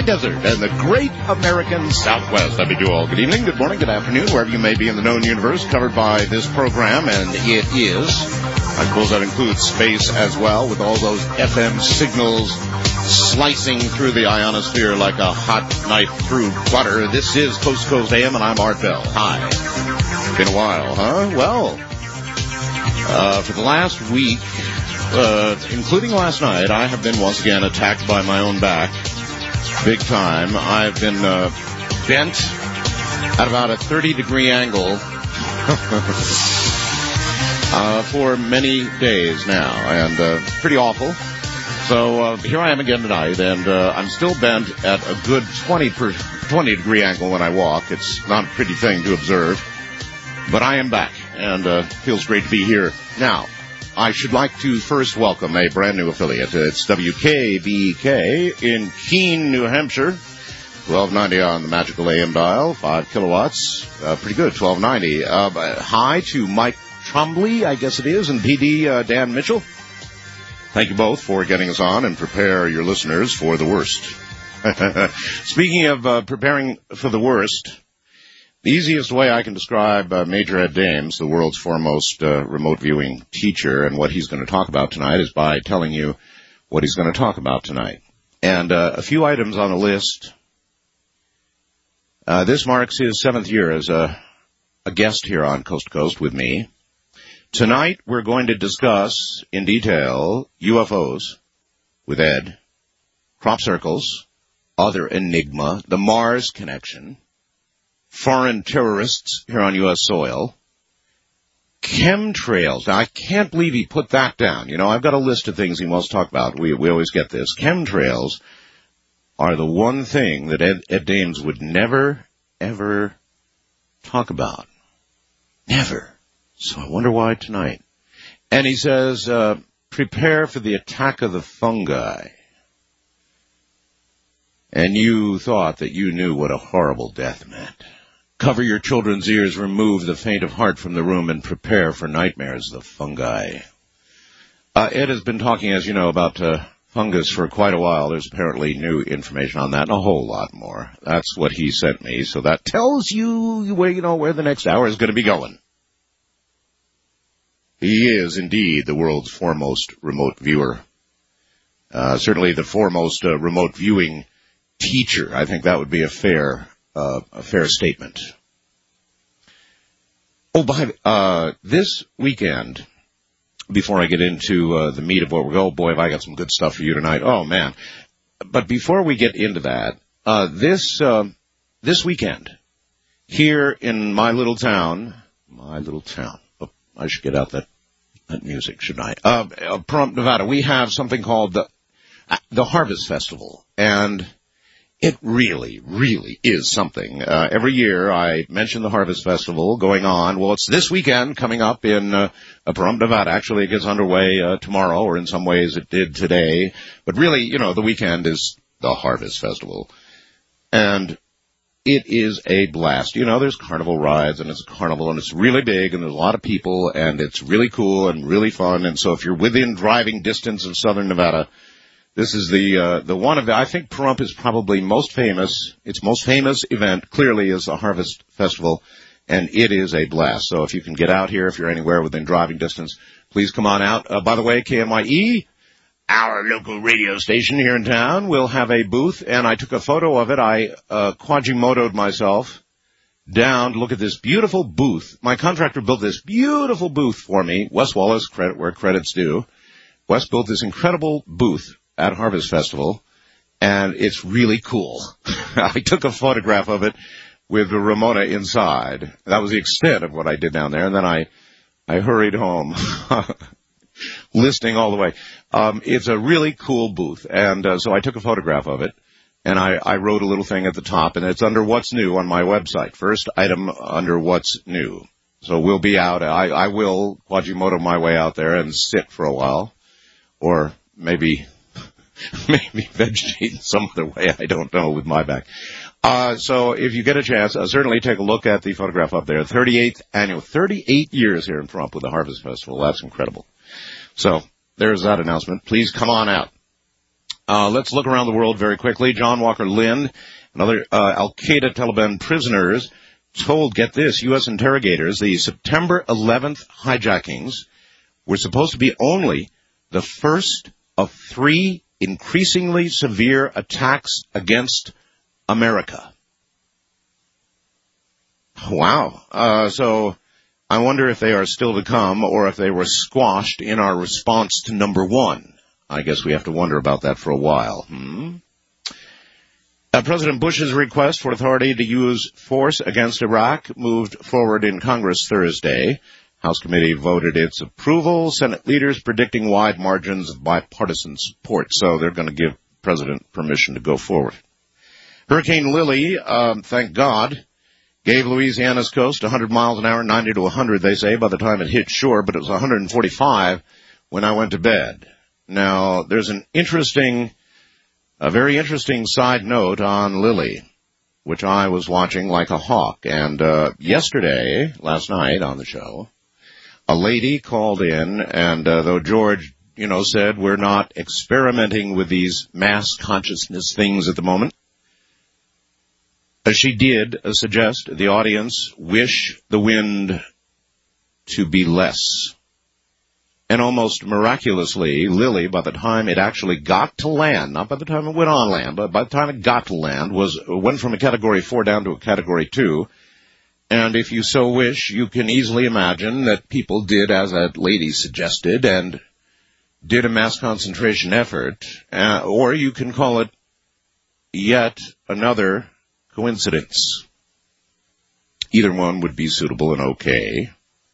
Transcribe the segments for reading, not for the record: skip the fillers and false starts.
desert and the great American Southwest. I bid you all good evening, good morning, good afternoon, wherever you may be in the known universe covered by this program, and it is, I suppose that includes space as well, with all those FM signals slicing through the ionosphere like a hot knife through butter. This is Coast to Coast AM, and I'm Art Bell. Hi. Been a while, huh? Well, for the last week, including last night, I have been once again attacked by my own back. Big time. I've been bent at about a 30-degree angle for many days now, and pretty awful. So here I am again tonight, and I'm still bent at a good 20-degree angle when I walk. It's not a pretty thing to observe, but I am back, and feels great to be here. Now, I should like to first welcome a brand new affiliate. It's WKBK in Keene, New Hampshire. 1290 on the magical AM dial, 5 kilowatts. Pretty good, 1290. Hi to Mike Trombley, I guess it is, and PD Dan Mitchell. Thank you both for getting us on, and prepare your listeners for the worst. Speaking of preparing for the worst, the easiest way I can describe Major Ed Dames, the world's foremost remote viewing teacher, and what he's going to talk about tonight is by telling you what he's going to talk about tonight. And a few items on the list. This marks his 7th year as a guest here on Coast to Coast with me. Tonight we're going to discuss in detail UFOs with Ed, crop circles, other enigma, the Mars connection, foreign terrorists here on U.S. soil, chemtrails. Now, I can't believe he put that down. You know, I've got a list of things he wants to talk about. We always get this. Chemtrails are the one thing that Ed Dames would never, ever talk about. Never. So I wonder why tonight. And he says, prepare for the attack of the fungi. And you thought that you knew what a horrible death meant. Cover your children's ears, remove the faint of heart from the room, and prepare for nightmares, the fungi. Ed has been talking, as you know, about fungus for quite a while. There's apparently new information on that and a whole lot more. That's what he sent me, so that tells you where the next hour is going to be going. He is indeed the world's foremost remote viewer. Certainly the foremost remote viewing teacher. I think that would be a fair statement. This weekend, before I get into the meat of what we're going, boy, have I got some good stuff for you tonight. Oh, man. But before we get into that, this weekend, here in my little town, oh, I should get out that music, shouldn't I? Pahrump, Nevada, we have something called the Harvest Festival, and it really, really is something. Every year I mention the Harvest Festival going on. Well, it's this weekend coming up in Pahrump, Nevada. Actually, it gets underway tomorrow, or in some ways it did today. But really, the weekend is the Harvest Festival. And it is a blast. There's carnival rides, and it's a carnival, and it's really big, and there's a lot of people, and it's really cool and really fun. And so if you're within driving distance of southern Nevada, this is the one of I think Pahrump is probably most famous. Its most famous event clearly is the Harvest Festival, and it is a blast. So if you can get out here, if you're anywhere within driving distance, please come on out. By the way, KMYE, our local radio station here in town, will have a booth, and I took a photo of it. I Quasimodo'd myself down to look at this beautiful booth. My contractor built this beautiful booth for me. Wes Wallace, credit where credit's due. Wes built this incredible booth at Harvest Festival, and it's really cool. I took a photograph of it with Ramona inside. That was the extent of what I did down there, and then I hurried home, listening all the way. It's a really cool booth, and so I took a photograph of it, and I wrote a little thing at the top, and it's under What's New on my website. First item under What's New. So we'll be out. I will Quasimodo my way out there and sit for a while, or maybe vegetate in some other way, I don't know, with my back. So if you get a chance, certainly take a look at the photograph up there. 38th annual, 38 years here in Pahrump with the Harvest Festival. That's incredible. So there's that announcement. Please come on out. Let's look around the world very quickly. John Walker Lynn and other Al-Qaeda Taliban prisoners told, get this, U.S. interrogators, the September 11th hijackings were supposed to be only the first of 3 increasingly severe attacks against America. Wow. So I wonder if they are still to come or if they were squashed in our response to number 1. I guess we have to wonder about that for a while. President Bush's request for authority to use force against Iraq moved forward in Congress Thursday. House committee voted its approval, Senate leaders predicting wide margins of bipartisan support. So they're going to give President permission to go forward. Hurricane Lily, thank God, gave Louisiana's coast 100 miles an hour, 90 to 100, they say, by the time it hit shore, but it was 145 when I went to bed. Now, there's a very interesting side note on Lily, which I was watching like a hawk. And last night on the show, a lady called in, and though George, said we're not experimenting with these mass consciousness things at the moment, she did suggest the audience wish the wind to be less. And almost miraculously, Lily, by the time it actually got to land, not by the time it went on land, but by the time it got to land, went from a Category 4 down to a Category 2. And if you so wish, you can easily imagine that people did as that lady suggested and did a mass concentration effort, or you can call it yet another coincidence. Either one would be suitable and okay.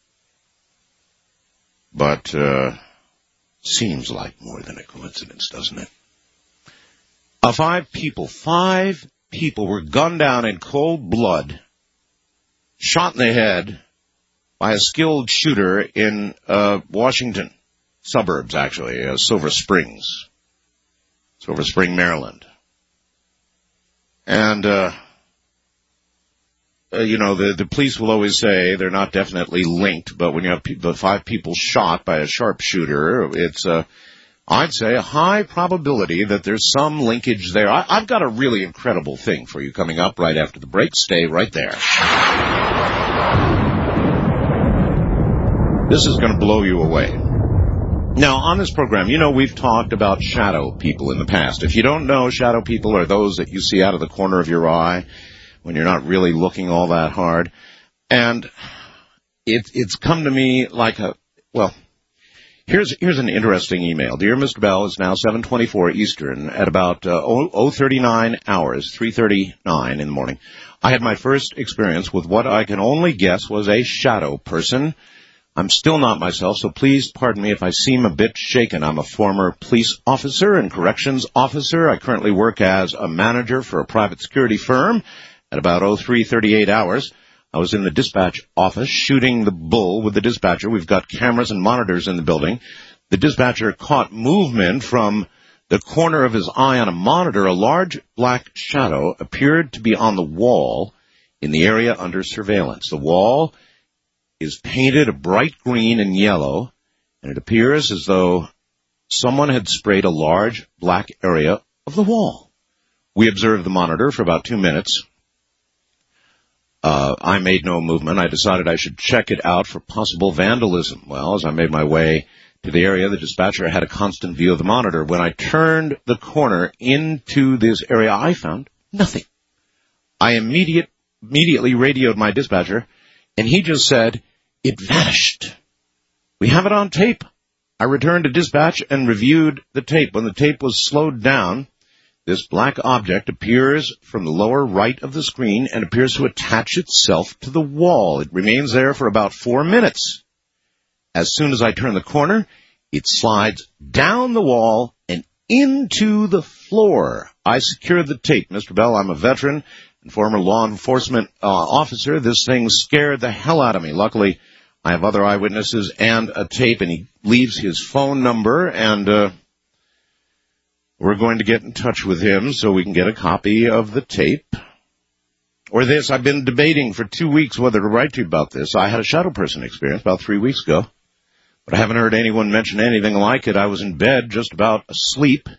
But seems like more than a coincidence, doesn't it? 5 people were gunned down in cold blood, shot in the head by a skilled shooter in Washington suburbs, actually, Silver Spring, Maryland. And the police will always say they're not definitely linked, but when you have the 5 people shot by a sharpshooter, it's I'd say a high probability that there's some linkage there. I've got a really incredible thing for you coming up right after the break. Stay right there. This is going to blow you away. Now, on this program, we've talked about shadow people in the past. If you don't know, shadow people are those that you see out of the corner of your eye when you're not really looking all that hard. And it's come to me like here's an interesting email. Dear Mr. Bell, it's now 7:24 Eastern at about 0:39 hours, 3:39 in the morning. I had my first experience with what I can only guess was a shadow person. I'm still not myself, so please pardon me if I seem a bit shaken. I'm a former police officer and corrections officer. I currently work as a manager for a private security firm. At about 03:38 hours, I was in the dispatch office shooting the bull with the dispatcher. We've got cameras and monitors in the building. The dispatcher caught movement from the corner of his eye on a monitor. A large black shadow appeared to be on the wall in the area under surveillance. The wall is painted a bright green and yellow, and it appears as though someone had sprayed a large black area of the wall. We observed the monitor for about 2 minutes. I made no movement. I decided I should check it out for possible vandalism. Well, as I made my way to the area, the dispatcher had a constant view of the monitor. When I turned the corner into this area, I found nothing. I immediately radioed my dispatcher, and he just said, "It vanished. We have it on tape." I returned to dispatch and reviewed the tape. When the tape was slowed down, this black object appears from the lower right of the screen and appears to attach itself to the wall. It remains there for about 4 minutes. As soon as I turn the corner, it slides down the wall and into the floor. I secured the tape. Mr. Bell, I'm a veteran and former law enforcement officer. This thing scared the hell out of me. Luckily, I have other eyewitnesses and a tape, and he leaves his phone number, and we're going to get in touch with him so we can get a copy of the tape. Or this, I've been debating for 2 weeks whether to write to you about this. I had a shadow person experience about 3 weeks ago, but I haven't heard anyone mention anything like it. I was in bed just about asleep,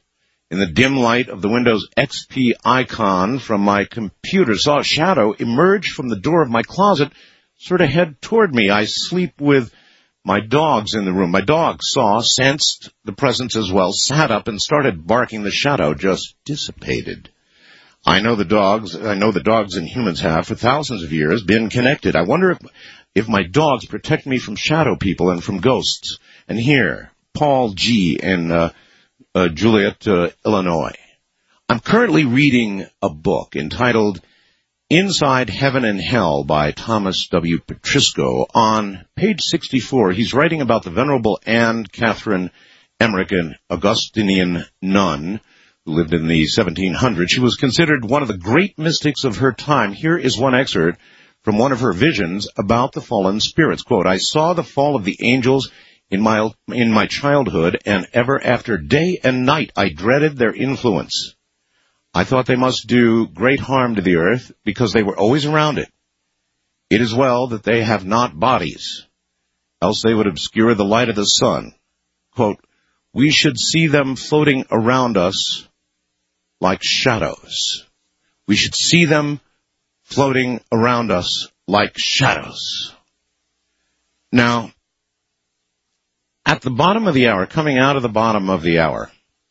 in the dim light of the Windows XP icon from my computer, saw a shadow emerge from the door of my closet, sort of head toward me. I sleep with my dogs in the room. My dog saw, sensed the presence as well, sat up and started barking. The shadow just dissipated. I know the dogs and humans have for thousands of years been connected. I wonder if my dogs protect me from shadow people and from ghosts. And here, Paul G. in Joliet, Illinois. I'm currently reading a book entitled Inside Heaven and Hell by Thomas W. Petrisco. On page 64, he's writing about the Venerable Anne Catherine Emmerich, an Augustinian nun who lived in the 1700s. She was considered one of the great mystics of her time. Here is one excerpt from one of her visions about the fallen spirits. Quote, I saw the fall of the angels in my childhood, and ever after, day and night, I dreaded their influence. I thought they must do great harm to the earth because they were always around it. It is well that they have not bodies, else they would obscure the light of the sun. Quote, we should see them floating around us like shadows. We should see them floating around us like shadows. Now, at the bottom of the hour, coming out of the bottom of the hour,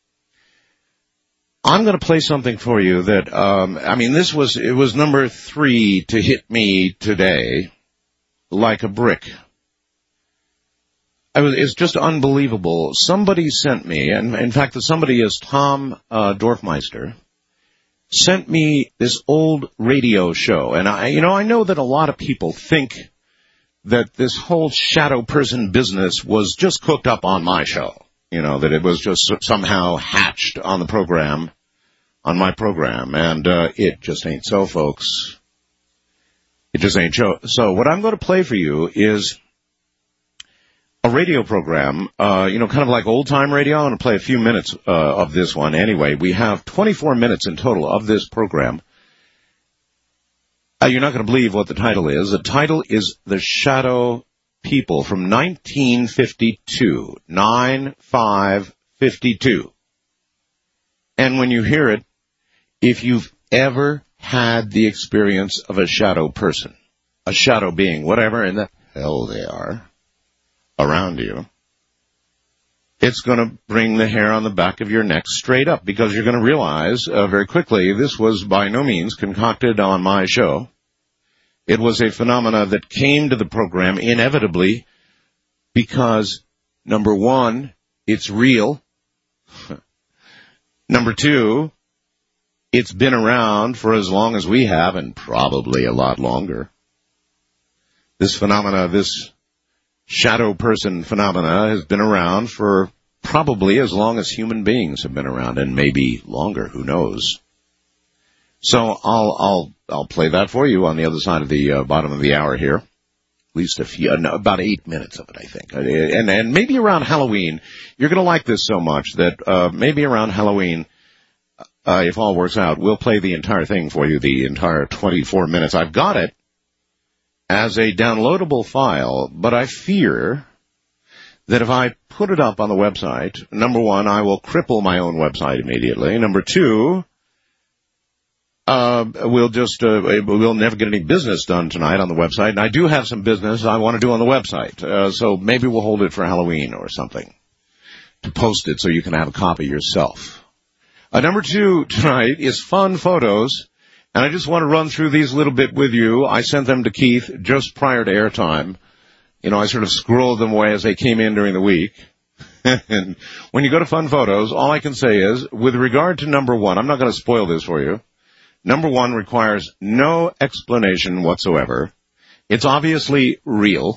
I'm going to play something for you that, it was number 3 to hit me today like a brick. It's just unbelievable. Somebody sent me, and in fact the somebody is Tom Dorfmeister, sent me this old radio show. And I know that a lot of people think that this whole shadow person business was just cooked up on my show. That it was just somehow hatched on the program, on my program, and it just ain't so, folks. It just ain't so. What I'm going to play for you is a radio program, kind of like old-time radio. I'm going to play a few minutes of this one. Anyway, we have 24 minutes in total of this program. You're not going to believe what the title is. The title is The Shadow People from 1952, 9/5/52. And when you hear it, if you've ever had the experience of a shadow person, a shadow being, whatever in the hell they are, around you, it's going to bring the hair on the back of your neck straight up, because you're going to realize very quickly this was by no means concocted on my show. It was a phenomena that came to the program inevitably because, number one, it's real. Number two, it's been around for as long as we have, and probably a lot longer. This phenomena, this shadow person phenomena, has been around for probably as long as human beings have been around, and maybe longer, who knows. So I'll play that for you on the other side of the bottom of the hour here. At least about 8 minutes of it, I think. And maybe around Halloween, you're going to like this so much that maybe around Halloween, if all works out, we'll play the entire thing for you, the entire 24 minutes. I've got it as a downloadable file, but I fear that if I put it up on the website, number one, I will cripple my own website immediately. Number two, we'll never get any business done tonight on the website. And I do have some business I want to do on the website. So maybe we'll hold it for Halloween or something to post it so you can have a copy yourself. Number two tonight is fun photos. And I just want to run through these a little bit with you. I sent them to Keith just prior to airtime. I sort of scrolled them away as they came in during the week. And when you go to Fun Photos, all I can say is, with regard to number one, I'm not going to spoil this for you. Number one requires no explanation whatsoever. It's obviously real.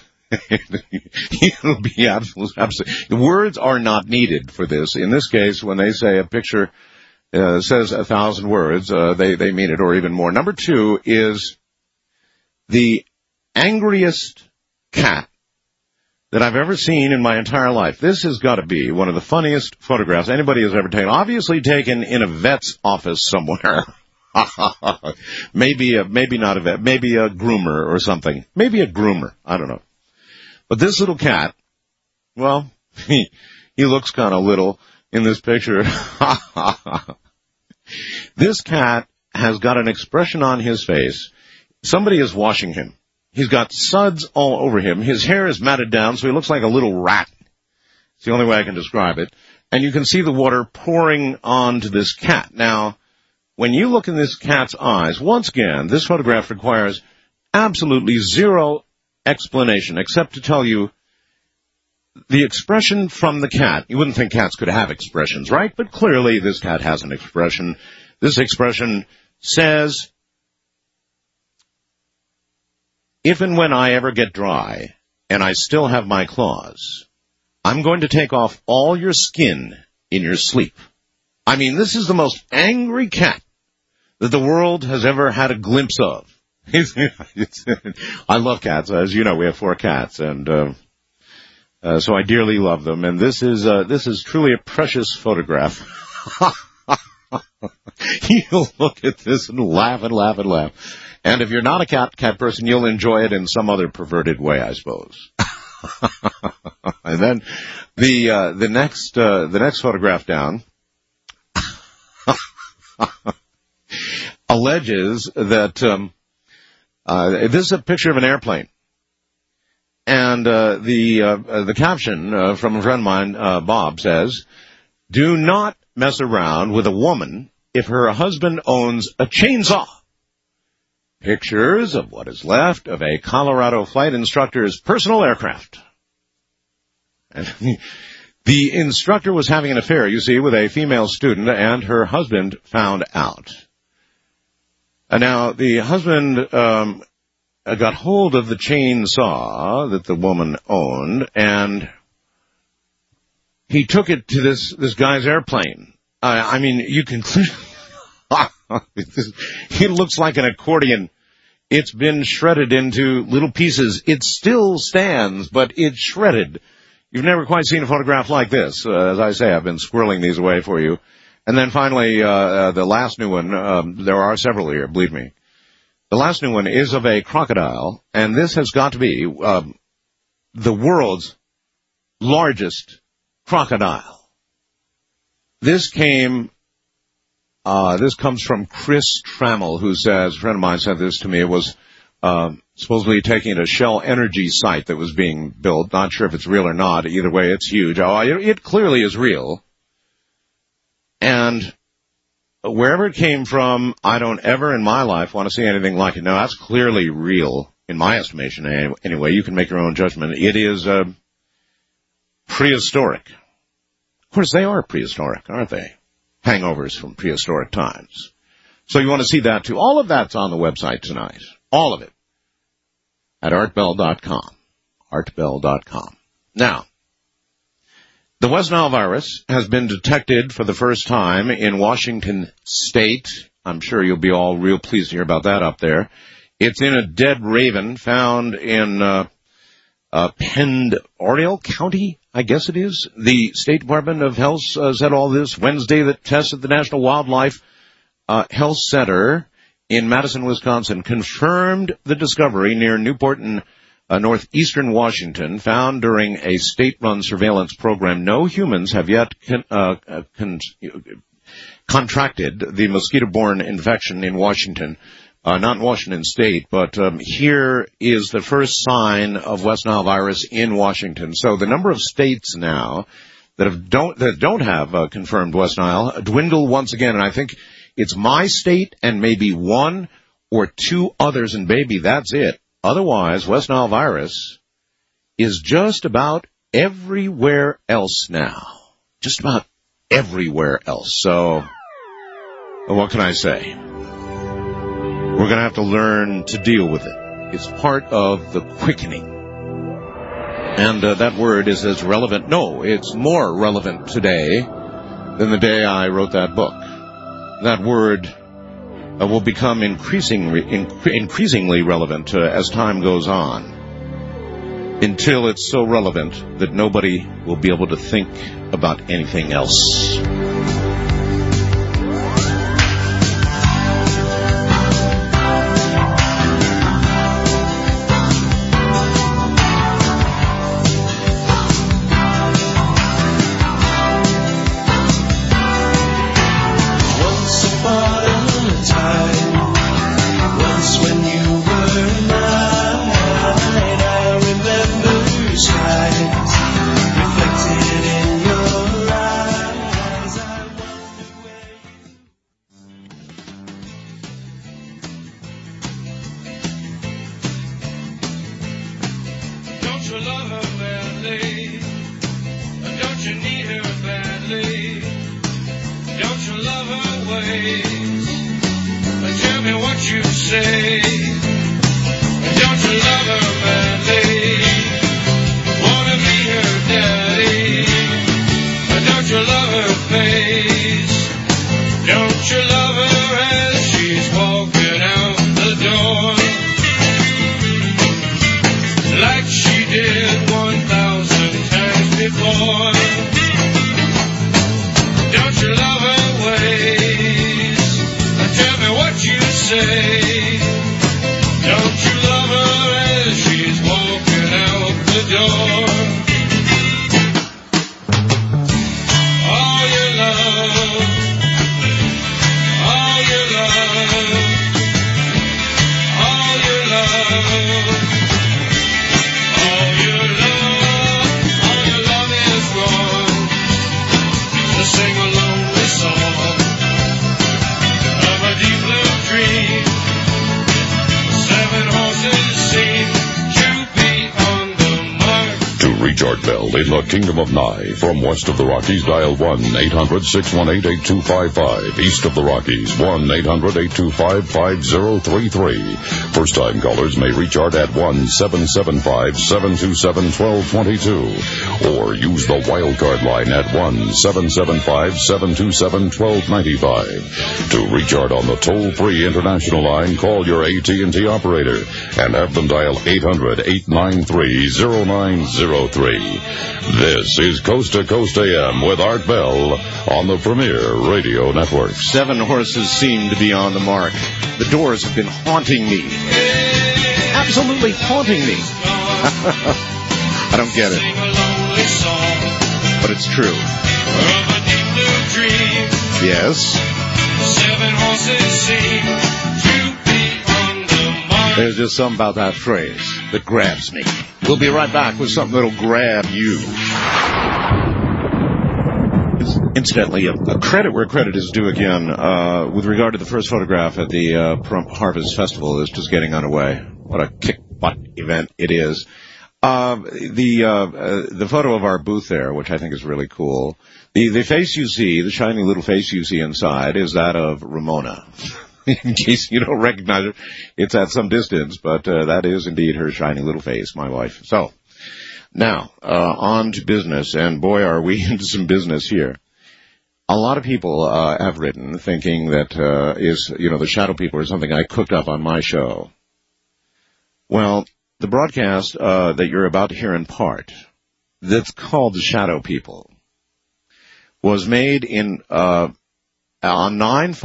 It'll be absolutely. Words are not needed for this. In this case, when they say a picture says 1,000 words, they mean it, or even more. Number two is the angriest cat that I've ever seen in my entire life. This has got to be one of the funniest photographs anybody has ever taken. Obviously taken in a vet's office somewhere. Maybe not a vet, maybe a groomer or something. Maybe a groomer. I don't know. But this little cat, well, he looks kind of little. in this picture. This cat has got an expression on his face. Somebody is washing him. He's got suds all over him. His hair is matted down, so he looks like a little rat. It's the only way I can describe it. And you can see the water pouring onto this cat. Now, when you look in this cat's eyes, once again, this photograph requires absolutely zero explanation, except to tell you the expression from the cat. You wouldn't think cats could have expressions, right? But clearly this cat has an expression. This expression says, if and when I ever get dry and I still have my claws, I'm going to take off all your skin in your sleep. I mean, this is the most angry cat that the world has ever had a glimpse of. I love cats. As you know, we have 4 cats, and so I dearly love them. And this is truly a precious photograph. You'll look at this and laugh and laugh and laugh. And if you're not a cat person, you'll enjoy it in some other perverted way, I suppose. And then the next photograph down alleges that this is a picture of an airplane, and the caption from a friend of mine, Bob, says, "Do not mess around with a woman if her husband owns a chainsaw." Pictures of what is left of a Colorado flight instructor's personal aircraft. The instructor was having an affair, you see, with a female student, and her husband found out. Now, the husband got hold of the chainsaw that the woman owned, and he took it to this guy's airplane. I mean, you can clearly... It looks like an accordion. It's been shredded into little pieces. It still stands, but it's shredded. You've never quite seen a photograph like this. As I say, I've been squirreling these away for you. And then finally, the last new one, there are several here, believe me. The last new one is of a crocodile, and this has got to be the world's largest crocodile. This comes from Chris Trammell, who says, a friend of mine sent this to me, it was supposedly taking it to a Shell Energy site that was being built. Not sure if it's real or not. Either way, it's huge. Oh, it clearly is real. And wherever it came from, I don't ever in my life want to see anything like it. Now, that's clearly real, in my estimation. Anyway, you can make your own judgment. It is prehistoric. Of course, they are prehistoric, aren't they? Hangovers from prehistoric times. So you want to see that too. All of that's on the website tonight. All of it. At artbell.com. Artbell.com. Now, the West Nile virus has been detected for the first time in Washington State. I'm sure you'll be all real pleased to hear about that up there. It's in a dead raven found in Oriole County, I guess it is. The State Department of Health said all this Wednesday that tests at the National Wildlife Health Center in Madison, Wisconsin, confirmed the discovery near Newport in northeastern Washington, found during a state-run surveillance program. No humans have yet contracted the mosquito-borne infection in Washington. Not in Washington State, but here is the first sign of West Nile virus in Washington. So the number of states now that don't have confirmed West Nile dwindle once again, and I think it's my state and maybe 1 or 2 others, and baby, that's it. Otherwise, West Nile virus is just about everywhere else now. Just about everywhere else. So, what can I say? We're going to have to learn to deal with it. It's part of the quickening. And that word is as relevant. No, it's more relevant today than the day I wrote that book. That word will become increasingly relevant as time goes on, until it's so relevant that nobody will be able to think about anything else. say? Don't you love her madly? Wanna be her daddy? Don't you love her face? Don't you love her as she's walking out the door? Like she did 1,000 times before. Don't you love her ways? Tell me what you say. Don't you love her as she's walking out the door? All your love, all your love, all your love, all your love, all your love is wrong. To sing a lonely song of a deep blue dream. 7 horses seem to be on the mark. To reach Art Bell in the Kingdom of Nye, from west of the Rockies, dial 1-800-618-8255. East of the Rockies, 1-800-825-5033. First-time callers may reach Art at 1-775-727-1222. Or use the wildcard line at 1-775-727-1295. To reach Art on the toll-free international line, call your AT&T operator and have them dial 800-893-0903. This is Coast to Coast AM with Art Bell on the Premier Radio Network. 7 horses seem to be on the mark. The Doors have been haunting me. Absolutely haunting me. I don't get it. But it's true. Yes. 7 horses seem to be on the mark. There's just something about that phrase that grabs me. We'll be right back with something that'll grab you. Incidentally, a credit where credit is due again, with regard to the first photograph at the Pahrump Harvest Festival is just getting underway. What a kick-butt event it is. The photo of our booth there, which I think is really cool. The face you see, the shiny little face you see inside, is that of Ramona. In case you don't recognize her, it's at some distance, but that is indeed her shiny little face, my wife. So, now, on to business, and boy, are we into some business here. A lot of people have written thinking that the Shadow People is something I cooked up on my show. Well, the broadcast that you're about to hear in part, that's called The Shadow People, was made on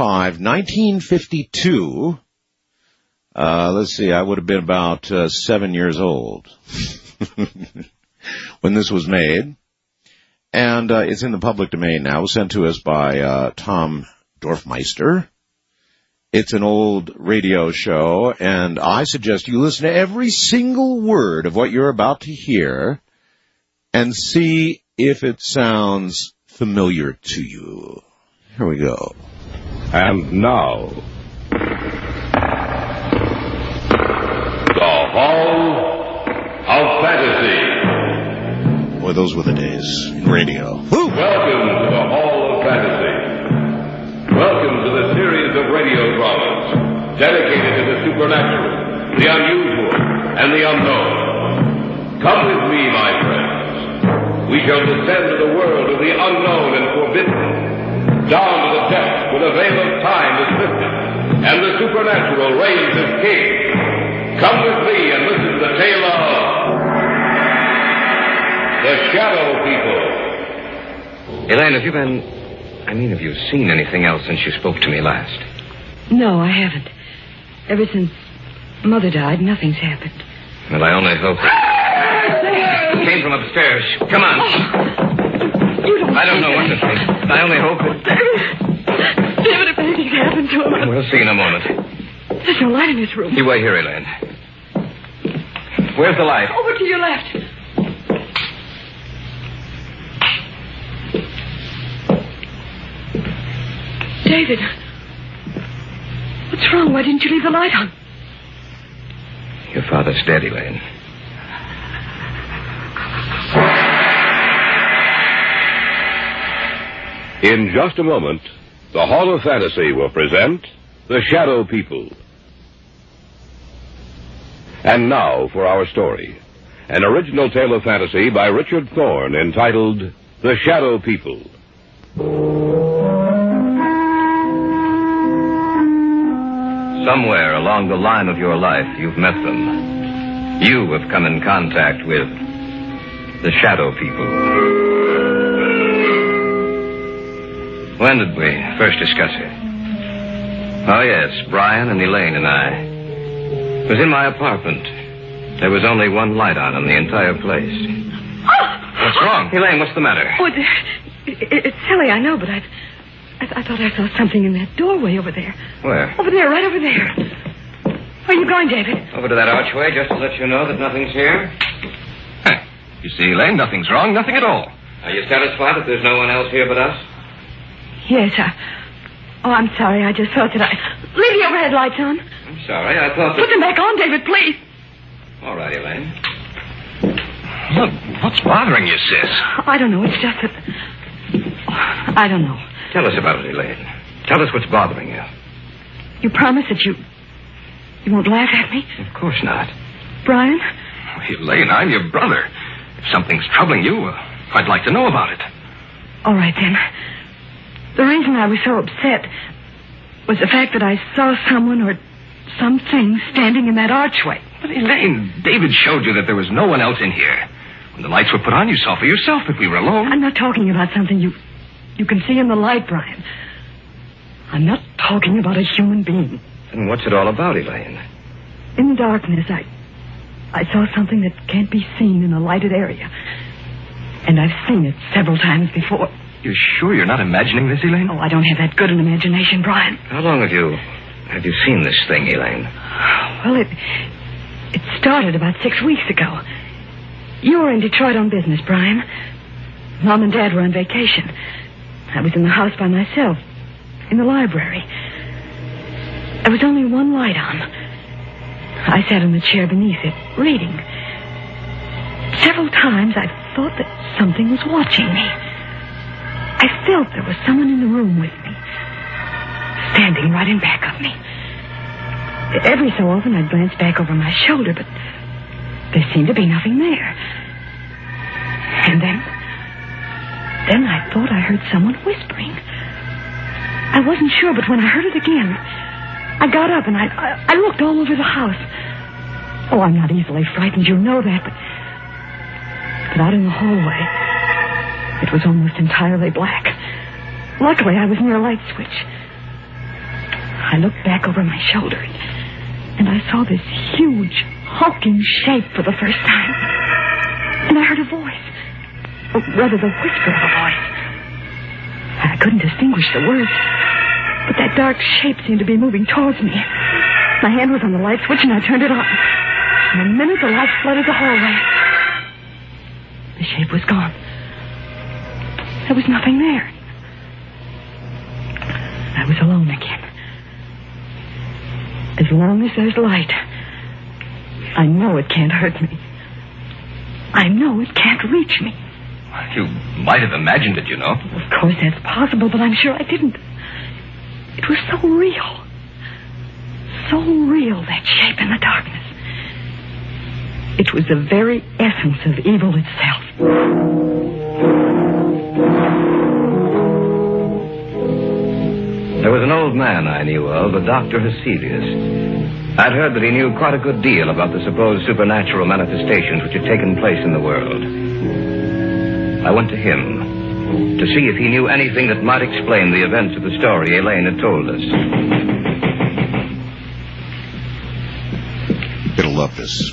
9/5/1952. Let's see, I would have been about 7 years old when this was made. And it's in the public domain now. It was sent to us by Tom Dorfmeister. It's an old radio show, and I suggest you listen to every single word of what you're about to hear and see if it sounds familiar to you. Here we go. And now, the Hall of Fantasy. Boy, those were the days in radio. Woo! Welcome to the Hall of Fantasy. Welcome to the series of radio dramas dedicated to the supernatural, the unusual, and the unknown. Come with me, my friends. We shall descend to the world of the unknown and forbidden, down to the depths where the veil of time is lifted, and the supernatural reigns as king. Come with me and listen to the tale of the Shadow People. Elaine, have you seen anything else since you spoke to me last? No, I haven't. Ever since Mother died, nothing's happened. Well, I only hope... It came from upstairs. Come on. I don't know what to think. I only hope that... David, if anything's happened to him... We'll see in a moment. There's no light in this room. You wait here, Elaine. Where's the light? Over to your left. David, what's wrong? Why didn't you leave the light on? Your father's dead, Elaine. In just a moment, the Hall of Fantasy will present The Shadow People. And now for our story. An original tale of fantasy by Richard Thorne entitled The Shadow People. Somewhere along the line of your life, you've met them. You have come in contact with the Shadow People. When did we first discuss it? Oh, yes, Brian and Elaine and I. It was in my apartment. There was only one light on in the entire place. What's wrong? Elaine, what's the matter? Oh, it's silly, I know, but I thought I saw something in that doorway over there. Where? Over there, right over there. Where are you going, David? Over to that archway, just to let you know that nothing's here. Huh. You see, Elaine, nothing's wrong, nothing at all. Are you satisfied that there's no one else here but us? Yes, I'm sorry. I just thought that Leave the overhead lights on. I'm sorry, I thought that... Put them back on, David, please. All right, Elaine. Look, what's bothering you, sis? I don't know. It's just that... I don't know. Tell us about it, Elaine. Tell us what's bothering you. You promise that you won't laugh at me? Of course not. Brian? Elaine, I'm your brother. If something's troubling you, I'd like to know about it. All right, then. The reason I was so upset was the fact that I saw someone or something standing in that archway. But, Elaine, David showed you that there was no one else in here. When the lights were put on, you saw for yourself that we were alone. I'm not talking about something you can see in the light, Brian. I'm not talking about a human being. Then what's it all about, Elaine? In the darkness, I saw something that can't be seen in a lighted area. And I've seen it several times before. You're sure you're not imagining this, Elaine? Oh, I don't have that good an imagination, Brian. How long have you seen this thing, Elaine? Well, it started about 6 weeks ago. You were in Detroit on business, Brian. Mom and Dad were on vacation. I was in the house by myself, in the library. There was only one light on. I sat in the chair beneath it, reading. Several times I thought that something was watching me. I felt there was someone in the room with me, standing right in back of me. Every so often I'd glance back over my shoulder, but there seemed to be nothing there. And then I thought I heard someone whispering. I wasn't sure, but when I heard it again, I got up and I looked all over the house. Oh, I'm not easily frightened, you know that, but out in the hallway, it was almost entirely black. Luckily, I was near a light switch. I looked back over my shoulder, and I saw this huge, hulking shape for the first time. And I heard a voice. Or rather, the whisper of a voice. I couldn't distinguish the words, but that dark shape seemed to be moving towards me. My hand was on the light switch, and I turned it on. In a minute, the light flooded the hallway. The shape was gone. There was nothing there. I was alone again. As long as there's light, I know it can't hurt me. I know it can't reach me. You might have imagined it, you know. Of course, that's possible, but I'm sure I didn't. It was so real. So real, that shape in the darkness. It was the very essence of evil itself. There was an old man I knew of, a Dr. Heselius. I'd heard that he knew quite a good deal about the supposed supernatural manifestations which had taken place in the world. I went to him to see if he knew anything that might explain the events of the story Elaine had told us. It'll love this.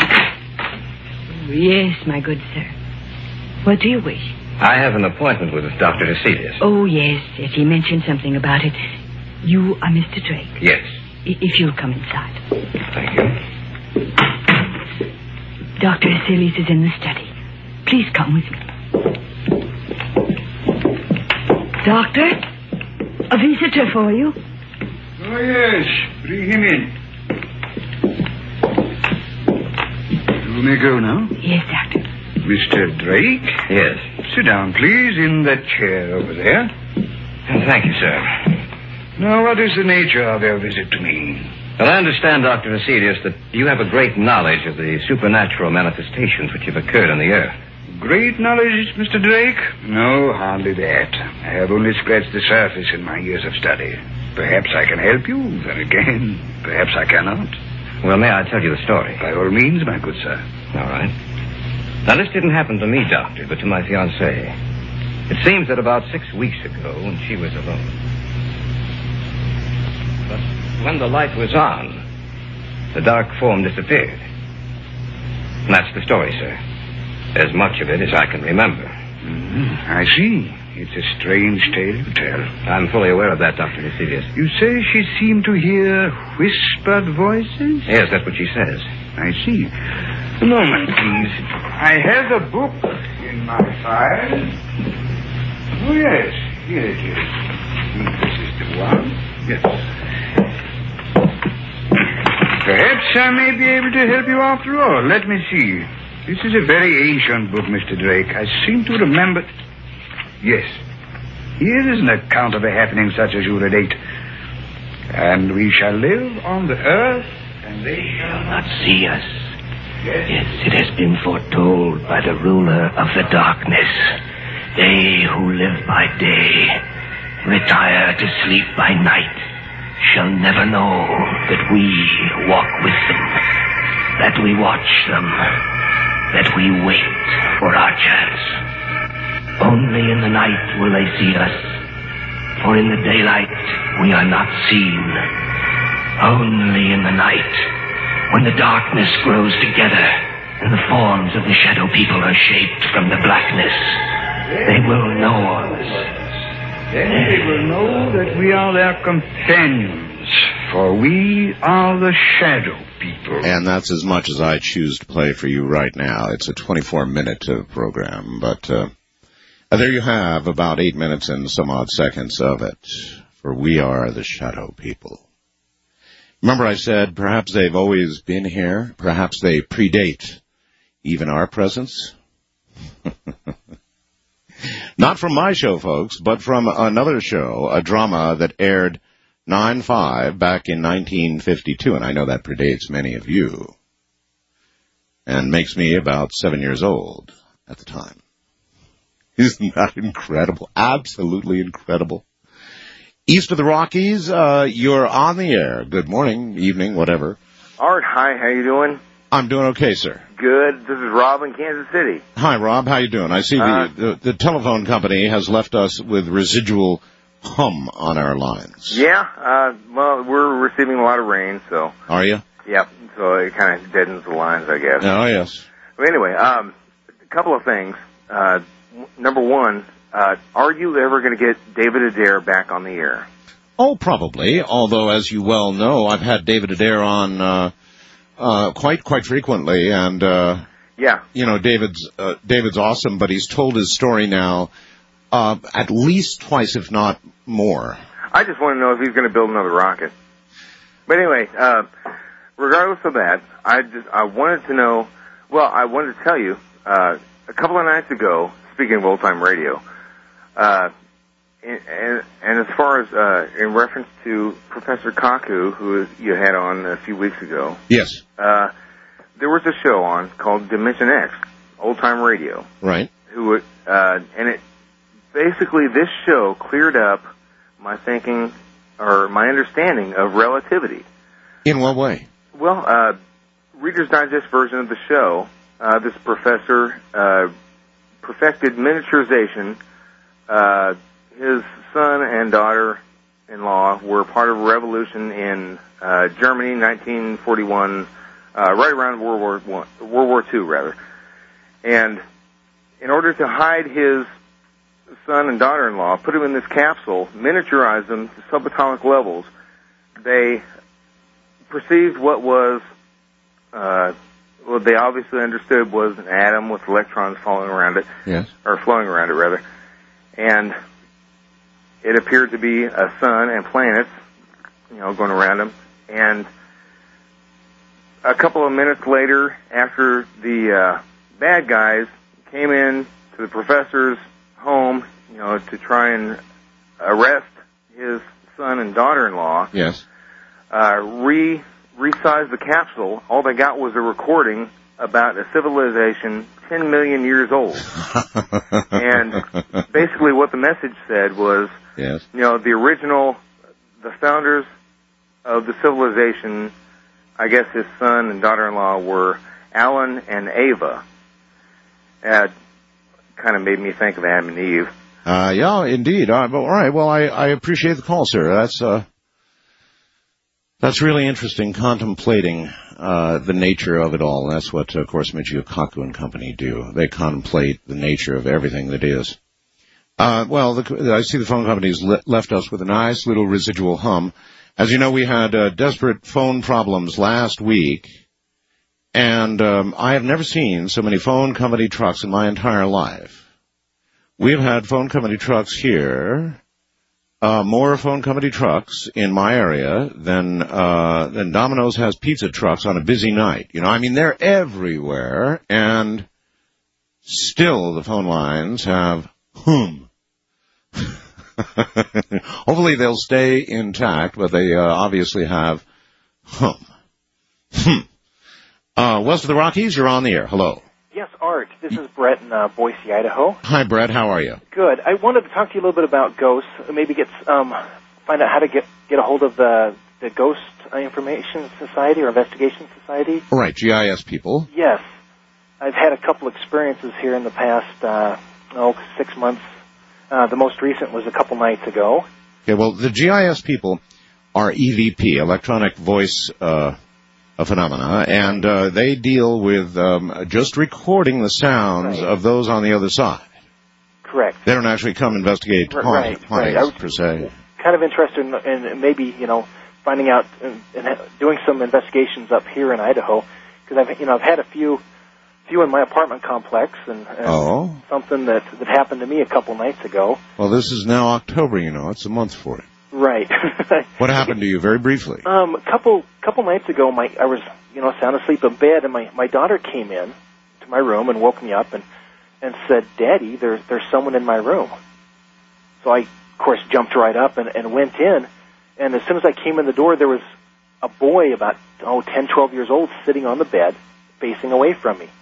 Yes, my good sir. What do you wish? I have an appointment with Dr. Heselius. Oh, yes. He mentioned something about it. You are Mr. Drake? Yes. If you'll come inside. Thank you. Dr. Heselius is in the study. Please come with me. Doctor, a visitor for you. Oh, yes. Bring him in. You may go now. Yes, Doctor. Mr. Drake? Yes. Sit down, please, in that chair over there. Thank you, sir. Now, what is the nature of your visit to me? Well, I understand, Dr. Heselius, that you have a great knowledge of the supernatural manifestations which have occurred on the Earth. Great knowledge, Mr. Drake? No, hardly that. I have only scratched the surface in my years of study. Perhaps I can help you, then again, perhaps I cannot. Well, may I tell you the story? By all means, my good sir. All right. Now, this didn't happen to me, Doctor, but to my fiancée. It seems that about 6 weeks ago, when she was alone. But when the light was on, the dark form disappeared. And that's the story, sir. As much of it as I can remember. I see. It's a strange tale you tell. I'm fully aware of that, Dr. Heselius. You say she seemed to hear whispered voices? Yes, that's what she says. I see. A moment, please. I have a book in my file. Oh, yes. Here it is. This is the one. Yes. Perhaps I may be able to help you after all. Let me see. This is a very ancient book, Mr. Drake. I seem to remember... Yes. Here is an account of a happening such as you relate. And we shall live on the earth, and they shall not see us. Yes, it has been foretold by the ruler of the darkness. They who live by day, retire to sleep by night, shall never know that we walk with them, that we watch them, that we wait for our chance. Only in the night will they see us, for in the daylight we are not seen. Only in the night, when the darkness grows together and the forms of the shadow people are shaped from the blackness, they will know us. Then they will know that we are their companions, for we are the shadow people. And that's as much as I choose to play for you right now. It's a 24-minute program, but there you have about 8 minutes and some odd seconds of it, for we are the shadow people. Remember I said perhaps they've always been here, perhaps they predate even our presence? Not from my show, folks, but from another show, a drama that aired 9/5 back in 1952, and I know that predates many of you, and makes me about 7 years old at the time. Isn't that incredible? Absolutely incredible. East of the Rockies, you're on the air. Good morning, evening, whatever. Art, hi, how you doing? I'm doing okay, sir. Good. This is Rob in Kansas City. Hi, Rob. How you doing? I see the telephone company has left us with residual hum on our lines. Yeah, well, we're receiving a lot of rain, so... Are you? Yep, so it kind of deadens the lines, I guess. Oh, yes. But anyway, a couple of things. Number one, are you ever going to get David Adair back on the air? Oh, probably, although, as you well know, I've had David Adair on quite frequently, and yeah, you know, David's awesome, but he's told his story now at least twice, if not more. I just want to know if he's going to build another rocket. But anyway, regardless of that, I wanted to know. Well, I wanted to tell you a couple of nights ago. Speaking of old-time radio, and as far as in reference to Professor Kaku, who you had on a few weeks ago, yes, there was a show on called Dimension X, old-time radio, right? And it basically, this show cleared up my thinking or my understanding of relativity. In what way? Well, Reader's Digest version of the show, this professor perfected miniaturization. His son and daughter-in-law were part of a revolution in Germany, 1941, right around World War II, rather. And in order to hide his son and daughter-in-law, put them in this capsule, miniaturize them to subatomic levels, they perceived what was, what they obviously understood was an atom with electrons following around it, yes, or flowing around it, rather. And it appeared to be a sun and planets, you know, going around them. And a couple of minutes later, after the bad guys came in to the professor's home, you know, to try and arrest his son and daughter-in-law, yes, resized the capsule. All they got was a recording about a civilization 10 million years old. And basically what the message said was, Yes. the founders of the civilization, I guess his son and daughter-in-law were Alan and Ava. It kind of made me think of Adam and Eve. Yeah, indeed. All right. Well, I appreciate the call, sir. That's really interesting, contemplating the nature of it all. That's what, of course, Michio Kaku and company do. They contemplate the nature of everything that is. I see the phone companies left us with a nice little residual hum. As you know, we had desperate phone problems last week, and I have never seen so many phone company trucks in my entire life. We've had phone company trucks here, more phone company trucks in my area than Domino's has pizza trucks on a busy night. They're everywhere, and still the phone lines have hum. Hopefully they'll stay intact, but they obviously have hum. West of the Rockies, you're on the air. Hello. Yes, Art. This is Brett in Boise, Idaho. Hi, Brett. How are you? Good. I wanted to talk to you a little bit about ghosts. Maybe find out how to get a hold of the Ghost Information Society or Investigation Society. Right, GIS people. Yes. I've had a couple experiences here in the past 6 months. The most recent was a couple nights ago. Okay, well, the GIS people are EVP, electronic voice phenomena, and they deal with just recording the sounds of those on the other side. Correct. They don't actually come investigate hauntings, per se. Kind of interested in maybe, finding out and doing some investigations up here in Idaho, because I've had a few in my apartment complex, and something that happened to me a couple nights ago. Well, this is now October, it's a month for it. Right. What happened to you, very briefly? Couple nights ago, I was sound asleep in bed, and my daughter came in to my room and woke me up and said, "Daddy, there's someone in my room." So I, of course, jumped right up and went in, and as soon as I came in the door, there was a boy about 10, 12 years old sitting on the bed, facing away from me.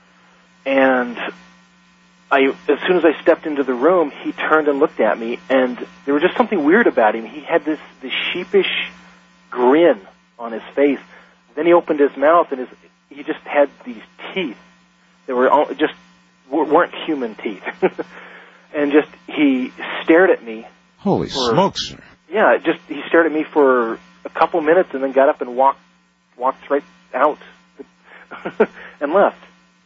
And as soon as I stepped into the room, he turned and looked at me, and there was just something weird about him. He had this sheepish grin on his face. Then he opened his mouth, and he just had these teeth that weren't human teeth. And he stared at me. Holy smokes, sir. Yeah, he stared at me for a couple minutes and then got up and walked right out and left.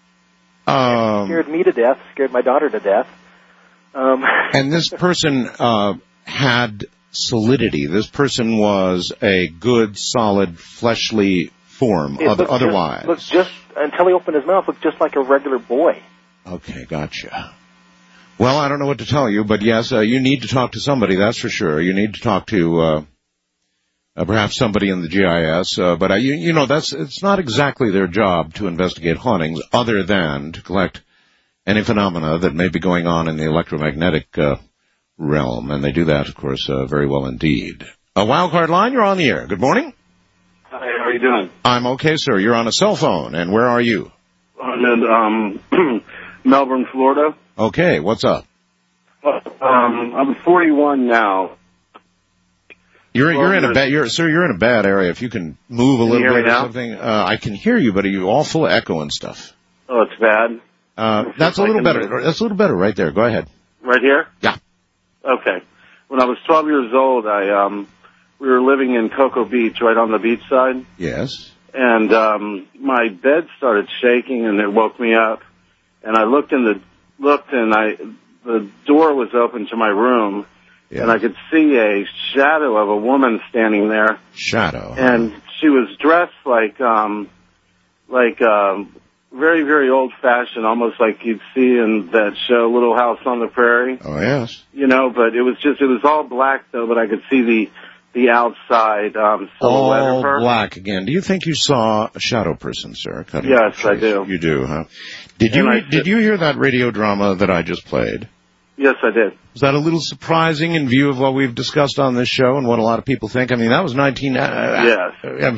Scared me to death, scared my daughter to death. And this person had solidity. This person was a good, solid, fleshly form. Otherwise, until he opened his mouth, looked just like a regular boy. Okay, gotcha. Well, I don't know what to tell you, but yes, you need to talk to somebody. That's for sure. You need to talk to perhaps somebody in the GIS. But it's not exactly their job to investigate hauntings, other than to collect any phenomena that may be going on in the electromagnetic realm, and they do that, of course, very well indeed. A wildcard line, you're on the air. Good morning. Hi, how are you doing? I'm okay, sir. You're on a cell phone, and where are you? I'm in Melbourne, Florida. Okay, what's up? I'm 41 now. You're in a bad area. If you can move a little bit or something, I can hear you, but are you all full of echo and stuff? Oh, it's bad. That's a little better. That's a little better right there. Go ahead. Right here? Yeah. Okay. When I was 12 years old, we were living in Cocoa Beach, right on the beach side. Yes. And my bed started shaking, and it woke me up. And I looked, and the door was open to my room, and I could see a shadow of a woman standing there. Shadow. And she was dressed like very, very old-fashioned, almost like you'd see in that show, Little House on the Prairie. Oh, yes. But it was all black, though, but I could see the outside silhouette of her. All black again. Do you think you saw a shadow person, sir? Yes, I do. You do, huh? Did you hear that radio drama that I just played? Yes, I did. Was that a little surprising in view of what we've discussed on this show and what a lot of people think? I mean, that was 19... Yes.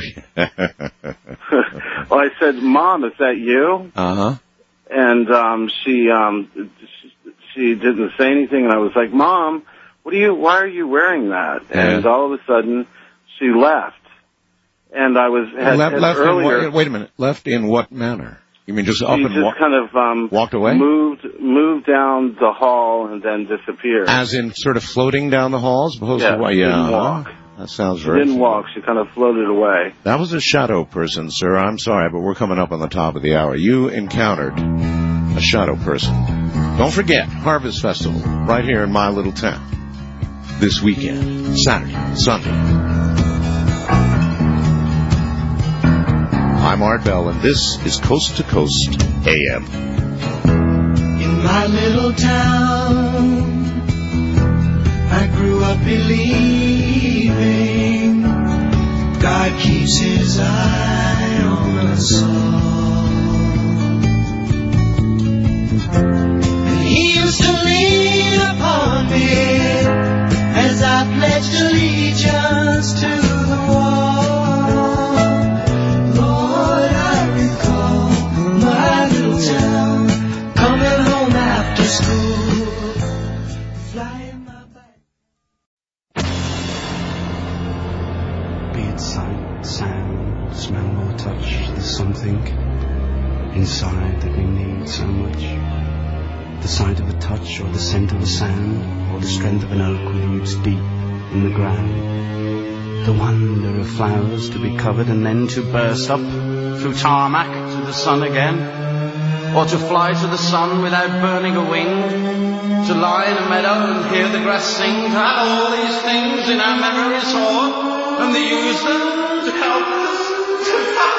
Well, I said, Mom, is that you? Uh-huh. And she didn't say anything, and I was like, Mom, why are you wearing that? And all of a sudden, she left. And I was left earlier. Wait a minute. Left in what manner? You mean just up and kind of walked away? Moved down the hall and then disappeared. As in sort of floating down the halls? Didn't walk. That sounds very... She didn't walk. She kind of floated away. That was a shadow person, sir. I'm sorry, but we're coming up on the top of the hour. You encountered a shadow person. Don't forget, Harvest Festival, right here in my little town. This weekend, Saturday, Sunday. I'm Art Bell, and this is Coast to Coast AM. In my little town, I grew up believing God keeps his eye on us all. And he used to lean upon me as I pledged allegiance to the wall. Lord, I recall my little town, coming home after school, flying my bike. Be it sight, sound, smell or touch, there's something inside that we need so much. The sight of a touch, or the scent of a sound, or the strength of an oak with roots deep in the ground. The wonder of flowers to be covered and then to burst up through tarmac to the sun again, or to fly to the sun without burning a wing, to lie in a meadow and hear the grass sing, to have all these things in our memories stored, and to use them to help us to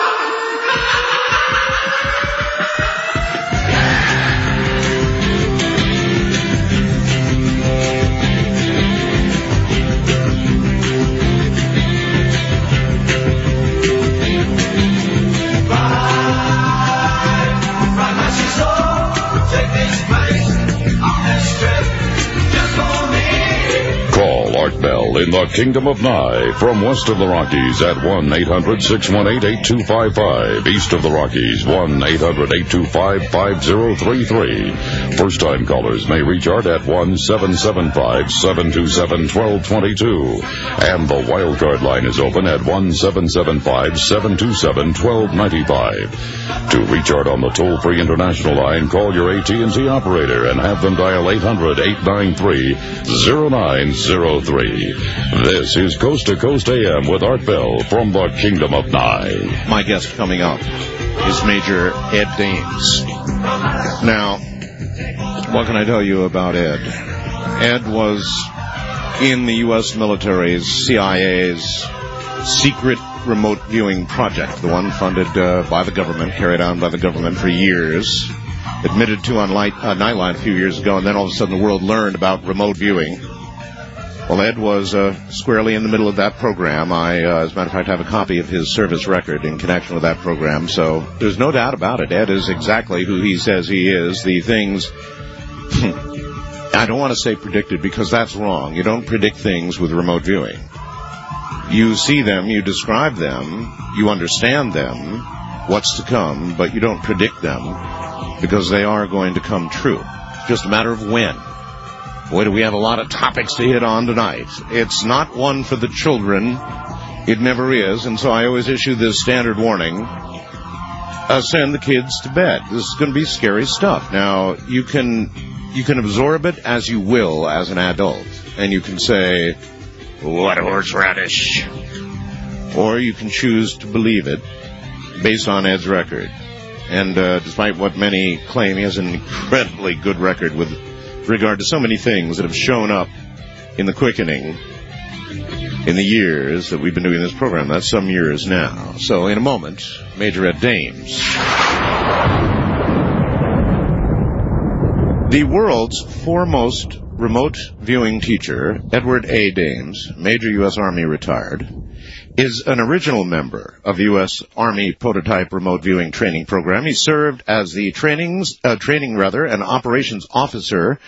Call Art Bell in the Kingdom of Nye from west of the Rockies at 1-800-618-8255. East of the Rockies, 1-800-825-5033. First-time callers may reach Art at 1-775-727-1222. And the wildcard line is open at 1-775-727-1295. To reach Art on the toll-free international line, call your AT&T operator and have them dial 800-893-0903. This is Coast to Coast AM with Art Bell from the Kingdom of Nye. My guest coming up is Major Ed Dames. Now, what can I tell you about Ed? Ed was in the U.S. military's, CIA's secret remote viewing project, the one funded by the government, carried on by the government for years, admitted to on Nightline a few years ago, and then all of a sudden the world learned about remote viewing. Well, Ed was squarely in the middle of that program. I, as a matter of fact, have a copy of his service record in connection with that program, so there's no doubt about it. Ed is exactly who he says he is. The things, I don't want to say predicted because that's wrong. You don't predict things with remote viewing. You see them, you describe them, you understand them, what's to come, but you don't predict them because they are going to come true. It's just a matter of when. Boy, do we have a lot of topics to hit on tonight. It's not one for the children. It never is. And so I always issue this standard warning. Send the kids to bed. This is going to be scary stuff. Now, you can absorb it as you will as an adult. And you can say, what horseradish. Or you can choose to believe it based on Ed's record. And despite what many claim, he has an incredibly good record with regard to so many things that have shown up in the quickening in the years that we've been doing this program. That's some years now. So in a moment, Major Ed Dames. The world's foremost remote viewing teacher, Edward A. Dames, Major U.S. Army retired, is an original member of the U.S. Army Prototype Remote Viewing Training Program. He served as the training and operations officer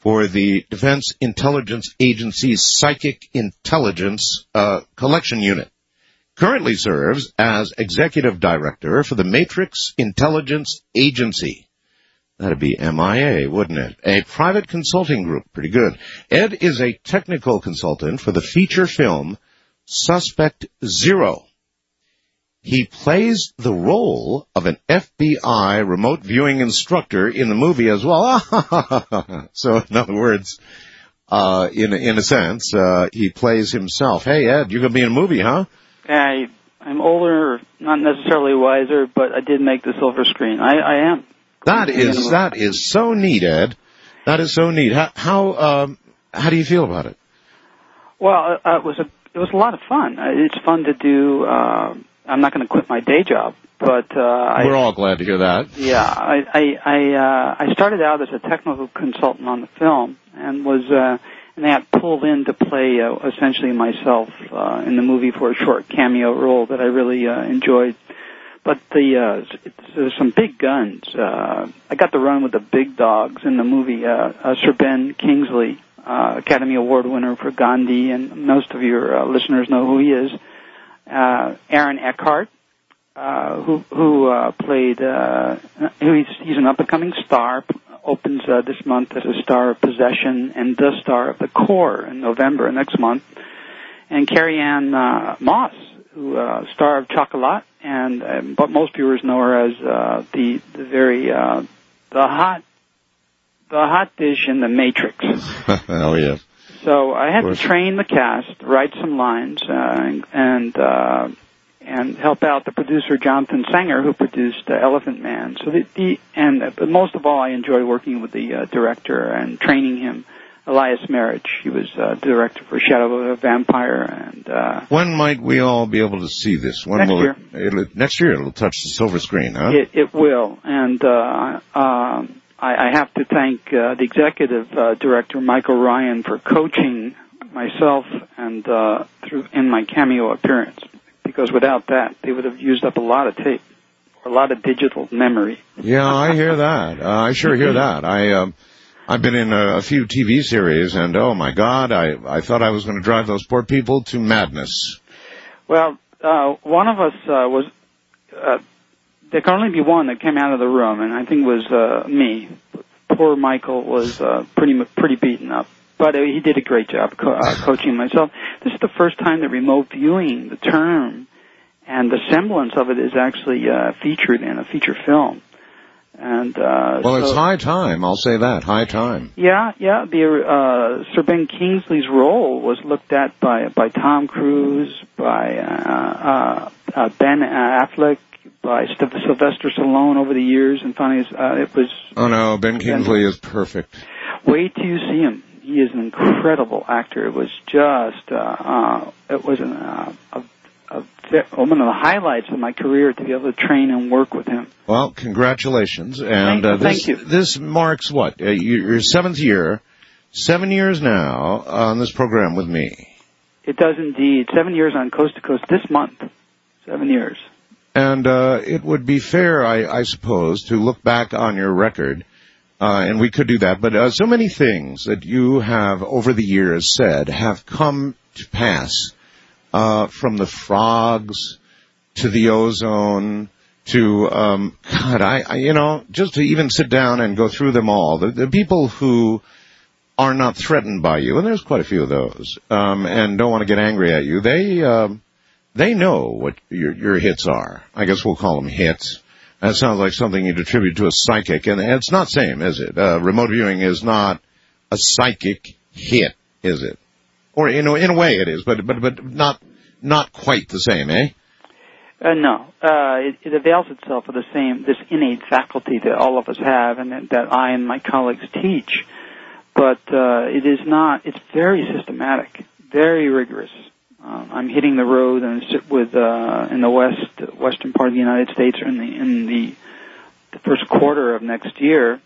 for the Defense Intelligence Agency's Psychic Intelligence Collection Unit. Currently serves as Executive Director for the Matrix Intelligence Agency. That'd be MIA, wouldn't it? A private consulting group. Pretty good. Ed is a technical consultant for the feature film Suspect Zero. He plays the role of an FBI remote viewing instructor in the movie as well. So, in other words, in a sense, he plays himself. Hey, Ed, you're going to be in a movie, huh? I'm older, not necessarily wiser, but I did make the silver screen. I am. That is so neat, Ed. That is so neat. How do you feel about it? Well, it was a lot of fun. It's fun to do. I'm not going to quit my day job, but we're all glad to hear that. Yeah, I started out as a technical consultant on the film, and and I got pulled in to play essentially myself in the movie for a short cameo role that I really enjoyed. But there's some big guns. I got to run with the big dogs in the movie. Sir Ben Kingsley, Academy Award winner for Gandhi, and most of your listeners know who he is. Aaron Eckhart, who played, he's an up-and-coming star, opens this month as a star of Possession and the star of The Core in November next month. And Carrie Ann Moss, who star of Chocolat, and but most viewers know her as the hot dish in The Matrix. Oh yes. So I had to train the cast, write some lines, and help out the producer Jonathan Sanger, who produced Elephant Man. So but most of all, I enjoy working with the director and training him, Elias Marriage. He was director for Shadow of a Vampire. And when might we all be able to see this? Next year. Next year it'll touch the silver screen, huh? It will, and I have to thank the executive director, Michael Ryan, for coaching myself and in my cameo appearance. Because without that, they would have used up a lot of tape, or a lot of digital memory. Yeah, I hear that. I sure hear that. I've been in a few TV series, and oh my God, I thought I was going to drive those poor people to madness. Well, one of us was. There can only be one that came out of the room, and I think it was me. Poor Michael was pretty beaten up, but he did a great job coaching myself. This is the first time that remote viewing, the term, and the semblance of it is actually featured in a feature film. And it's high time. I'll say that, high time. Yeah. The Sir Ben Kingsley's role was looked at by Tom Cruise, by Ben Affleck, by Sylvester Stallone over the years, and finally it was... Oh, no, Ben Kingsley is perfect. Wait till you see him. He is an incredible actor. It was just... it was one of the highlights of my career to be able to train and work with him. Well, congratulations. And thank you. This marks what? Your seventh year, 7 years now on this program with me. It does indeed. 7 years on Coast to Coast this month. 7 years. And it would be fair, I suppose, to look back on your record, and we could do that, but so many things that you have over the years said have come to pass, from the frogs to the ozone to, just to even sit down and go through them all. The people who are not threatened by you, and there's quite a few of those, and don't want to get angry at you, they know what your hits are. I guess we'll call them hits. That sounds like something you'd attribute to a psychic, and it's not same, is it? Remote viewing is not a psychic hit, is it? Or in a way it is, but not quite the same, eh? No. It avails itself of this innate faculty that all of us have, and that I and my colleagues teach. But it is not. It's very systematic, very rigorous. I'm hitting the road and sit with in the western part of the United States, or in the first quarter of next year,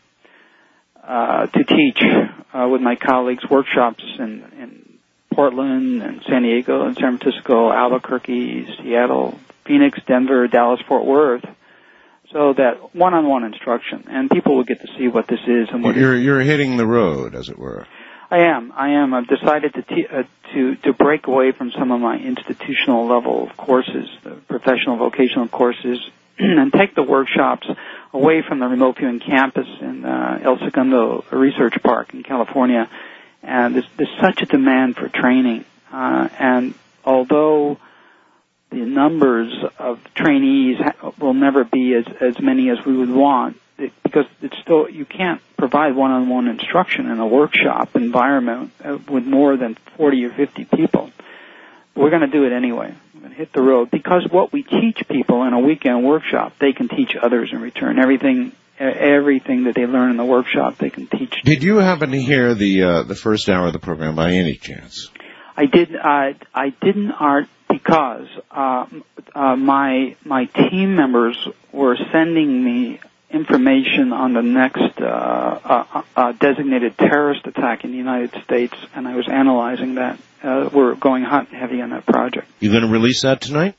to teach with my colleagues workshops in Portland and San Diego and San Francisco, Albuquerque, Seattle, Phoenix, Denver, Dallas, Fort Worth. So that one-on-one instruction, and people will get to see what this is and what you're hitting the road, as it were. I am. I've decided to break away from some of my institutional level courses, the professional vocational courses, and take the workshops away from the remote viewing campus in El Segundo Research Park in California. And there's such a demand for training, and although the numbers of trainees will never be as many as we would want, because it's still, you can't provide one-on-one instruction in a workshop environment with more than 40 or 50 people. But we're going to do it anyway. We're going to hit the road, because what we teach people in a weekend workshop, they can teach others in return. Everything that they learn in the workshop, they can teach. Did you happen to hear the first hour of the program by any chance? I didn't, Art, because my team members were sending me information on the next designated terrorist attack in the United States, and I was analyzing that. We're going hot and heavy on that project. You going to release that tonight?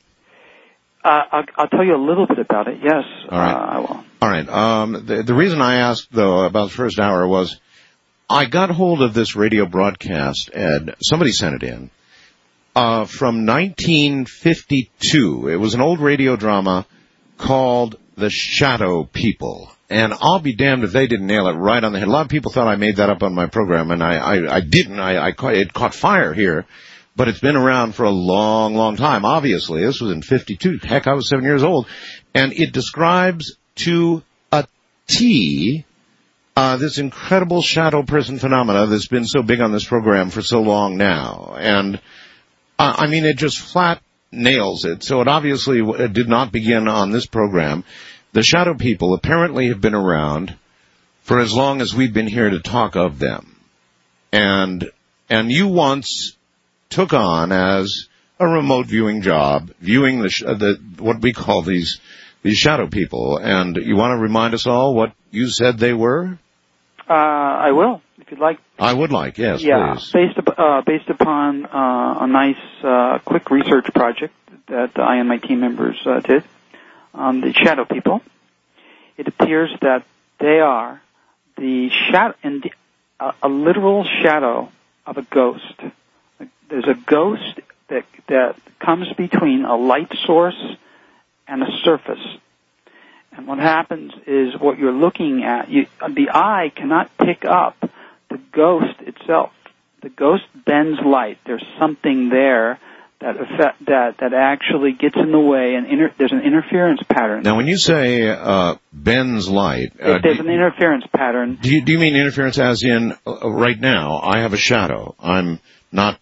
I'll tell you a little bit about it, yes. All right. I will. All right. The reason I asked, though, about the first hour was I got hold of this radio broadcast, Ed. Somebody sent it in. From 1952. It was an old radio drama called The Shadow People. And I'll be damned if they didn't nail it right on the head. A lot of people thought I made that up on my program, and I didn't. It caught fire here. But it's been around for a long, long time, obviously. This was in 52. Heck, I was 7 years old. And it describes to a T this incredible shadow person phenomena that's been so big on this program for so long now. And, I mean, it just flat nails it. So it obviously did not begin on this program. The shadow people apparently have been around for as long as we've been here to talk of them. And you once took on as a remote viewing job, viewing the what we call these shadow people. And you want to remind us all what you said they were? I will, if you'd like. I would like, yes, yeah, please. Based upon a nice quick research project that I and my team members did on the shadow people. It appears that they are the shadow, a literal shadow of a ghost. There's a ghost that comes between a light source and a surface. And what happens is what you're looking at, the eye cannot pick up the ghost itself. The ghost bends light. There's something there that actually gets in the way, and there's an interference pattern. Now, when you say bends light, there's an interference pattern. Do you mean interference as in right now I have a shadow? I'm not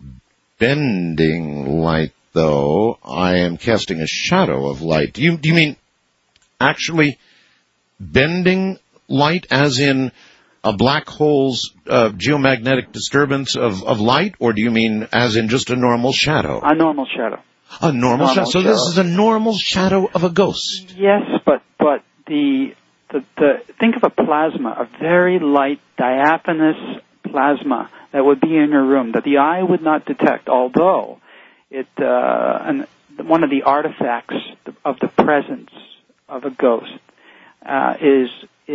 bending light, though. I am casting a shadow of light. Do you mean actually bending light as in a black hole's geomagnetic disturbance of light, or do you mean as in just a normal shadow? A normal shadow. A normal shadow. So this is a normal shadow of a ghost. Yes, but the think of a plasma, a very light diaphanous plasma that would be in your room that the eye would not detect, although it one of the artifacts of the presence of a ghost is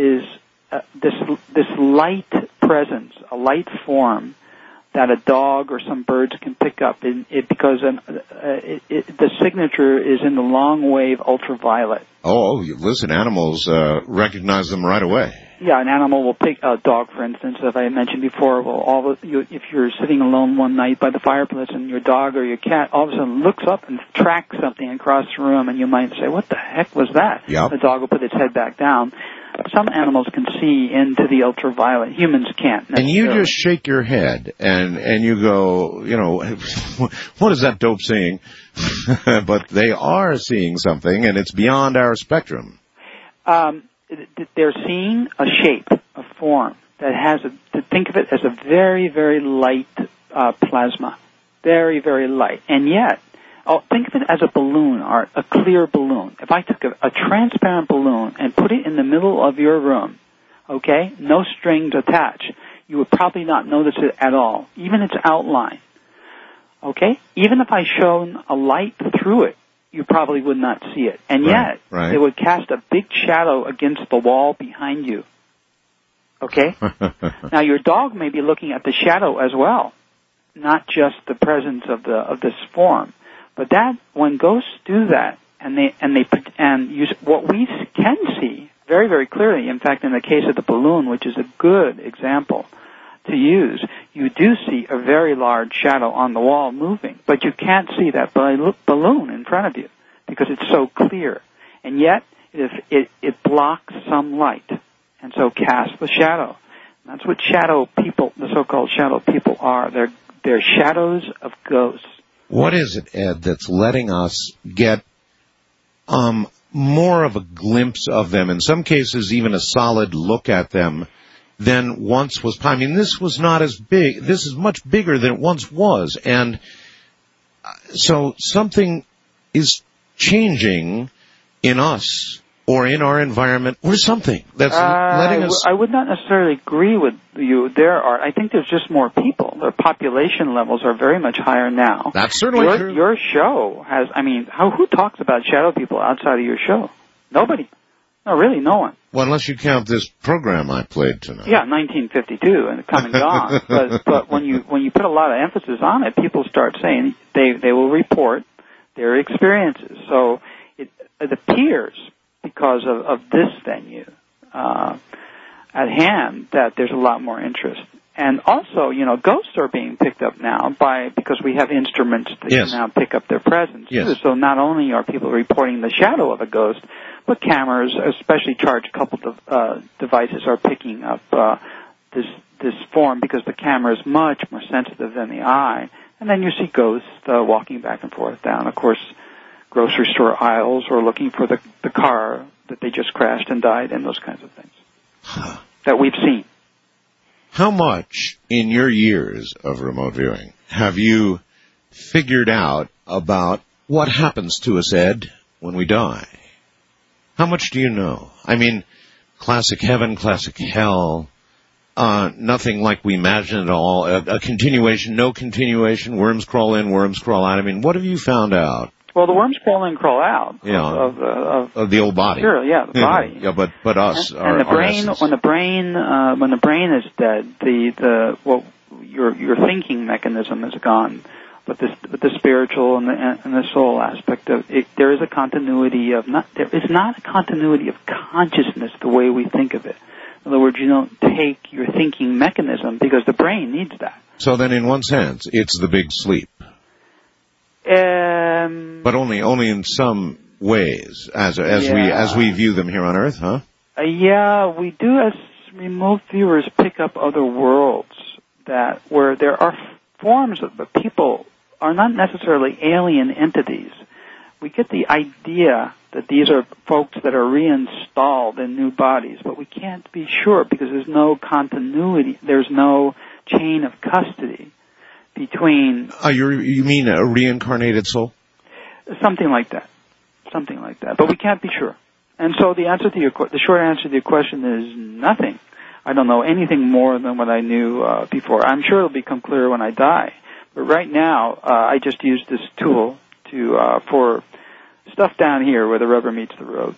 this light presence, a light form that a dog or some birds can pick up because the signature is in the long wave ultraviolet. Oh, listen, animals recognize them right away. Yeah, an animal will pick a dog, for instance, as I mentioned before. If you're sitting alone one night by the fireplace and your dog or your cat all of a sudden looks up and tracks something across the room, and you might say, "What the heck was that?" Yep. The dog will put its head back down. Some animals can see into the ultraviolet. Humans can't. And you just shake your head and you go, what is that dope seeing? But they are seeing something, and it's beyond our spectrum. They're seeing a shape, a form that has think of it as a very, very light plasma, very, very light, and yet. Think of it as a balloon, or a clear balloon. If I took a transparent balloon and put it in the middle of your room, okay, no strings attached, you would probably not notice it at all, even its outline. Okay? Even if I shone a light through it, you probably would not see it. And Right, yet, right. it would cast a big shadow against the wall behind you. Okay? Now, your dog may be looking at the shadow as well, not just the presence of this form. But when ghosts do that, what we can see very, very clearly, in fact, in the case of the balloon, which is a good example to use, you do see a very large shadow on the wall moving, but you can't see that balloon in front of you because it's so clear. And yet, it blocks some light, and so casts the shadow. And that's what shadow people, the so-called shadow people, are. They're shadows of ghosts. What is it, Ed, that's letting us get more of a glimpse of them, in some cases even a solid look at them, than once was? I mean, this was not as big. This is much bigger than it once was. And so something is changing in us or in our environment or something that's letting us... I would not necessarily agree with you there, Art. I think there's just more people. The population levels are very much higher now. That's certainly true. Your show has, who talks about shadow people outside of your show? Nobody. No, really, no one. Well, unless you count this program I played tonight. Yeah, 1952 and come and gone. but when you put a lot of emphasis on it, people start saying they will report their experiences. So it appears, because of this venue at hand, that there's a lot more interest. And also, ghosts are being picked up now because we have instruments that can now pick up their presence. Yes. Too. So not only are people reporting the shadow of a ghost, but cameras, especially charged-coupled devices, are picking up this form because the camera is much more sensitive than the eye. And then you see ghosts walking back and forth down, of course, grocery store aisles, or looking for the car that they just crashed and died in, those kinds of things that we've seen. How much in your years of remote viewing have you figured out about what happens to us, Ed, when we die? How much do you know? I mean, classic heaven, classic hell, nothing like we imagine at all, a continuation, no continuation, worms crawl in, worms crawl out. I mean, what have you found out? Well, the worms crawl in, crawl out of the old body. Sure, yeah, the body. Yeah, but us, and the brain, when the brain is dead, your thinking mechanism is gone. But the spiritual and the soul aspect of it, there is a continuity there is not a continuity of consciousness the way we think of it. In other words, you don't take your thinking mechanism because the brain needs that. So then, in one sense, it's the big sleep. But only in some ways, as we view them here on Earth, huh? Yeah, we do, as remote viewers, pick up other worlds where there are forms of people are not necessarily alien entities. We get the idea that these are folks that are reinstalled in new bodies, but we can't be sure because there's no continuity. There's no chain of custody between... You mean a reincarnated soul? Something like that. But we can't be sure. And so the short answer to your question is nothing. I don't know anything more than what I knew before. I'm sure it'll become clearer when I die. But right now, I just use this tool for stuff down here where the rubber meets the road.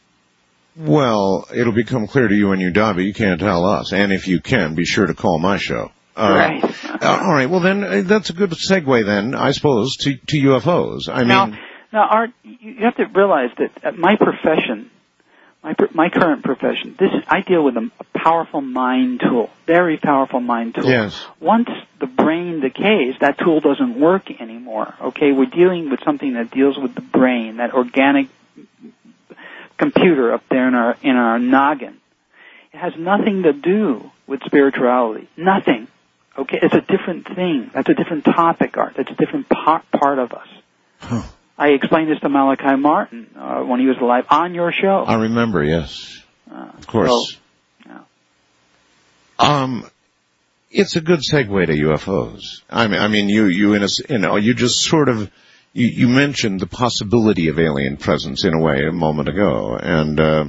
Well, it'll become clear to you when you die, but you can't tell us. And if you can, be sure to call my show. Right. All right. Well, then that's a good segue, then, I suppose, to UFOs. Now, Art, you have to realize that at my profession, my current profession, I deal with a powerful mind tool, very powerful mind tool. Yes. Once the brain decays, that tool doesn't work anymore. Okay, we're dealing with something that deals with the brain, that organic computer up there in our noggin. It has nothing to do with spirituality. Nothing. Okay, it's a different thing. That's a different topic, Art. That's a different part of us. Huh. I explained this to Malachi Martin when he was alive on your show. I remember, yes. Of course. So, yeah. It's a good segue to UFOs. I mean, you just sort of, you mentioned the possibility of alien presence in a way a moment ago, and,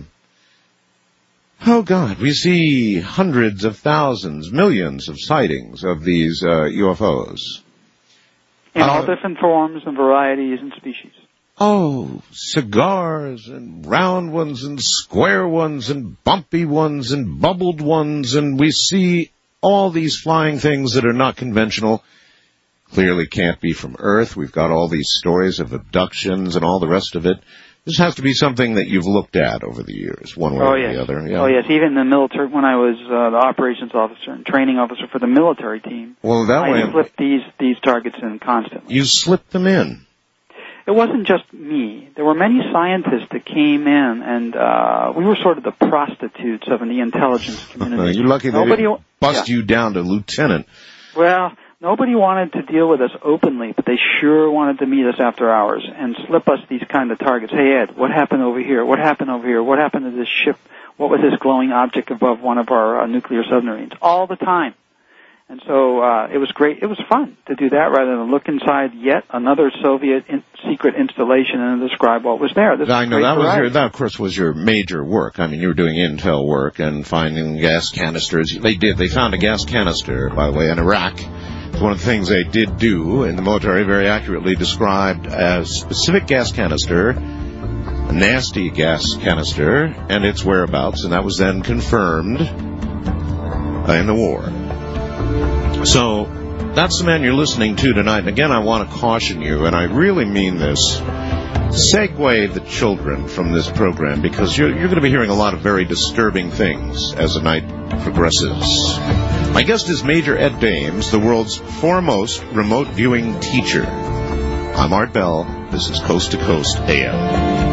oh God, we see hundreds of thousands, millions of sightings of these UFOs. In all different forms and varieties and species. Oh, cigars and round ones and square ones and bumpy ones and bubbled ones, and we see all these flying things that are not conventional. Clearly can't be from Earth. We've got all these stories of abductions and all the rest of it. This has to be something that you've looked at over the years, one way or the other. Yeah. Oh, yes. Even in the military, when I was the operations officer and training officer for the military team, I slipped these targets in constantly. You slipped them in? It wasn't just me. There were many scientists that came in, and we were sort of the prostitutes of the intelligence community. You're lucky they didn't bust you down to lieutenant. Well, nobody wanted to deal with us openly, but they sure wanted to meet us after hours and slip us these kind of targets. Hey, Ed, what happened over here? What happened over here? What happened to this ship? What was this glowing object above one of our nuclear submarines? All the time. And so it was great. It was fun to do that rather than look inside yet another Soviet secret installation and describe what was there. I know that of course was your major work. I mean, you were doing intel work and finding gas canisters. They found a gas canister, by the way, in Iraq. It's one of the things they did do in the military, very accurately described as specific gas canister, a nasty gas canister, and its whereabouts, and that was then confirmed in the war. So that's the man you're listening to tonight. And again, I want to caution you, and I really mean this. Segue the children from this program, because you're going to be hearing a lot of very disturbing things as the night progresses. My guest is Major Ed Dames, the world's foremost remote viewing teacher. I'm Art Bell. This is Coast to Coast AM.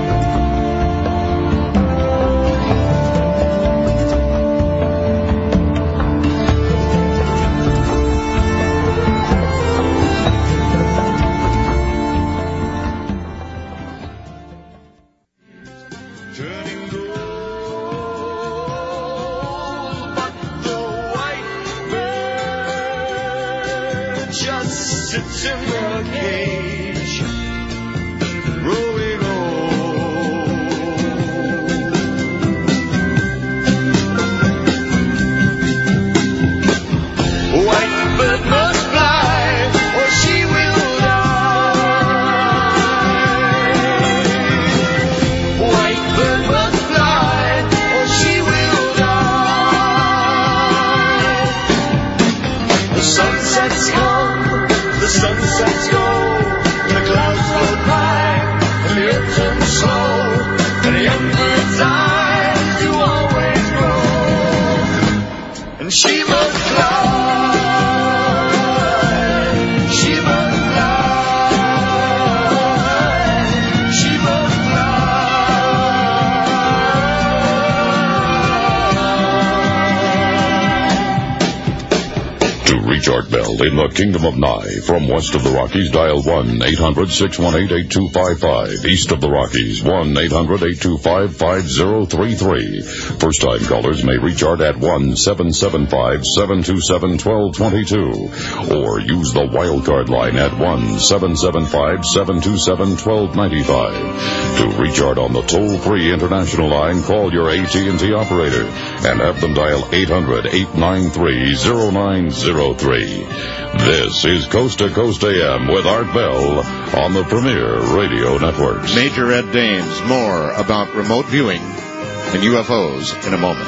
Art Bell in the Kingdom of Nye. From west of the Rockies, dial 1-800-618-8255. East of the Rockies, 1-800-825-5033. First-time callers may reach Art at 1-775-727-1222. Or use the wildcard line at 1-775-727-1295. To reach Art on the toll-free international line, call your AT&T operator and have them dial 800-893-0903. This is Coast to Coast AM with Art Bell on the Premier Radio Network. Major Ed Dames, more about remote viewing and UFOs in a moment.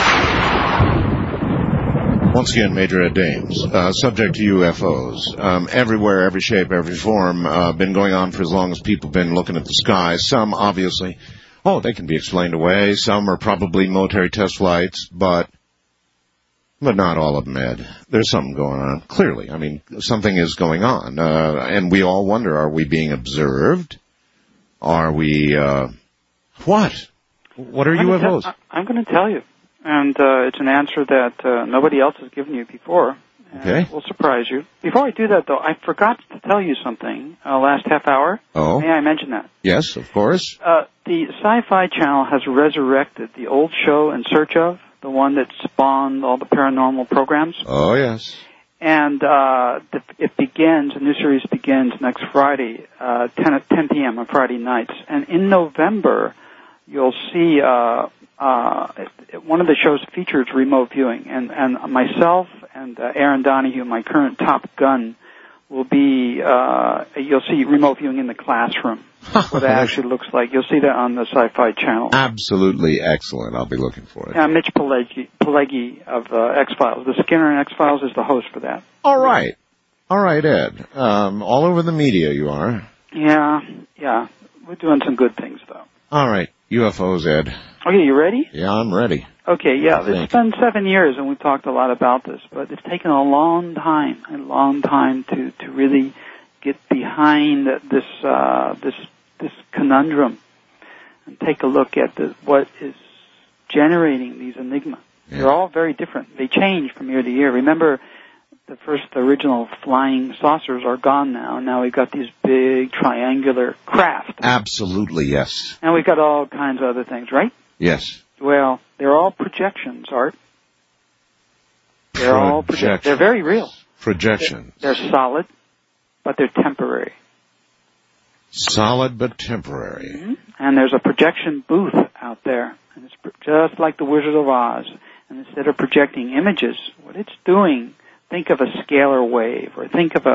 Once again, Major Ed Dames, subject to UFOs. Everywhere, every shape, every form, been going on for as long as people have been looking at the sky. Some, obviously, they can be explained away. Some are probably military test flights, but not all of them, Ed. There's something going on. Clearly. I mean, something is going on. And we all wonder, are we being observed? Are we, what? What are UFOs? I'm going to tell you. And it's an answer that nobody else has given you before. Okay. It will surprise you. Before I do that, though, I forgot to tell you something last half hour. Oh. May I mention that? Yes, of course. The Sci-Fi Channel has resurrected the old show In Search Of, the one that spawned all the paranormal programs. Oh, yes. And it begins, a new series begins next Friday, 10 p.m. on Friday nights. And in November, you'll see one of the shows features remote viewing. And myself and Aaron Donahue, my current Top Gun will be, you'll see remote viewing in the classroom. What it actually looks like. You'll see that on the Sci-Fi Channel. Absolutely excellent. I'll be looking for it. Yeah, Mitch Pileggi of X-Files. The Skinner and X-Files is the host for that. All right. All right, Ed. All over the media you are. Yeah. We're doing some good things, though. All right. UFOs, Ed. Okay, you ready? Yeah, I'm ready. Okay, yeah. It's been 7 years, and we've talked a lot about this, but it's taken a long time to really get behind this conundrum and take a look at what is generating these enigma. Yeah. They're all very different. They change from year to year. Remember, the original flying saucers are gone now. Now we've got these big triangular craft. Absolutely, yes. And we've got all kinds of other things, right? Yes. Well, they're all projections, Art. They're all projections. They're very real. Projections. They're solid, but they're temporary. Solid but temporary. Mm-hmm. And there's a projection booth out there, and it's just like the Wizard of Oz. And instead of projecting images, what it's doing, think of a scalar wave, or think of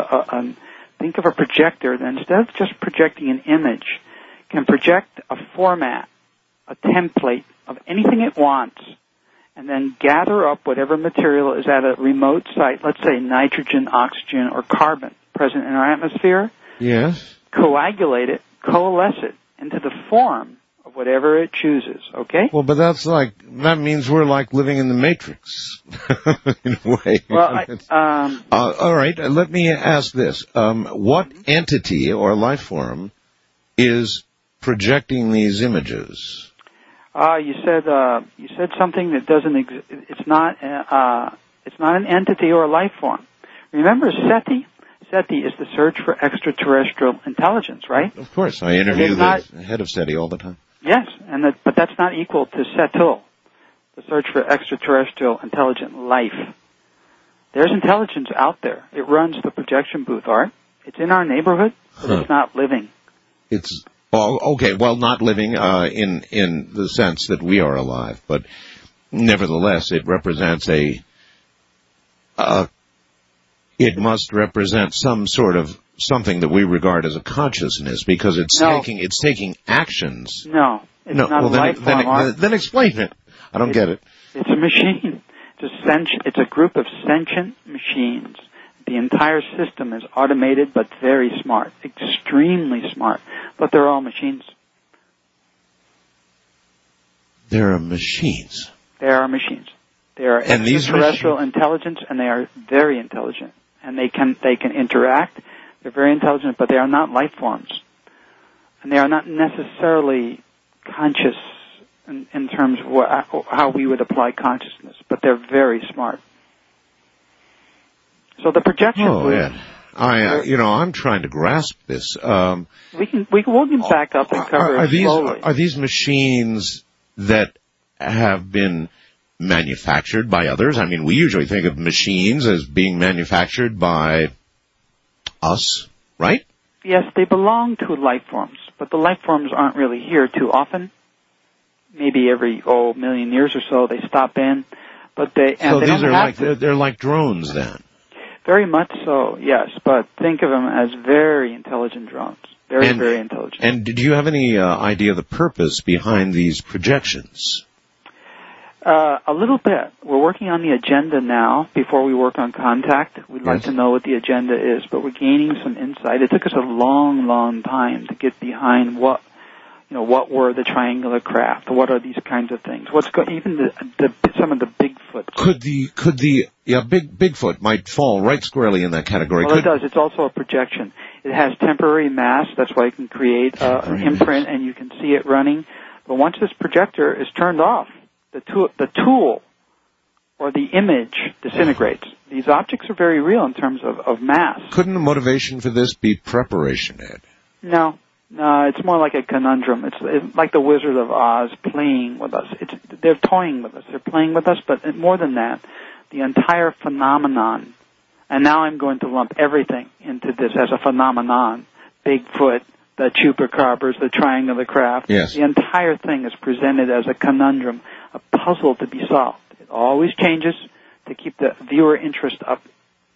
a projector that instead of just projecting an image, can project a format, a template of anything it wants, and then gather up whatever material is at a remote site, let's say nitrogen, oxygen, or carbon present in our atmosphere. Yes. Coagulate it, coalesce it into the form of whatever it chooses, okay? Well, but that means we're like living in the Matrix, in a way. Well, all right, let me ask this. What entity or life form is projecting these images? You said something that doesn't exist. It's not an entity or a life form. Remember SETI? SETI is the search for extraterrestrial intelligence, right? Of course, I interview the head of SETI all the time. Yes, but that's not equal to SETIL, the search for extraterrestrial intelligent life. There's intelligence out there. It runs the projection booth, Art. It's in our neighborhood, but it's not living. It's okay. Well, not living in the sense that we are alive, but nevertheless, it represents it must represent some sort of something that we regard as a consciousness, because it's taking actions. No, it's not a life form. Then explain it. I don't get it. It's a machine. It's a group of sentient machines. The entire system is automated but very smart, extremely smart. But they're all machines. There are machines. There are machines. They are extraterrestrial intelligence, and they are very intelligent. And they can interact. They're very intelligent, but they are not life forms. And they are not necessarily conscious in terms of how we would apply consciousness, but they're very smart. So the projection. Oh, Ed. I'm trying to grasp this. We can back up and cover it slowly. Are these machines that have been manufactured by others? I mean, we usually think of machines as being manufactured by us, right? Yes, they belong to life forms, but the life forms aren't really here too often. Maybe every million years or so they stop in, but they're like drones then. Very much so, yes, but think of them as very intelligent drones. Very intelligent. And did you have any idea of the purpose behind these projections? A little bit. We're working on the agenda now before we work on contact. We'd like to know what the agenda is, but we're gaining some insight. It took us a long, long time to get behind what were the triangular craft? What are these kinds of things? Even some of the Bigfoot. Could the Bigfoot might fall right squarely in that category. Well, it does. It's also a projection. It has temporary mass. That's why you can create an imprint and you can see it running. But once this projector is turned off, the tool or the image disintegrates. These objects are very real in terms of mass. Couldn't the motivation for this be preparation, Ed? No, it's more like a conundrum. It's like the Wizard of Oz playing with us. They're toying with us. They're playing with us, but more than that, the entire phenomenon, and now I'm going to lump everything into this as a phenomenon, Bigfoot, the chupacabras, the triangular craft. Yes. The entire thing is presented as a conundrum, a puzzle to be solved. It always changes to keep the viewer interest up,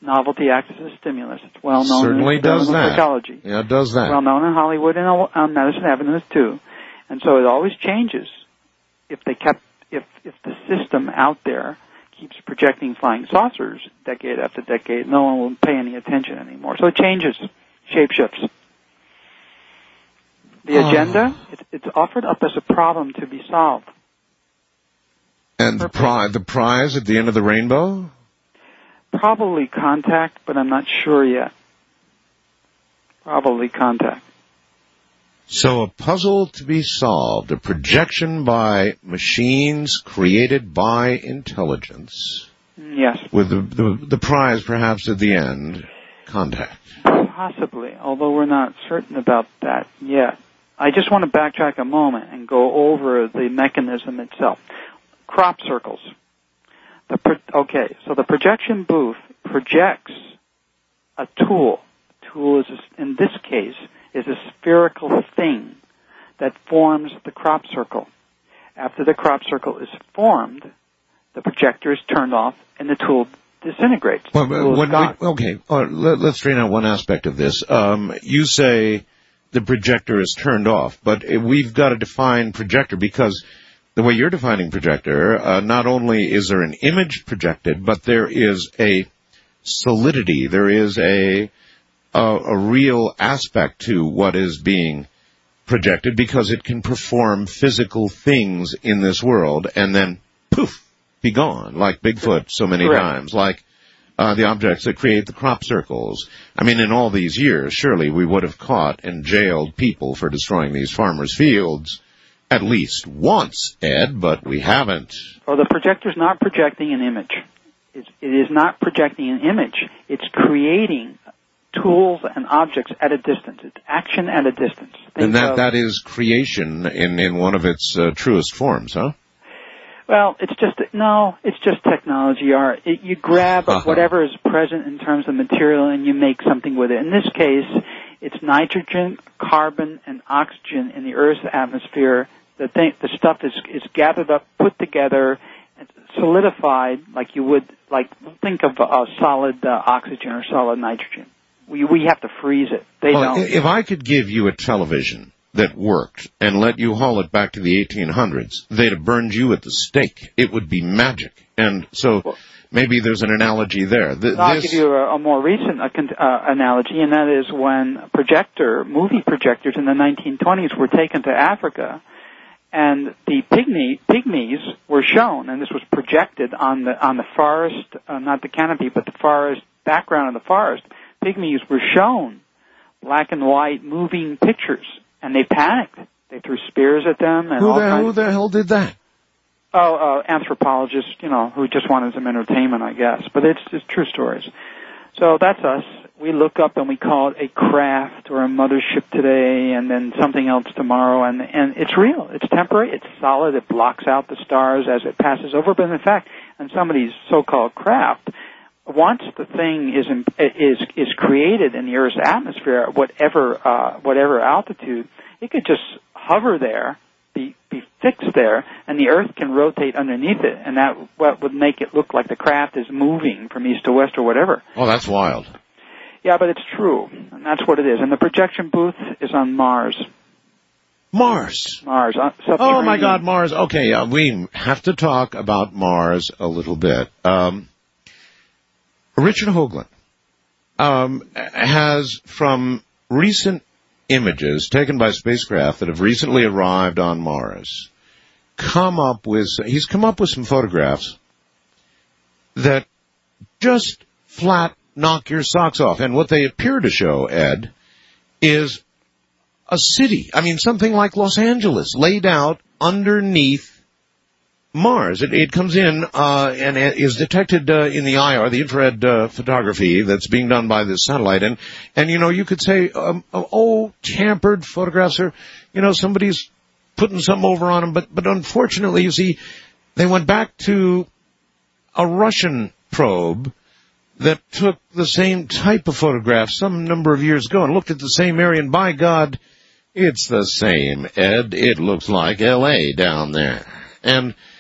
Novelty acts as a stimulus. It's well known Certainly in does that. psychology. Yeah, it does that. Well known in Hollywood and on medicine evidence too. And so it always changes. If the system out there keeps projecting flying saucers decade after decade, no one will pay any attention anymore. So it changes, shapeshifts. The agenda, it's offered up as a problem to be solved. And the prize at the end of the rainbow? Probably contact, but I'm not sure yet. Probably contact. So a puzzle to be solved, a projection by machines created by intelligence. Yes. With the prize perhaps at the end, contact. Possibly, although we're not certain about that yet. I just want to backtrack a moment and go over the mechanism itself. Crop circles. So the projection booth projects a tool. A tool is, in this case, is a spherical thing that forms the crop circle. After the crop circle is formed, the projector is turned off and the tool disintegrates. Let's straighten out one aspect of this. You say the projector is turned off, but we've got to define projector, because the way you're defining projector, not only is there an image projected, but there is a solidity, there is a real aspect to what is being projected, because it can perform physical things in this world and then, poof, be gone, like Bigfoot so many times, like the objects that create the crop circles. I mean, in all these years, surely we would have caught and jailed people for destroying these farmers' fields at least once, Ed, but we haven't. Well, the projector's not projecting an image. It is not projecting an image. It's creating tools and objects at a distance. It's action at a distance. And that is creation in one of its truest forms, huh? Well, it's just technology, Art. You grab whatever is present in terms of material and you make something with it. In this case, it's nitrogen, carbon, and oxygen in the Earth's atmosphere. The stuff is gathered up, put together, and solidified like you would, think of solid oxygen or solid nitrogen. We have to freeze it. They don't. If I could give you a television that worked and let you haul it back to the 1800s, they'd have burned you at the stake. It would be magic. And so maybe there's an analogy there. I'll give you a more recent analogy, and that is when movie projectors in the 1920s were taken to Africa, and the pygmies were shown, and this was projected on the forest, not the canopy, but the forest background of the forest. Pygmies were shown black and white moving pictures, and they panicked. They threw spears at them. And who the hell did that? Anthropologists, who just wanted some entertainment, I guess. But it's just true stories. So that's us. We look up and we call it a craft or a mothership today, and then something else tomorrow, and it's real. It's temporary. It's solid. It blocks out the stars as it passes over. But in fact, on somebody's so-called craft, once the thing is created in the Earth's atmosphere at whatever altitude, it could just hover there, be fixed there, and the Earth can rotate underneath it, and that would make it look like the craft is moving from east to west or whatever. Oh, that's wild. Yeah, but it's true, and that's what it is. And the projection booth is on Mars. Mars. Oh my God, Mars. Okay, we have to talk about Mars a little bit. Richard Hoagland has, from recent images taken by spacecraft that have recently arrived on Mars, come up with some photographs that just flat knock your socks off. And what they appear to show, Ed, is a city. I mean, something like Los Angeles laid out underneath Mars. It comes in and is detected in the IR, the infrared photography that's being done by this satellite. And you could say, tampered photographs are, somebody's putting something over on them. But unfortunately, you see, they went back to a Russian probe that took the same type of photograph some number of years ago and looked at the same area, and by God, it's the same, Ed. It looks like L.A. down there. And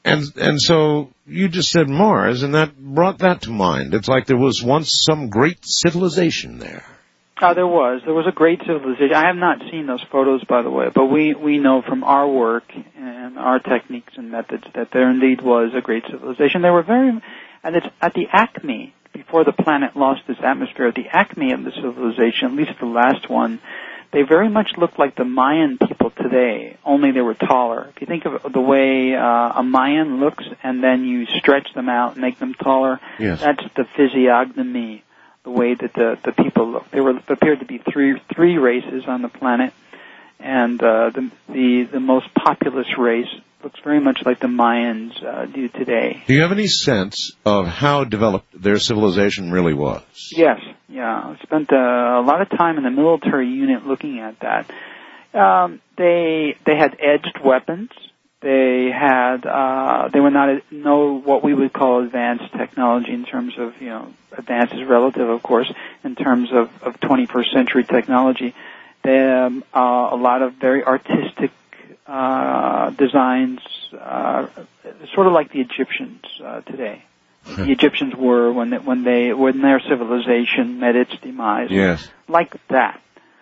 And so you just said Mars, and that brought that to mind. It's like there was once some great civilization there. There was a great civilization. I have not seen those photos, by the way, but we know from our work and our techniques and methods that there indeed was a great civilization. They were and it's at the acme, before the planet lost its atmosphere, at the acme of the civilization, at least the last one, they very much looked like the Mayan people today, only they were taller. If you think of the way a Mayan looks and then you stretch them out and make them taller, yes. That's the physiognomy, the way that the people look. There appeared to be three races on the planet, and the most populous race looks very much like the Mayans do today. Do you have any sense of how developed their civilization really was? Yes, yeah. I spent a lot of time in the military unit looking at that. They had edged weapons. They were not what we would call advanced technology in terms of, advanced is relative, of course, in terms of 21st century technology. They a lot of very artistic designs, sort of like the Egyptians today. The Egyptians were when their civilization met its demise. Yes. Like that.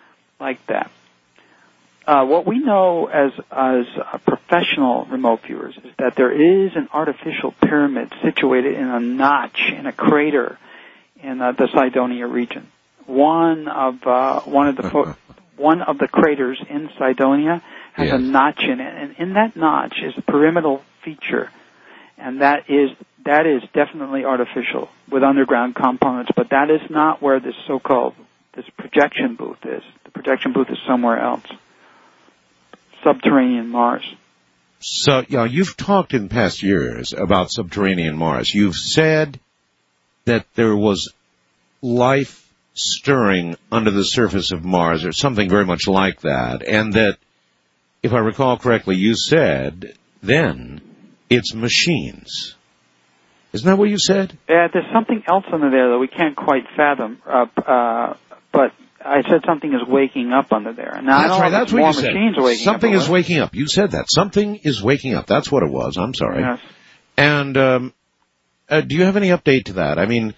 What we know as professional remote viewers is that there is an artificial pyramid situated in a notch in a crater in the Cydonia region. One of the craters in Cydonia has a notch in it, and in that notch is a pyramidal feature, and that is definitely artificial with underground components. But that is not where this projection booth is. The projection booth is somewhere else. Subterranean Mars. So, you've talked in past years about subterranean Mars. You've said that there was life stirring under the surface of Mars, or something very much like that, and that, if I recall correctly, you said then it's machines. Isn't that what you said? Yeah, there's something else under there that we can't quite fathom, but I said something is waking up under there. Now, that's right. That's what you said. Waking something up, is waking up. You said that. Something is waking up. That's what it was. I'm sorry. Yes. And do you have any update to that? I mean,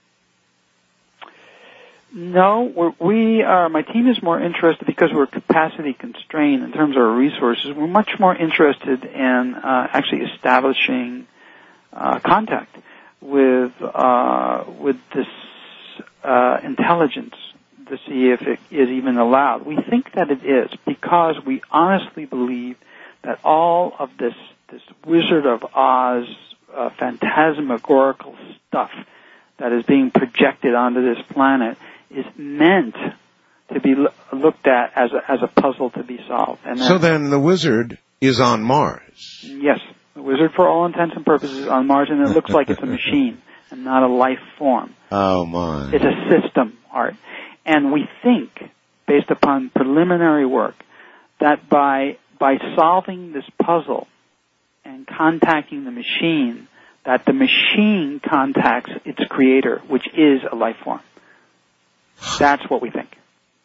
no. My team is more interested because we're capacity constrained in terms of our resources. We're much more interested in actually establishing contact with this intelligence, to see if it is even allowed. We think that it is because we honestly believe that all of this Wizard of Oz phantasmagorical stuff that is being projected onto this planet is meant to be looked at as a puzzle to be solved. And so then the Wizard is on Mars. Yes, the Wizard for all intents and purposes is on Mars, and it looks like it's a machine and not a life form. Oh, my. It's a system, Art. And we think, based upon preliminary work, that by solving this puzzle and contacting the machine, that the machine contacts its creator, which is a life form. That's what we think.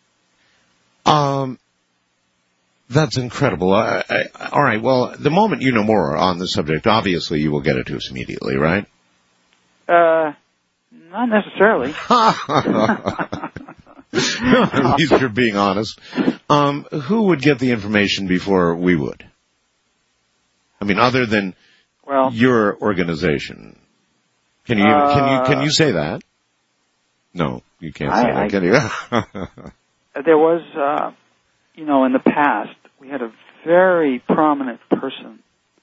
That's incredible. All right, well, the moment you know more on the subject, obviously you will get it to us immediately, right? Not necessarily. At least you're being honest. Who would get the information before we would? I mean, other than your organization. Can you say that? No, you can't say that, can you? There was, in the past, we had a very prominent person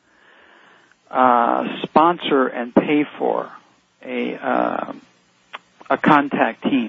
sponsor and pay for a contact team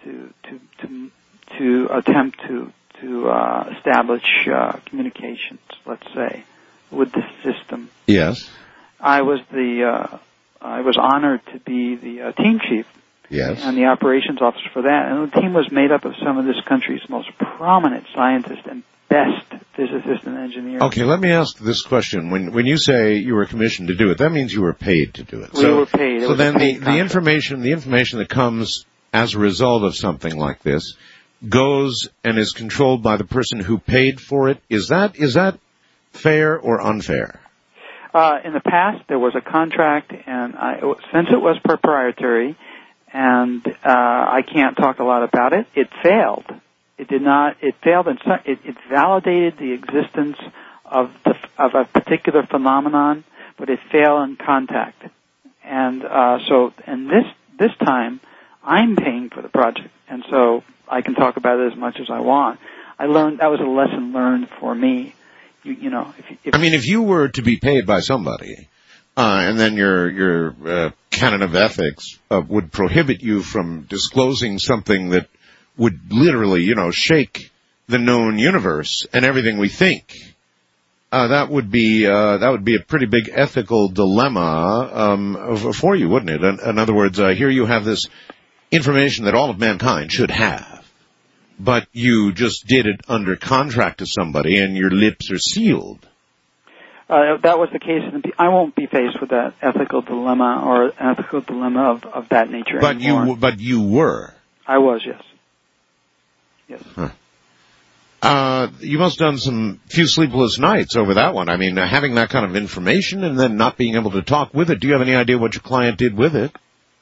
to attempt to establish communications, let's say, with the system. Yes. I was honored to be the team chief. Yes. And the operations officer for that. And the team was made up of some of this country's most prominent scientists and best physicists and engineers. Okay, let me ask this question. When you say you were commissioned to do it, that means you were paid to do it. We were paid. So then the information that comes as a result of something like this goes and is controlled by the person who paid for it. Is that fair or unfair? In the past, there was a contract, and since it was proprietary, and I can't talk a lot about it, it failed. It did not. It failed, and it validated the existence of a particular phenomenon, but it failed in contact. And this time, I'm paying for the project, and so I can talk about it as much as I want. I learned that was a lesson learned for me. If you were to be paid by somebody, and then your canon of ethics would prohibit you from disclosing something that would literally, shake the known universe and everything we think, that would be a pretty big ethical dilemma for you, wouldn't it? In other words, here you have this information that all of mankind should have, but you just did it under contract to somebody, and your lips are sealed. That was the case. I won't be faced with that ethical dilemma or an ethical dilemma of that nature anymore. But you were. I was, yes. Yes. Huh. You must have done some few sleepless nights over that one. I mean, having that kind of information and then not being able to talk with it. Do you have any idea what your client did with it?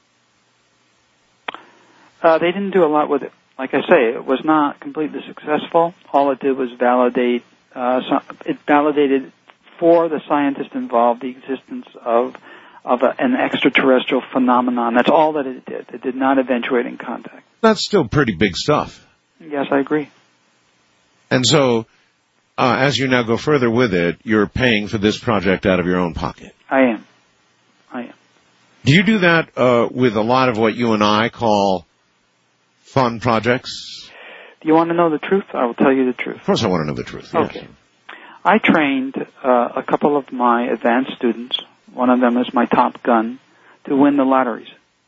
They didn't do a lot with it. Like I say, it was not completely successful. All it did was validate. It validated for the scientist involved the existence of an extraterrestrial phenomenon. That's all that it did. It did not eventuate in contact. That's still pretty big stuff. Yes, I agree. And so, as you now go further with it, you're paying for this project out of your own pocket. I am. Do you do that with a lot of what you and I call fun projects? Do you want to know the truth? I will tell you the truth. Of course I want to know the truth. Okay. Yes. I trained a couple of my advanced students, one of them is my top gun, to win the lotteries.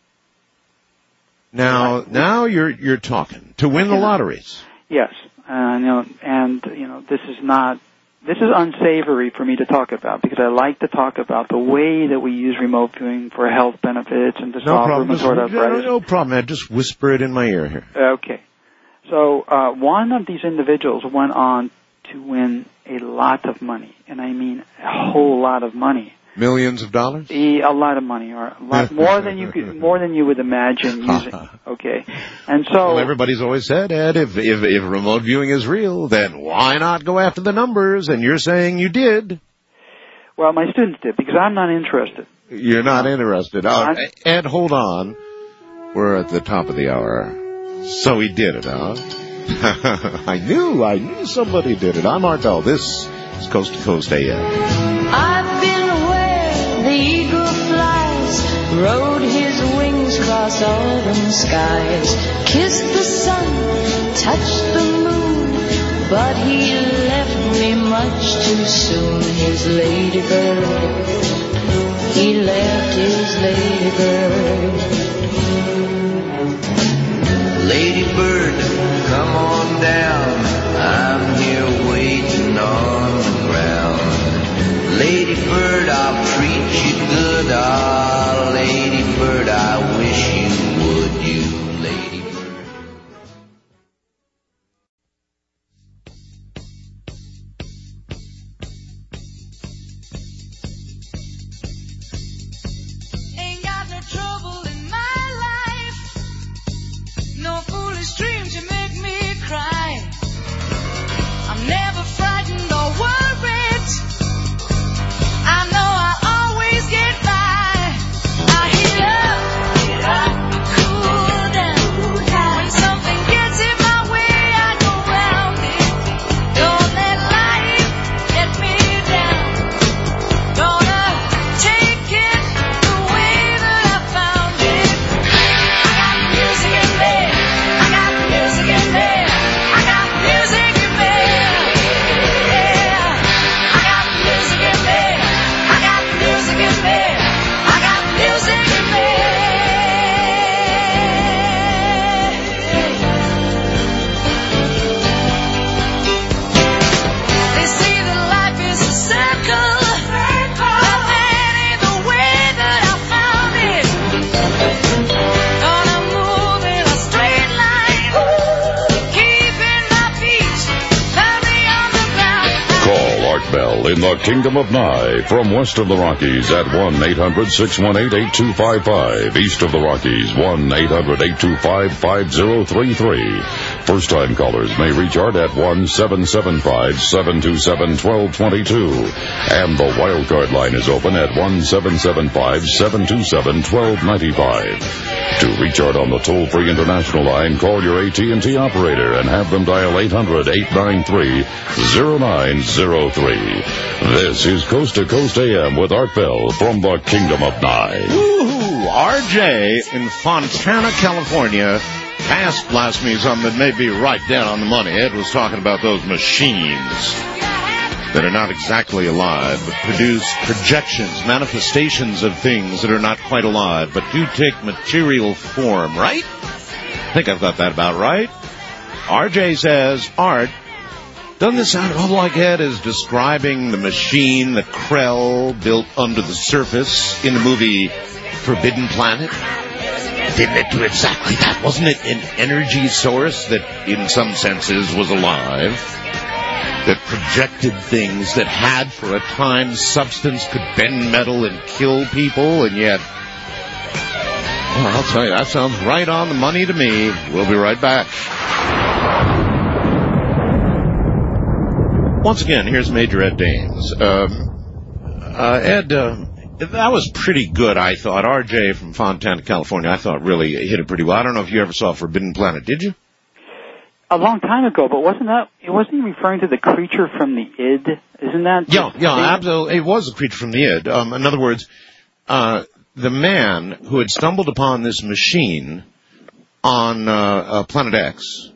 Now you're talking. To win the lotteries. Yes. This is unsavory for me to talk about because I like to talk about the way that we use remote viewing for health benefits and to solve rheumatoid arthritis. No problem, man. Just whisper it in my ear here. Okay. So one of these individuals went on to win a lot of money, and I mean a whole lot of money. Millions of dollars? A lot of money, or a lot more than you would imagine using. Okay, and so well, everybody's always said, Ed, if remote viewing is real, then why not go after the numbers? And you're saying you did. Well, my students did because I'm not interested. You're not interested. Ed, hold on. We're at the top of the hour, so he did it, huh? I knew somebody did it. I'm Art Bell. This is Coast to Coast AM. I've been where the eagle flies, rode his wings across autumn skies, kissed the sun, touched the moon, but he left me much too soon. His ladybird, he left his ladybird. Ladybird, come on down, I'm here waiting on the ground. Ladybird, I'll treat you good, ah, Ladybird, I wish you would, you Ladybird. Ain't got no trouble in my life, no foolish dreams you make me cry. I'm never frightened or worried, I know I'll always get by. in the Kingdom of Nye. From west of the Rockies at 1-800-618-8255. East of the Rockies, 1-800-825-5033. First-time callers may reach Art at 1-775-727-1222. And the wildcard line is open at 1-775-727-1295. To reach Art on the toll-free international line, call your AT&T operator and have them dial 800-893-0903. This is Coast to Coast AM with Art Bell from the Kingdom of Nye. Woohoo! RJ in Fontana, California, asked last me something that may be right down on the money. Ed was talking about those machines that are not exactly alive, but produce projections, manifestations of things that are not quite alive, but do take material form, right? I think I've got that about right. RJ says, Art, doesn't this sound all like Ed is describing the machine that Krell built under the surface in the movie Forbidden Planet? Didn't it do exactly that? Wasn't it an energy source that, in some senses, was alive? That projected things that had, for a time, substance, could bend metal and kill people, and yet... Well, I'll tell you, that sounds right on the money to me. We'll be right back. Once again, here's Major Ed Daines. Ed, that was pretty good, I thought. RJ from Fontana, California, I thought really hit it pretty well. I don't know if you ever saw Forbidden Planet, did you? A long time ago, but wasn't he referring to the creature from the id? Isn't that? Yeah, absolutely. It was a creature from the id. In other words, the man who had stumbled upon this machine on Planet X,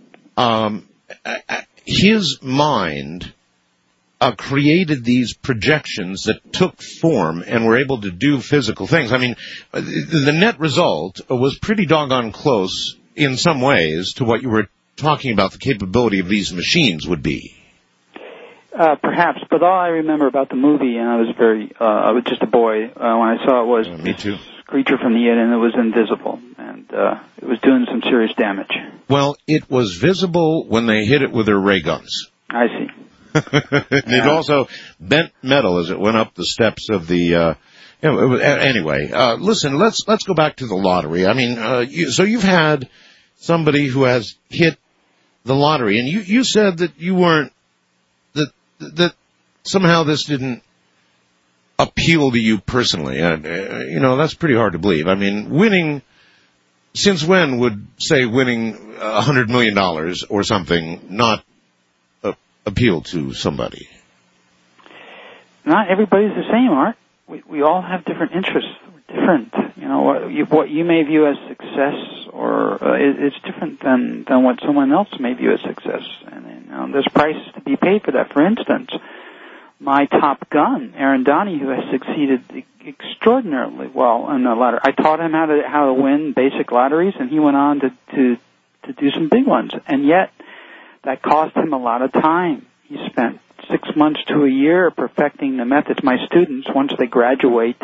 his mind created these projections that took form and were able to do physical things. I mean, the net result was pretty doggone close in some ways to what you were talking about the capability of these machines would be. Perhaps, but all I remember about the movie, and I was just a boy when I saw it, was me too. Creature from the id, and it was invisible, and it was doing some serious damage. Well, it was visible when they hit it with their ray guns. I see. It also bent metal as it went up the steps of the. Anyway, listen. Let's go back to the lottery. I mean, so you've had somebody who has hit the lottery, and you said that you weren't that somehow this didn't appeal to you personally. That's pretty hard to believe. I mean, winning. Since when would, say, winning $100 million or something not appeal to somebody? Not everybody's the same, Art. We all have different interests. We're different. What you may view as success, or it's different than what someone else may view as success. And there's prices to be paid for that. For instance, my top gun, Aaron Donnie, who has succeeded extraordinarily well in the lottery. I taught him how to win basic lotteries, and he went on to do some big ones. And yet, that cost him a lot of time. He spent 6 months to a year perfecting the methods. My students, once they graduate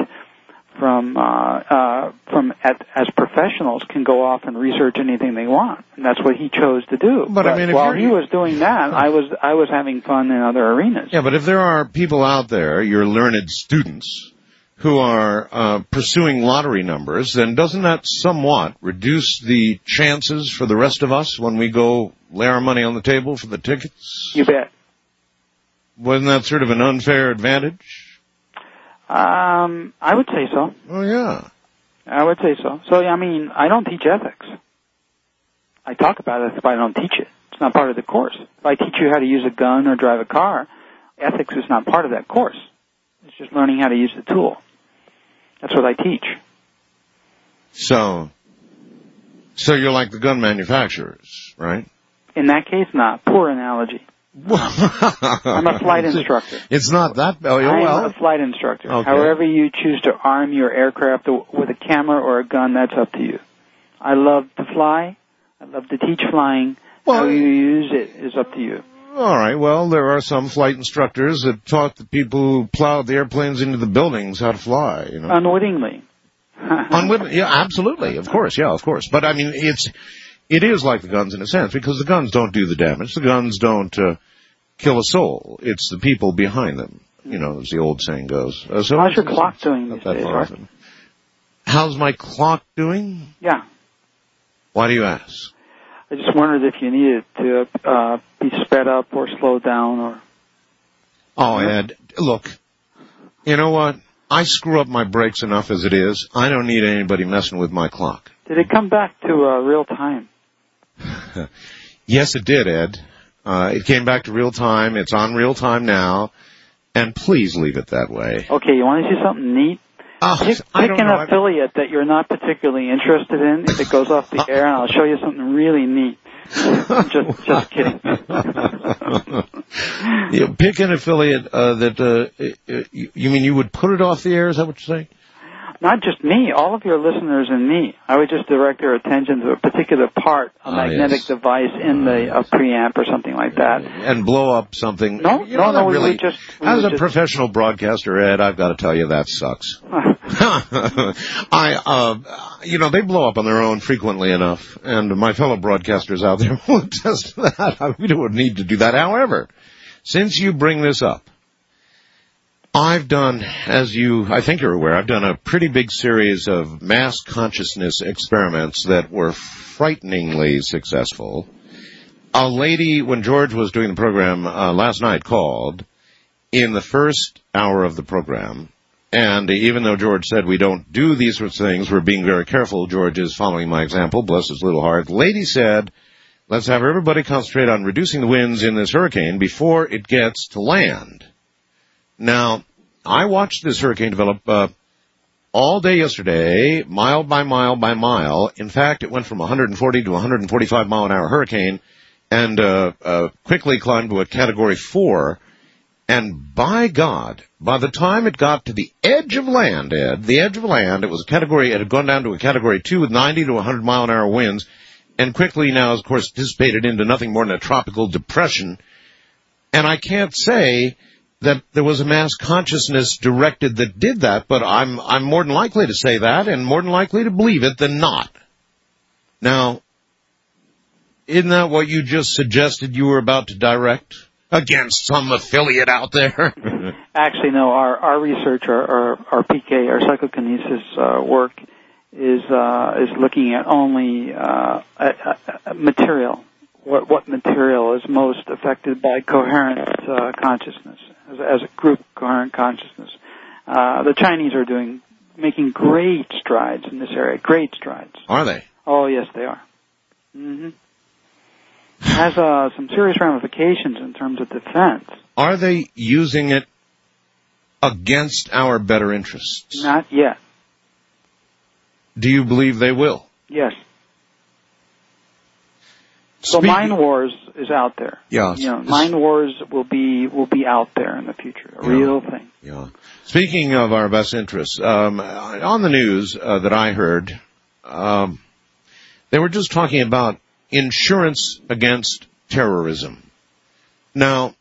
as professionals, can go off and research anything they want, and that's what he chose to do. But I mean, while he was doing that, I was having fun in other arenas. Yeah, but if there are people out there, your learned students, who are pursuing lottery numbers, then doesn't that somewhat reduce the chances for the rest of us when we go lay our money on the table for the tickets? You bet. Wasn't that sort of an unfair advantage? I would say so. Oh, yeah. I would say so. So, I mean, I don't teach ethics. I talk about it, but I don't teach it. It's not part of the course. If I teach you how to use a gun or drive a car, ethics is not part of that course. It's just learning how to use the tool. That's what I teach. So you're like the gun manufacturers, right? In that case, not. Poor analogy. I'm a flight instructor. It's not that. I'm a flight instructor. Okay. However you choose to arm your aircraft with a camera or a gun, that's up to you. I love to fly. I love to teach flying. How you use it is up to you. All right. Well, there are some flight instructors that taught the people who plowed the airplanes into the buildings how to fly. Unwittingly. Unwittingly. Yeah, absolutely. Of course. Yeah, of course. But I mean, it is like the guns in a sense, because the guns don't do the damage. The guns don't kill a soul. It's the people behind them, you know, as the old saying goes. So how's your clock doing these days, Art? How's my clock doing? Yeah. Why do you ask? I just wondered if you needed to be sped up or slowed down or... Oh, Ed, look, you know what? I screw up my brakes enough as it is. I don't need anybody messing with my clock. Did it come back to real time? Yes, it did, Ed. It came back to real time. It's on real time now. And please leave it that way. Okay, you want to see something neat? Pick an affiliate that you're not particularly interested in if it goes off the air, and I'll show you something really neat. just kidding. Pick an affiliate you mean you would put it off the air? Is that what you're saying? Not just me, all of your listeners and me. I would just direct their attention to a particular part, a magnetic device in the preamp or something like that. And blow up something. No, really. As a professional broadcaster, Ed, I've got to tell you that sucks. They blow up on their own frequently enough, and my fellow broadcasters out there will attest to that. We don't need to do that. However, since you bring this up, I've done, I think you're aware, I've done a pretty big series of mass consciousness experiments that were frighteningly successful. A lady, when George was doing the program last night, called in the first hour of the program. And even though George said we don't do these sorts of things, we're being very careful. George is following my example, bless his little heart. The lady said, let's have everybody concentrate on reducing the winds in this hurricane before it gets to land. Now, I watched this hurricane develop all day yesterday, mile by mile by mile. In fact, it went from 140 to 145 mile an hour hurricane and quickly climbed to a Category 4. And by God, by the time it got to the edge of land, Ed, it had gone down to a Category 2 with 90 to 100 mile an hour winds, and quickly now, of course, dissipated into nothing more than a tropical depression. And I can't say that there was a mass consciousness directed that did that, but I'm more than likely to say that and more than likely to believe it than not. Now, isn't that what you just suggested you were about to direct against some affiliate out there? Actually, no. Our research, our PK, our psychokinesis work is looking at only material. What material is most affected by coherent consciousness, as a group coherent consciousness. The Chinese are making great strides in this area, great strides. Are they? Oh, yes, they are. Mm-hmm. Has some serious ramifications in terms of defense. Are they using it against our better interests? Not yet. Do you believe they will? Yes. So Mind Wars is out there. Yeah. Mind Wars will be out there in the future. A real thing. Yeah. Speaking of our best interests, on the news that I heard, they were just talking about insurance against terrorism. Now,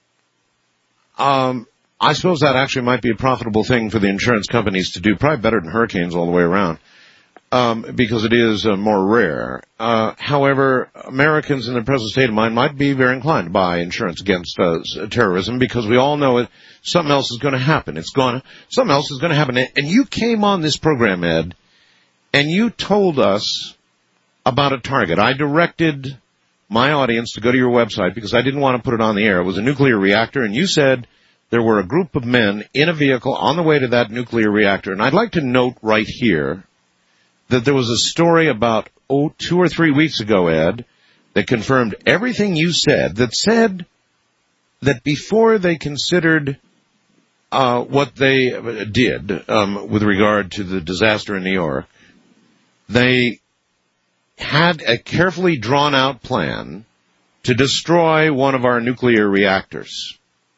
I suppose that actually might be a profitable thing for the insurance companies to do, probably better than hurricanes all the way around. Because it is more rare. However, Americans in their present state of mind might be very inclined to buy insurance against terrorism because we all know something else is going to happen. Something else is going to happen. And you came on this program, Ed, and you told us about a target. I directed my audience to go to your website because I didn't want to put it on the air. It was a nuclear reactor, and you said there were a group of men in a vehicle on the way to that nuclear reactor. And I'd like to note right here that there was a story about, 2 or 3 weeks ago, Ed, that confirmed everything you said, that said that before they considered what they did with regard to the disaster in New York, they had a carefully drawn-out plan to destroy one of our nuclear reactors.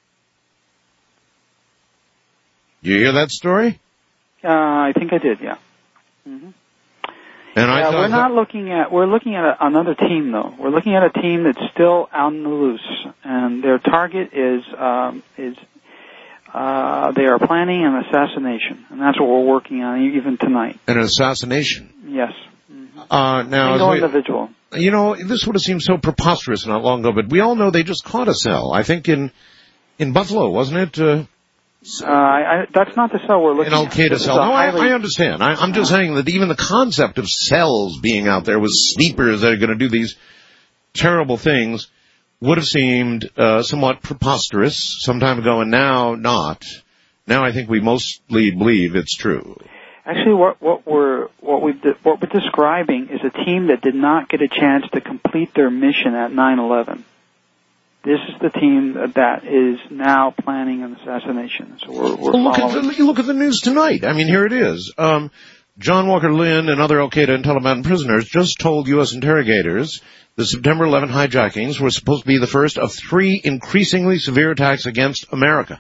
Did you hear that story? I think I did, yeah. Mm-hmm. And we're looking at another team though. We're looking at a team that's still out in the loose, and their target is they are planning an assassination, and that's what we're working on even tonight. An assassination? Yes. Now, single individual. You know, this would have seemed so preposterous not long ago, but we all know they just caught a cell. I think in Buffalo, wasn't it? That's not the cell we're looking at. An Al-Qaeda cell. No, I understand. I'm just saying that even the concept of cells being out there with sleepers that are going to do these terrible things would have seemed somewhat preposterous some time ago, and now not. Now I think we mostly believe it's true. Actually, what we're describing is a team that did not get a chance to complete their mission at 9/11. This is the team that is now planning an assassination. So we're look at the news tonight. I mean, here it is. John Walker Lynn and other Al-Qaeda and Taliban prisoners just told U.S. interrogators the September 11 hijackings were supposed to be the first of 3 increasingly severe attacks against America.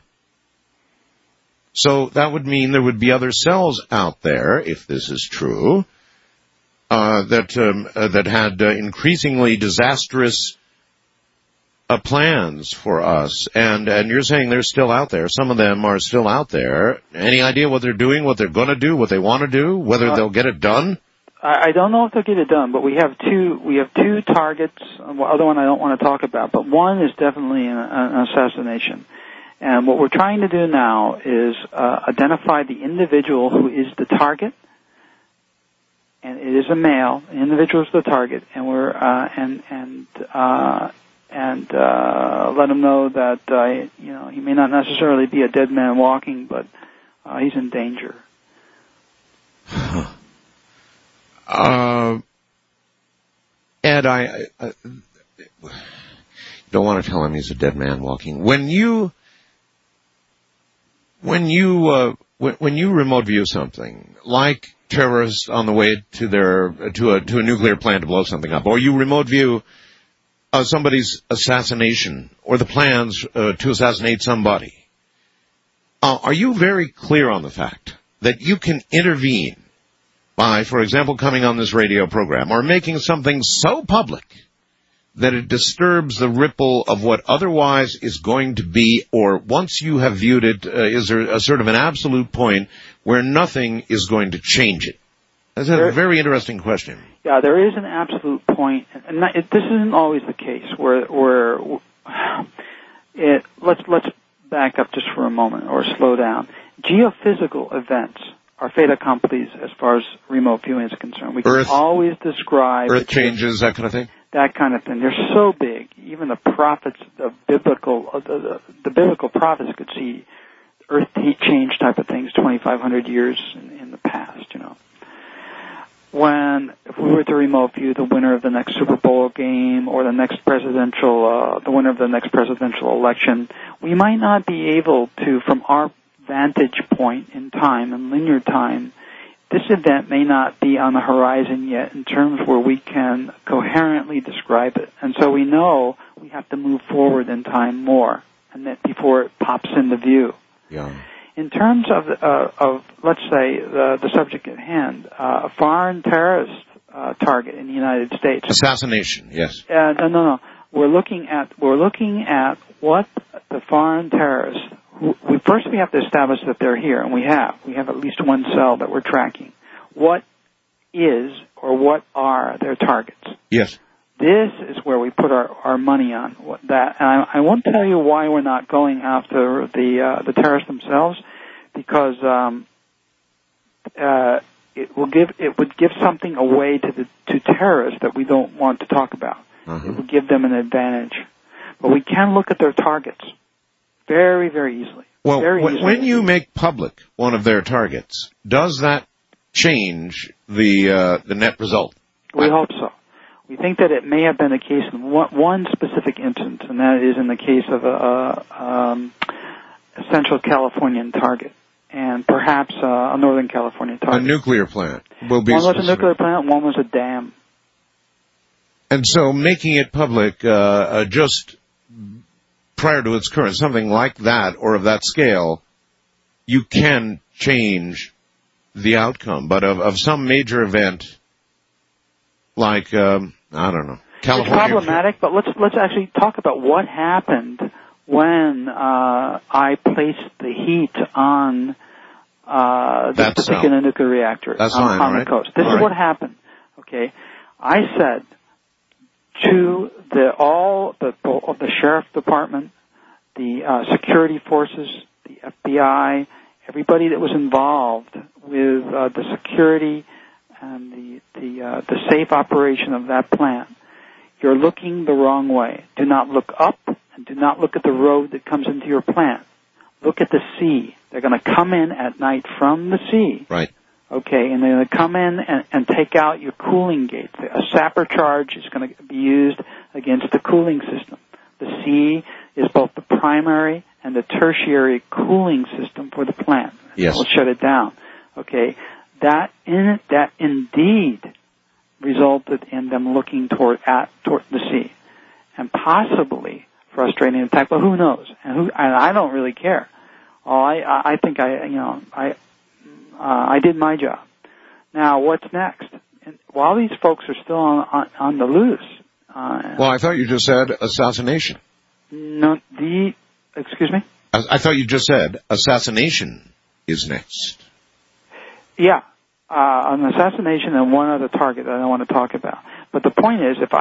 So that would mean there would be other cells out there, if this is true, that had increasingly disastrous plans for us. And you're saying they're still out there. Some of them are still out there. Any idea what they're doing, what they're going to do, what they want to do, whether they'll get it done? I don't know if they'll get it done, but we have two targets. The other one I don't want to talk about, but one is definitely an assassination. And what we're trying to do now is identify the individual who is the target, and it is a male. The individual is the target, and we're let him know that he may not necessarily be a dead man walking, but he's in danger. Ed, I don't want to tell him he's a dead man walking. When you remote view something, like terrorists on the way to a nuclear plant to blow something up, or you remote view somebody's assassination or the plans to assassinate somebody, are you very clear on the fact that you can intervene by, for example, coming on this radio program or making something so public that it disturbs the ripple of what otherwise is going to be, or once you have viewed it, is there a sort of an absolute point where nothing is going to change it? That's a very interesting question. Yeah, there is an absolute point, and this isn't always the case. Let's back up just for a moment, or slow down. Geophysical events are fait accomplis as far as remote viewing is concerned. We can always describe Earth changes, that kind of thing. That kind of thing. They're so big. Even the prophets of the biblical prophets could see Earth heat change type of things 2,500 years in the past. If we were to remote view the winner of the next Super Bowl game or the winner of the next presidential election, we might not be able to, from our vantage point in time, in linear time, this event may not be on the horizon yet in terms where we can coherently describe it. And so we know we have to move forward in time more, and that before it pops into view. Yeah. In terms of let's say, the subject at hand, a foreign terrorist target in the United States. Assassination, yes. No. We're looking at what the foreign terrorists. First we have to establish that they're here, and we have at least one cell that we're tracking. What is or what are their targets? Yes. This is where we put our money on that. And I won't tell you why we're not going after the terrorists themselves, because it would give something away to terrorists that we don't want to talk about. Mm-hmm. It would give them an advantage. But we can look at their targets very, very easily. Well, when you make public one of their targets, does that change the net result? We hope so. We think that it may have been the case in one specific instance, and that is in the case of a Central Californian target, and perhaps a Northern California target. A nuclear plant will be one specific. Was a nuclear plant, one was a dam. And so making it public just prior to its current, something like that or of that scale, you can change the outcome. But of some major event like, I don't know, California. It's problematic, but let's actually talk about what happened when I placed the heat on this particular nuclear reactor on the coast. This is what happened. Okay, I said to the sheriff department, the security forces, the FBI, everybody that was involved with the security and the safe operation of that plant. You're looking the wrong way. Do not look up and do not look at the road that comes into your plant. Look at the sea. They're going to come in at night from the sea. Right. Okay, and they're going to come in and take out your cooling gates. A sapper charge is going to be used against the cooling system. The sea is both the primary and the tertiary cooling system for the plant. Yes. We'll shut it down. Okay, that indeed resulted in them looking toward the sea, and possibly frustrating the attack. But who knows? And I don't really care. I think I did my job. Now, what's next? And while these folks are still on the loose. Well, I thought you just said assassination. No, excuse me? I thought you just said assassination is next. Yeah, an assassination and one other target that I want to talk about. But the point is, if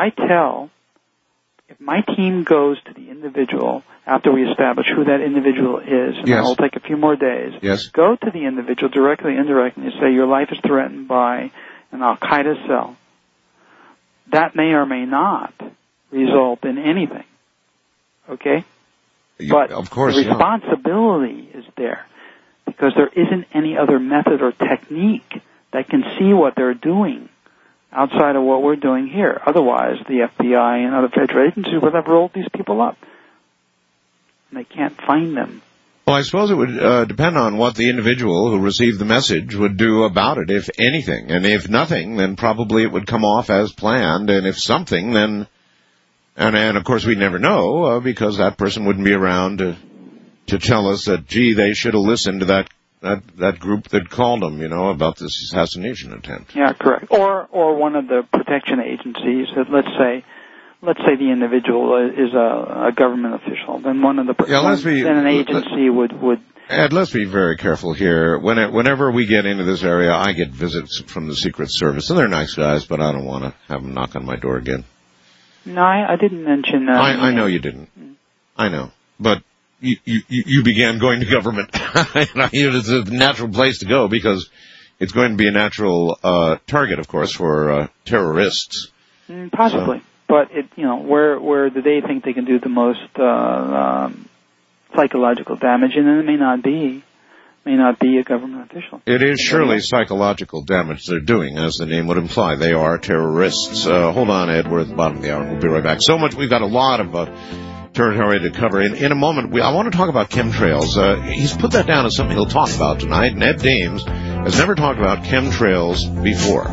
my team goes to the individual after we establish who that individual is, and yes. it'll take a few more days, yes. Go to the individual directly, indirectly, and say your life is threatened by an Al-Qaeda cell. That may or may not result in anything. Okay? But of course, the responsibility is there because there isn't any other method or technique that can see what they're doing outside of what we're doing here. Otherwise, the FBI and other federal agencies would have rolled these people up. And they can't find them. Well, I suppose it would depend on what the individual who received the message would do about it, if anything. And if nothing, then probably it would come off as planned. And if something, then... And of course, we never know, because that person wouldn't be around to tell us that, gee, they should have listened to that group that called them, about this assassination attempt. Yeah, correct. Or one of the protection agencies that, let's say the individual is a government official, then one of the then an agency would. Ed, let's be very careful here. Whenever we get into this area, I get visits from the Secret Service, and they're nice guys, but I don't want to have them knock on my door again. No, I didn't mention. I know you didn't. I know, but you began going to government. It's a natural place to go because it's going to be a natural target, of course, for terrorists. Possibly. So. But where do they think they can do the most psychological damage? And it may not be a government official. It is surely psychological damage they're doing, as the name would imply. They are terrorists. Hold on, Ed. We're at the bottom of the hour. We'll be right back. So much. We've got a lot of territory to cover. In a moment, I want to talk about chemtrails. He's put that down as something he'll talk about tonight. And Ed Dames has never talked about chemtrails before.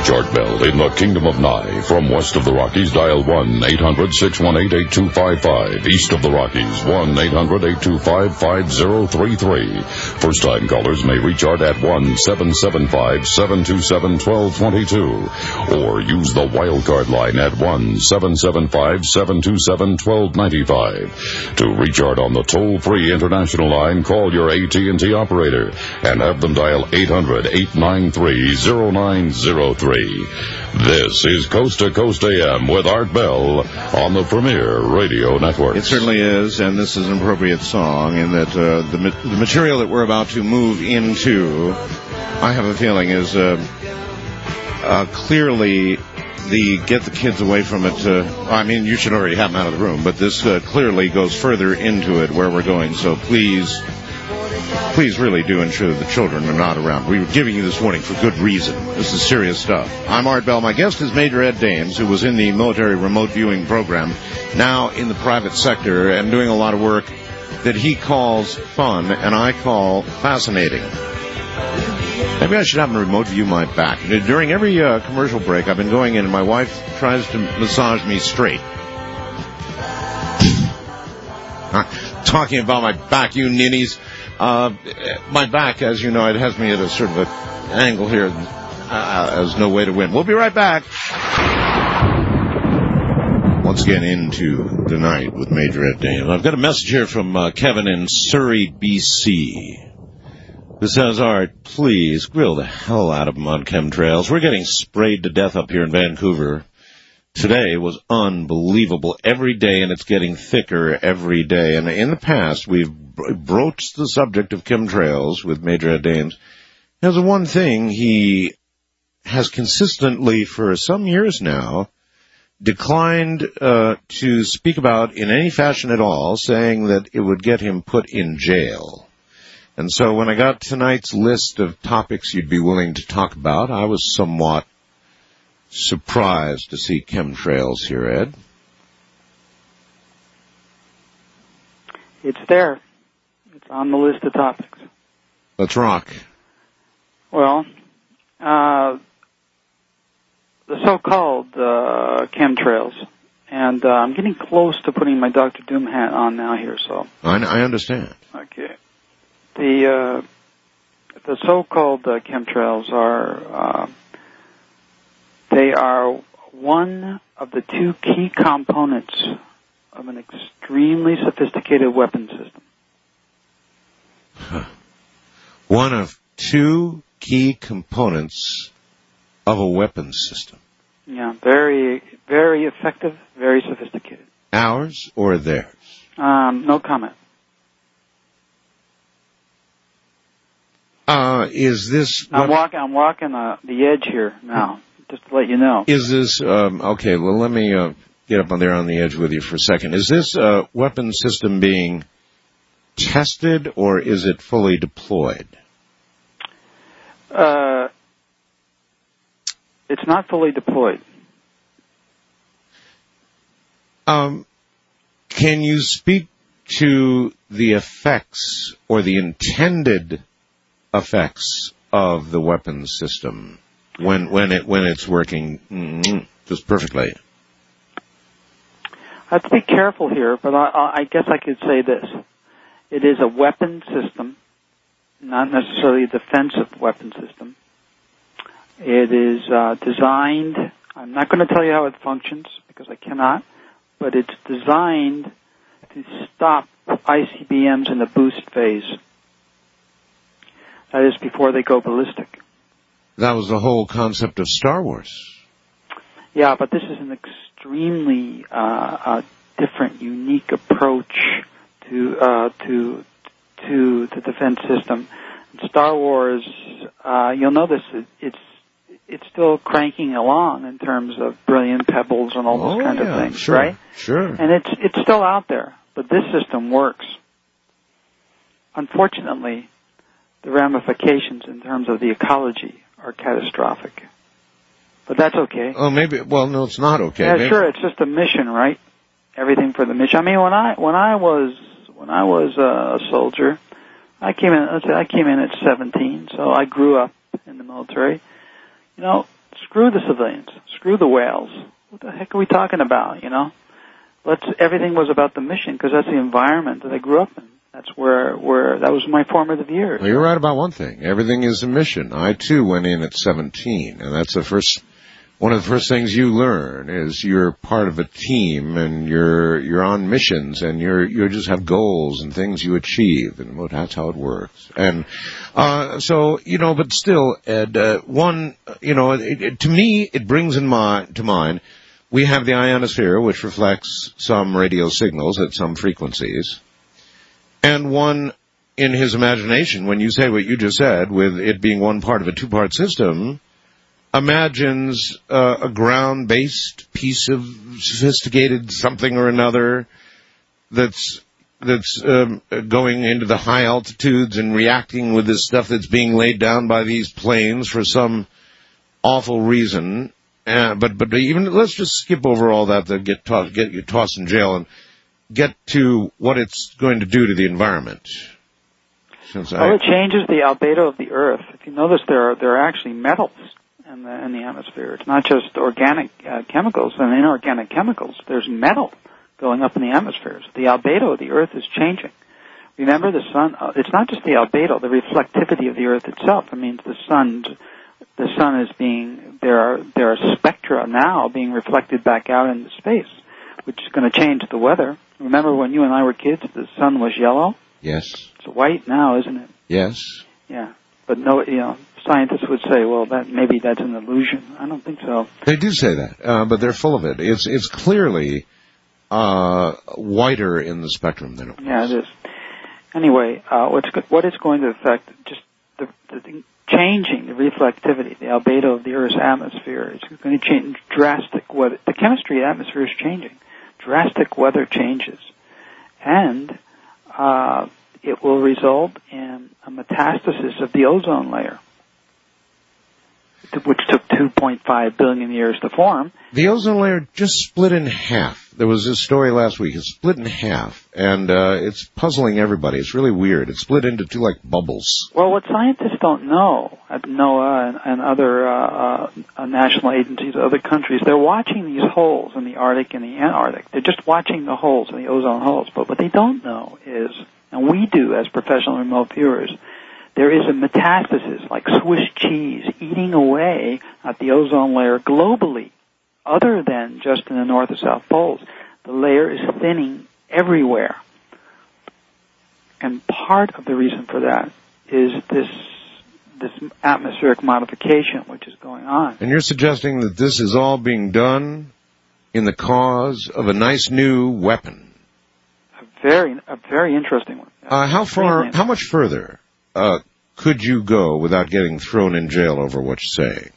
Reach Art Bell in the Kingdom of Nye. From west of the Rockies, dial 1-800-618-8255. East of the Rockies, 1-800-825-5033. First-time callers may reach Art at 1-775-727-1222. Or use the wildcard line at 1-775-727-1295. To reach Art on the toll-free international line, call your AT&T operator and have them dial 800-893-0903. This is Coast to Coast AM with Art Bell on the Premier Radio Network. It certainly is, and this is an appropriate song in that the material that we're about to move into, I have a feeling, is clearly the get the kids away from it. I mean, you should already have them out of the room, but this clearly goes further into it where we're going, so please really do ensure that the children are not around. We were giving you this warning for good reason. This is serious stuff. I'm Art Bell. My guest is Major Ed Dames, who was in the military remote viewing program, now in the private sector and doing a lot of work that he calls fun and I call fascinating. Maybe I should have him remote view my back. During every commercial break, I've been going in and my wife tries to massage me straight. Talking about my back, you ninnies. My back, as you know, it has me at a sort of an angle here. There's no way to win. We'll be right back. Once again, into the night with Major Ed Dames. I've got a message here from Kevin in Surrey, BC. This says, Art, please grill the hell out of them on chemtrails. We're getting sprayed to death up here in Vancouver. Today was unbelievable every day, and it's getting thicker every day. And in the past, we've broached the subject of chemtrails with Major Ed Dames. There's the one thing he has consistently, for some years now, declined to speak about in any fashion at all, saying that it would get him put in jail. And so when I got tonight's list of topics you'd be willing to talk about, I was somewhat surprised to see chemtrails here, Ed. It's there. It's on the list of topics. Let's rock. Well, the so-called chemtrails, and I'm getting close to putting my Dr. Doom hat on now here, so. I understand. Okay. The so-called chemtrails are, they are one of the two key components of an extremely sophisticated weapon system. One of two key components of a weapon system. Yeah, very, very effective, very sophisticated. Ours or theirs? No comment. Is this... I'm walking the edge here now, just to let you know. Is this... okay, well, let me get up on there on the edge with you for a second. Is this weapon system being tested, or is it fully deployed? It's not fully deployed. Can you speak to the effects or the intended effects of the weapons system when it's working just perfectly? I have to be careful here, but I guess I could say this. It is a weapon system, not necessarily a defensive weapon system. It is designed, I'm not going to tell you how it functions because I cannot, but it's designed to stop ICBMs in the boost phase. That is before they go ballistic. That was the whole concept of Star Wars. Yeah, but this is an extremely different, unique approach to the defense system. In Star Wars, you'll notice it's still cranking along in terms of brilliant pebbles and all those kinds of things, sure, right? Sure. And it's still out there, but this system works. Unfortunately, the ramifications in terms of the ecology are catastrophic. But that's okay. Oh, maybe. Well, no, it's not okay. Yeah, maybe. Sure. It's just a mission, right? Everything for the mission. I mean, when I was a soldier, I came in at 17, so I grew up in the military. You know, Screw the civilians. Screw the whales. What the heck are we talking about, you know? Everything was about the mission, because that's the environment that I grew up in. That's where that was my formative years. Well, you're right about one thing. Everything is a mission. I, too, went in at 17, and that's one of the first things you learn is you're part of a team, and you're on missions, and you just have goals and things you achieve, and well, that's how it works. And so, you know, but still, Ed, to me, it brings to mind, we have the ionosphere, which reflects some radio signals at some frequencies. And one, in his imagination, when you say what you just said, with it being one part of a two-part system, imagines a ground-based piece of sophisticated something or another that's going into the high altitudes and reacting with this stuff that's being laid down by these planes for some awful reason. But even let's just skip over all that get you tossed in jail and get to what it's going to do to the environment. It changes the albedo of the Earth. If you notice, there are actually metals in the atmosphere. It's not just organic chemicals and inorganic chemicals. There's metal going up in the atmosphere. So the albedo of the Earth is changing. Remember, the sun. It's not just the albedo, the reflectivity of the Earth itself. It means the sun is being there are spectra now being reflected back out into space, which is going to change the weather. Remember when you and I were kids, the sun was yellow? Yes. It's white now, isn't it? Yes. Yeah. But no, scientists would say, well, maybe that's an illusion. I don't think so. They do say that, but they're full of it. It's clearly whiter in the spectrum than it was. Yeah, it is. Anyway, what it's going to affect, just the changing the reflectivity, the albedo of the Earth's atmosphere. It's going to change drastic weather. The chemistry of the atmosphere is changing. Drastic weather changes. And it will result in a metastasis of the ozone layer, which took 2.5 billion years to form. The ozone layer just split in half. There was this story last week. It split in half, and it's puzzling everybody. It's really weird. It split into two, like, bubbles. Well, what scientists don't know at NOAA and other national agencies, other countries, they're watching these holes in the Arctic and the Antarctic. They're just watching the holes in the ozone holes. But what they don't know is, and we do as professional remote viewers, there is a metastasis, like Swiss cheese, eating away at the ozone layer globally, other than just in the North or South poles. The layer is thinning everywhere. And part of the reason for that is this atmospheric modification which is going on. And you're suggesting that this is all being done in the cause of a nice new weapon. A very interesting one. How much further could you go without getting thrown in jail over what you say?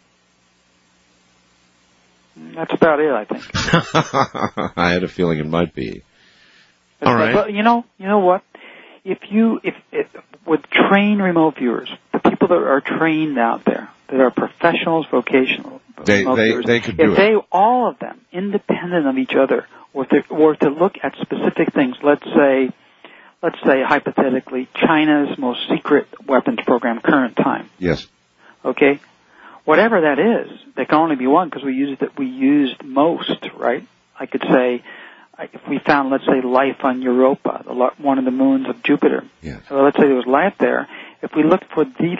That's about it, I think. I had a feeling it might be. All right. But you know what? If with trained remote viewers, the people that are trained out there, that are professionals, vocational remote viewers, they could do if they, all of them, independent of each other, were to look at specific things, let's say hypothetically, China's most secret weapons program, current time. Yes. Okay? Whatever that is, there can only be one because we used most, right? I could say, if we found, let's say, life on Europa, one of the moons of Jupiter. Yes. So let's say there was life there. If we looked for the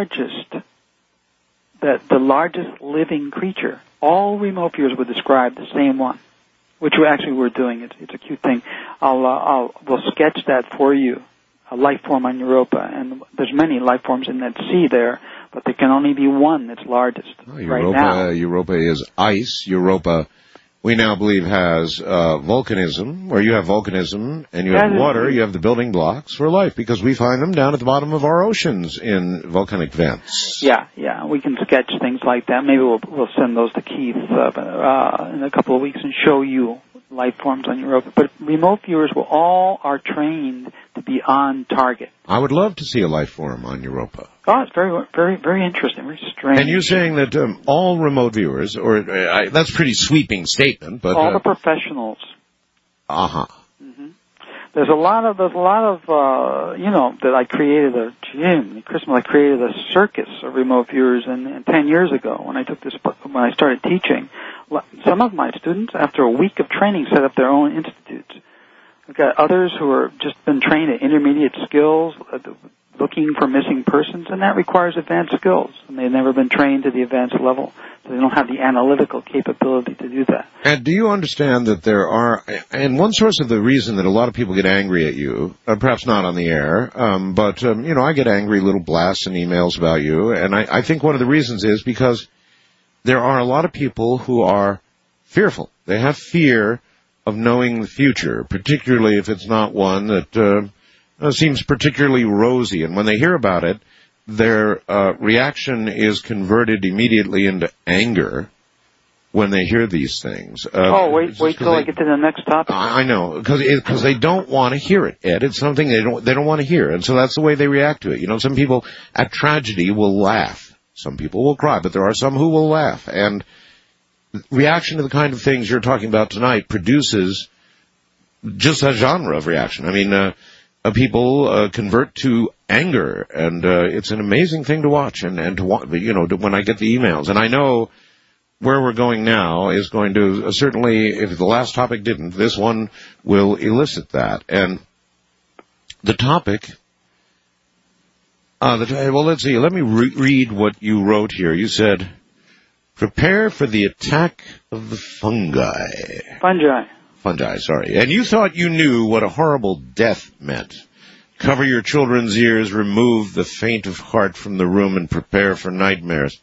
largest living creature, all remote viewers would describe the same one, which we actually were doing. It's a cute thing. We'll sketch that for you, a life form on Europa, and there's many life forms in that sea there, but there can only be one that's largest right now. Europa is ice. Europa, we now believe, has volcanism, where you have volcanism and you have water. You have the building blocks for life, because we find them down at the bottom of our oceans in volcanic vents. Yeah, we can sketch things like that. Maybe we'll send those to Keith in a couple of weeks and show you life forms on Europa. But remote viewers are trained to be on target. I would love to see a life form on Europa. Oh, it's very, very, very interesting, very strange. And you're saying that all remote viewers, that's a pretty sweeping statement, but all the professionals. Uh-huh. Mm-hmm. there's a lot of that I created I created a circus of remote viewers, and 10 years ago when I started teaching, some of my students, after a week of training, set up their own institutes. I've got others who are just been trained at intermediate skills, looking for missing persons, and that requires advanced skills, and they've never been trained to the advanced level, so they don't have the analytical capability to do that. And do you understand that there are, and one source of the reason that a lot of people get angry at you, perhaps not on the air, but I get angry little blasts and emails about you, and I think one of the reasons is because there are a lot of people who are fearful. They have fear of knowing the future, particularly if it's not one that seems particularly rosy. And when they hear about it, their reaction is converted immediately into anger when they hear these things. Wait till I get to the next topic. I know, because they don't want to hear it, Ed. It's something they don't want to hear, and so that's the way they react to it. Some people at tragedy will laugh. Some people will cry, but there are some who will laugh. And reaction to the kind of things you're talking about tonight produces just a genre of reaction. I mean, people convert to anger, and it's an amazing thing to watch and to watch, when I get the emails. And I know where we're going now is going to certainly, if the last topic didn't, this one will elicit that. And the topic, let's see, let me read what you wrote here. You said, prepare for the attack of the fungi. Fungi, sorry. And you thought you knew what a horrible death meant. Cover your children's ears, remove the faint of heart from the room, and prepare for nightmares.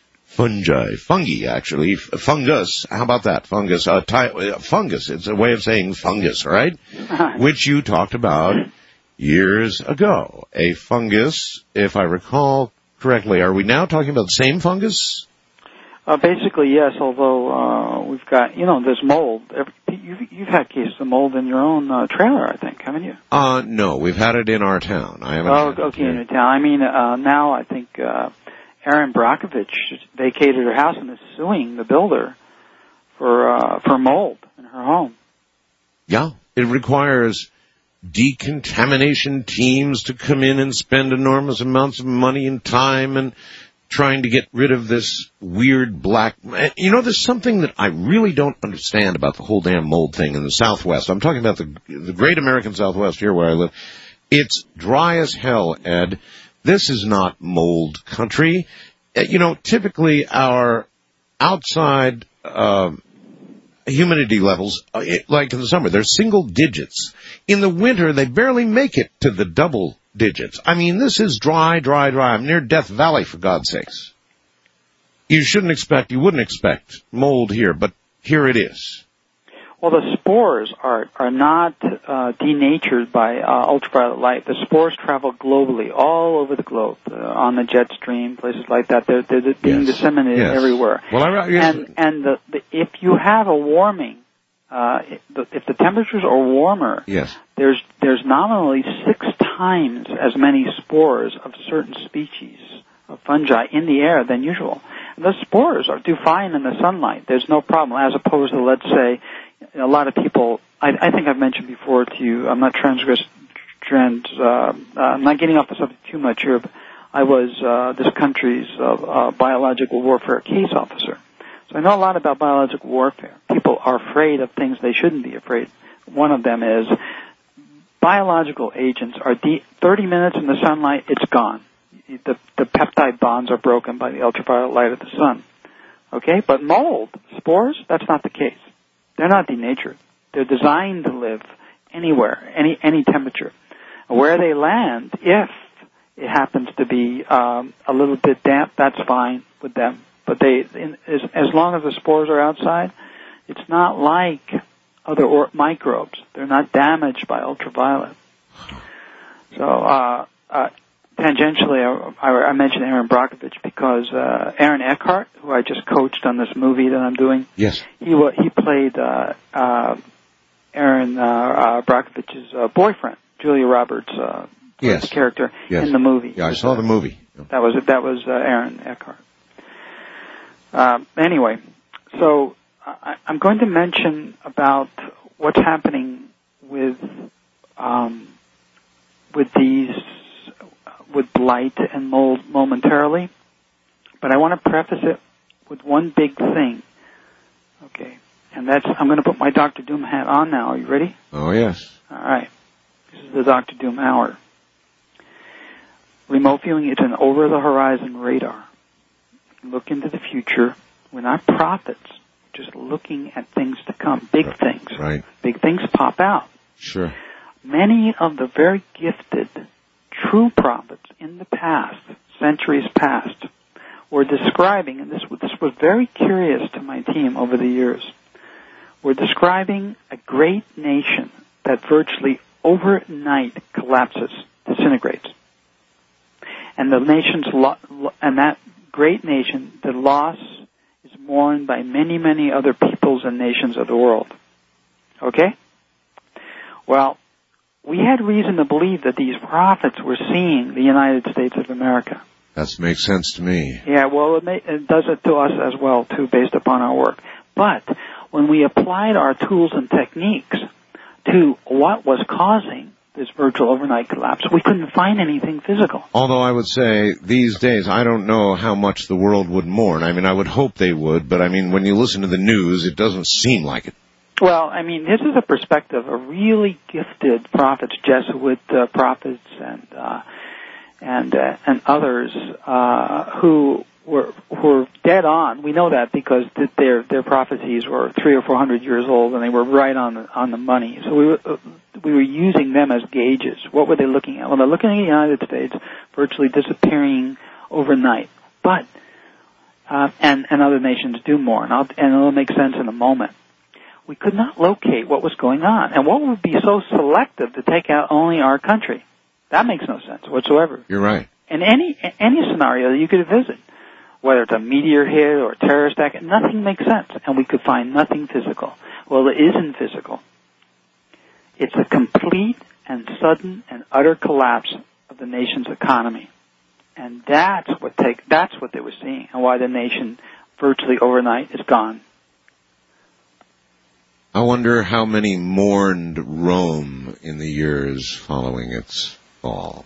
Fungi, actually. Fungus, how about that? Fungus, fungus, it's a way of saying fungus, right? Which you talked about years ago. A fungus, if I recall correctly. Are we now talking about the same fungus? Basically, yes, although we've got, there's mold. You've had cases of mold in your own trailer, I think, haven't you? No, we've had it in our town. I haven't. Okay, in your town. I mean, now I think Erin Brockovich vacated her house and is suing the builder for mold in her home. Yeah, it requires decontamination teams to come in and spend enormous amounts of money and time and trying to get rid of this weird black... there's something that I really don't understand about the whole damn mold thing in the Southwest. I'm talking about the great American Southwest here where I live. It's dry as hell, Ed. This is not mold country. Typically our outside humidity levels, like in the summer, they're single digits. In the winter, they barely make it to the double digits. I mean, this is dry. I'm near Death Valley, for God's sakes. You wouldn't expect mold here, but here it is. Well, the spores are not denatured by ultraviolet light. The spores travel globally, all over the globe, on the jet stream, places like that. They're being disseminated everywhere. Well, if you have a warming, if the temperatures are warmer, there's nominally 6 times as many spores of certain species of fungi in the air than usual. And the spores do fine in the sunlight. There's no problem, as opposed to, let's say, a lot of people, I think I've mentioned before to you, I'm not I'm not getting off the subject too much here, but I was this country's biological warfare case officer. So I know a lot about biological warfare. People are afraid of things they shouldn't be afraid. One of them is biological agents are 30 minutes in the sunlight, it's gone. The peptide bonds are broken by the ultraviolet light of the sun. Okay? But mold, spores, that's not the case. They're not denatured. They're designed to live anywhere, any temperature. Where they land, if it happens to be a little bit damp, that's fine with them. But as long as the spores are outside, it's not like other microbes. They're not damaged by ultraviolet. So, tangentially, I mentioned Erin Brockovich because Aaron Eckhart, who I just coached on this movie that I'm doing, he played Erin Brockovich's boyfriend, Julia Roberts' character in the movie. Yeah, I saw the movie. That was Aaron Eckhart. Anyway, so I'm going to mention about what's happening with with blight and mold momentarily, but I want to preface it with one big thing. Okay, and that's, I'm going to put my Dr. Doom hat on now. Are you ready? Oh, yes. All right. This is the Dr. Doom hour. Remote viewing is an over-the-horizon radar. Look into the future. We're not prophets, just looking at things to come, big things. Right. Big things pop out. Sure. Many of the very gifted, true prophets in the past, centuries past, were describing, and this was very curious to my team over the years, were describing a great nation that virtually overnight collapses, disintegrates. And the nation's and that great nation, the loss is mourned by many, many other peoples and nations of the world. Okay? Well, we had reason to believe that these prophets were seeing the United States of America. That makes sense to me. Yeah, well, it does it to us as well, too, based upon our work. But when we applied our tools and techniques to what was causing this virtual overnight collapse, we couldn't find anything physical. Although I would say these days, I don't know how much the world would mourn. I mean, I would hope they would, but I mean, when you listen to the news, it doesn't seem like it. Well, I mean, this is a perspective of really gifted prophets, Jesuit prophets, and others who were dead on. We know that because their prophecies were 300 or 400 years old, and they were right on the money. So we were using them as gauges. What were they looking at? Well, they're looking at the United States virtually disappearing overnight, but and other nations do more, and it'll make sense in a moment. We could not locate what was going on, and what would be so selective to take out only our country? That makes no sense whatsoever. You're right. In any scenario that you could visit, whether it's a meteor hit or a terrorist attack, nothing makes sense, and we could find nothing physical. Well, it isn't physical. It's a complete and sudden and utter collapse of the nation's economy, and that's what they were seeing, and why the nation virtually overnight is gone. I wonder how many mourned Rome in the years following its fall.